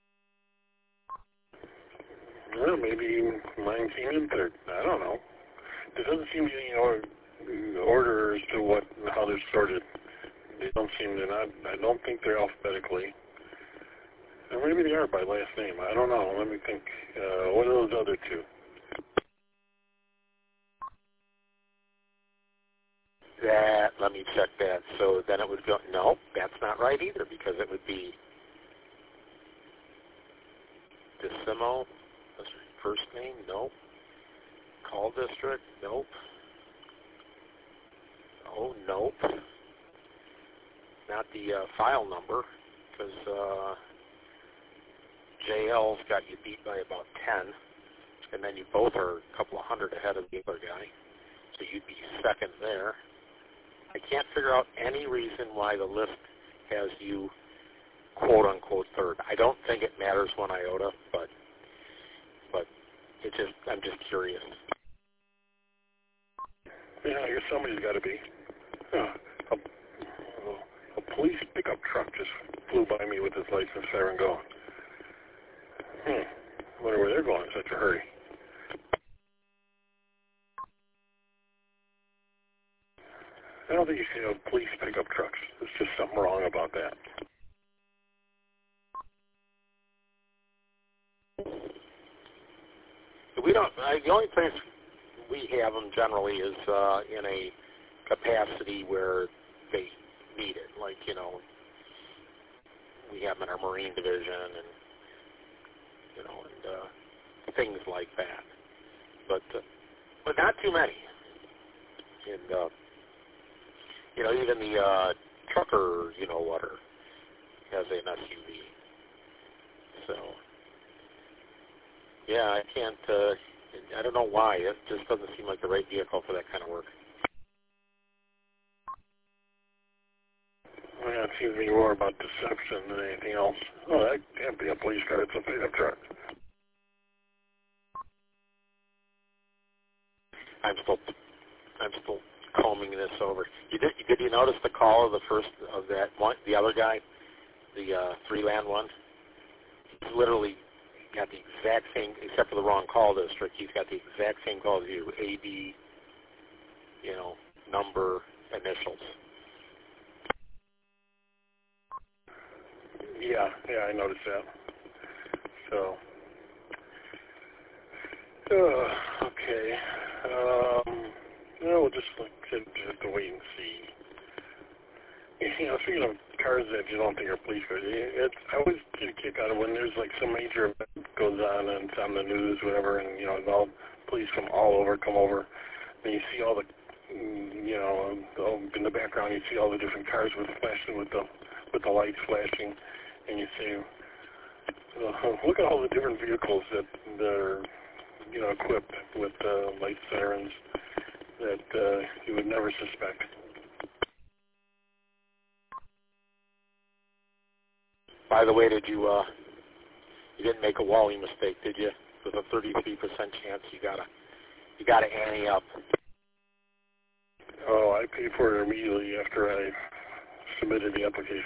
Well, maybe mine came in third. I don't know. There doesn't seem to be any order as to how they're sorted. They don't seem to not. I don't think they're alphabetically. Or maybe they are by last name. I don't know. Let me think. What are those other two?
Let me check that. So then it would go, no, that's not right either, because it would be Decimo, first name, nope. Call district, nope. Oh, nope. Not the file number, because JL's got you beat by about 10, and then you both are a couple of hundred ahead of the other guy, so you'd be second there. I can't figure out any reason why the list has you quote-unquote third. I don't think it matters one iota, but I'm just curious.
Yeah, I guess somebody's got to be. A police pickup truck just flew by me with his license siren going. I wonder where they're going in such a hurry. I don't think you see no police pickup trucks. There's just something wrong about that.
We don't. The only place we have them generally is in a capacity where they need it. Like, you know, we have them in our Marine division, and you know, and things like that. But not too many. And you know, even the trucker, you know, water has an SUV. So, yeah, I can't, I don't know why. It just doesn't seem like the right vehicle for that kind of work.
Yeah, it seems to be more about deception than anything else. Oh, that can't be a police car. It's a pickup truck.
I'm still combing this over. Did you notice the call of the first of that one, the other guy, the Freeland one? He's literally got the exact same, except for the wrong call district. He's got the exact same call as you, AB, you know, number, initials.
Yeah, I noticed that. So, okay. We'll just have to wait and see. You know, speaking of cars that you don't think are police cars, I always get a kick out of when there's like some major event goes on and it's on the news, whatever, and you know, all police come over, and you see all the, you know, in the background you see all the different cars with flashing with the lights flashing, and you say, look at all the different vehicles that are, you know, equipped with light sirens that you would never suspect.
By the way, did you didn't make a Wally mistake, did you? With a 33% chance, you gotta ante up.
Oh, I paid for it immediately after I submitted the application.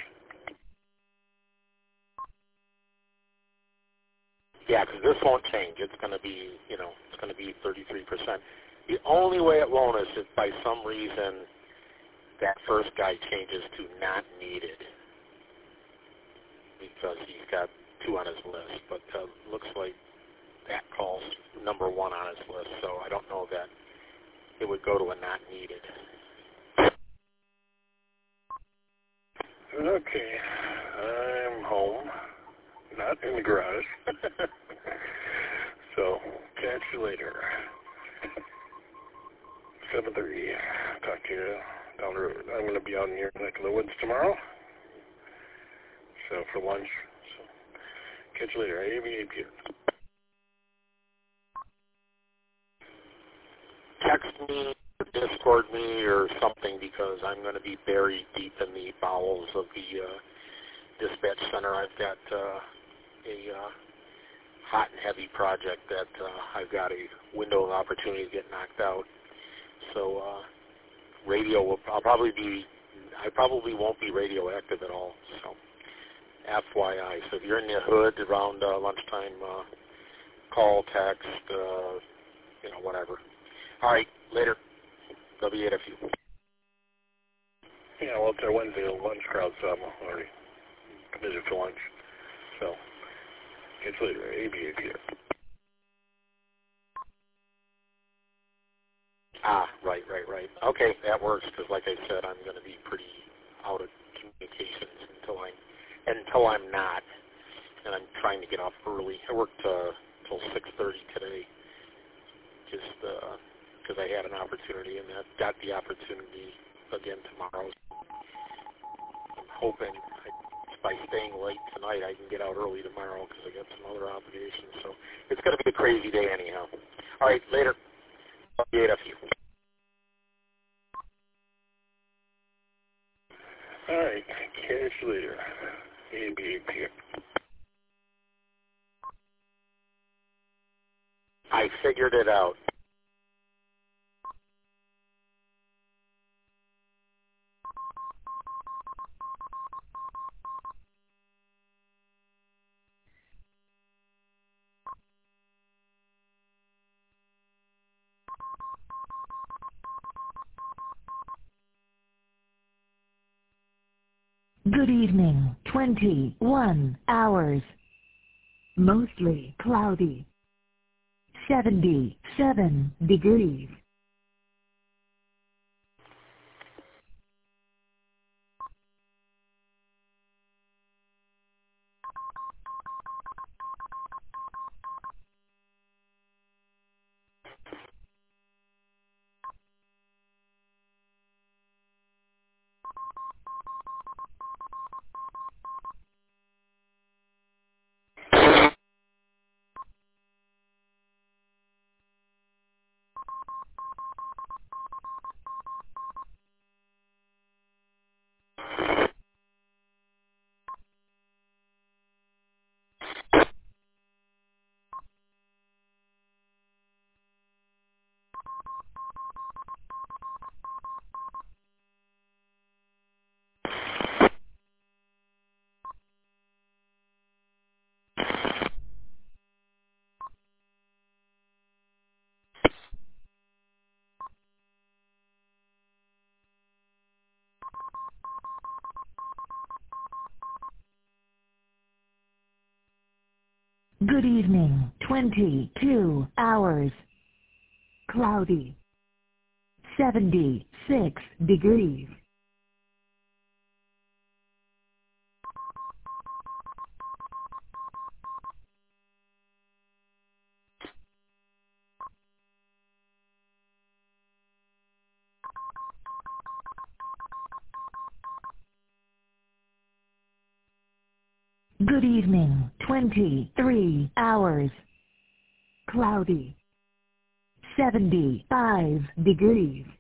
Yeah, because this won't change. It's going to be, you know, it's going to be 33%. The only way it won't is if by some reason that first guy changes to not needed, because he's got 2 on his list. But looks like that call's number 1 on his list, so I don't know that it would go to a not needed.
Okay, I'm home, not in the garage. So, catch you later. 7:30. Talk to you down the road. I'm going to be out in your neck of the woods tomorrow. So, for lunch. So, catch you later. ABA Peter.
Text me, or Discord me, or something, because I'm going to be buried deep in the bowels of the dispatch center. I've got a hot and heavy project that I've got a window of opportunity to get knocked out. So radio will I probably won't be radioactive at all. So FYI. So if you're in the hood around lunchtime, call, text, you know, whatever. All right, later. W8FU.
Yeah, well, it's our Wednesday lunch crowd, so I'm already committed for lunch. So, catch you later. ABA here.
Right. Okay, that works, because like I said, I'm going to be pretty out of communications until I'm not, and I'm trying to get off early. I worked till 6:30 today, just because I had an opportunity, and I got the opportunity again tomorrow. I'm hoping by staying late tonight I can get out early tomorrow, because I got some other obligations. So it's going to be a crazy day anyhow. All right, later. W8FU.
All right, catch you later. ABA here.
I figured it out.
Good evening. 21 hours. Mostly cloudy. 77 degrees. Good evening, 22 hours. Cloudy. 76 degrees. Good evening, 23 hours. Cloudy. 75 degrees.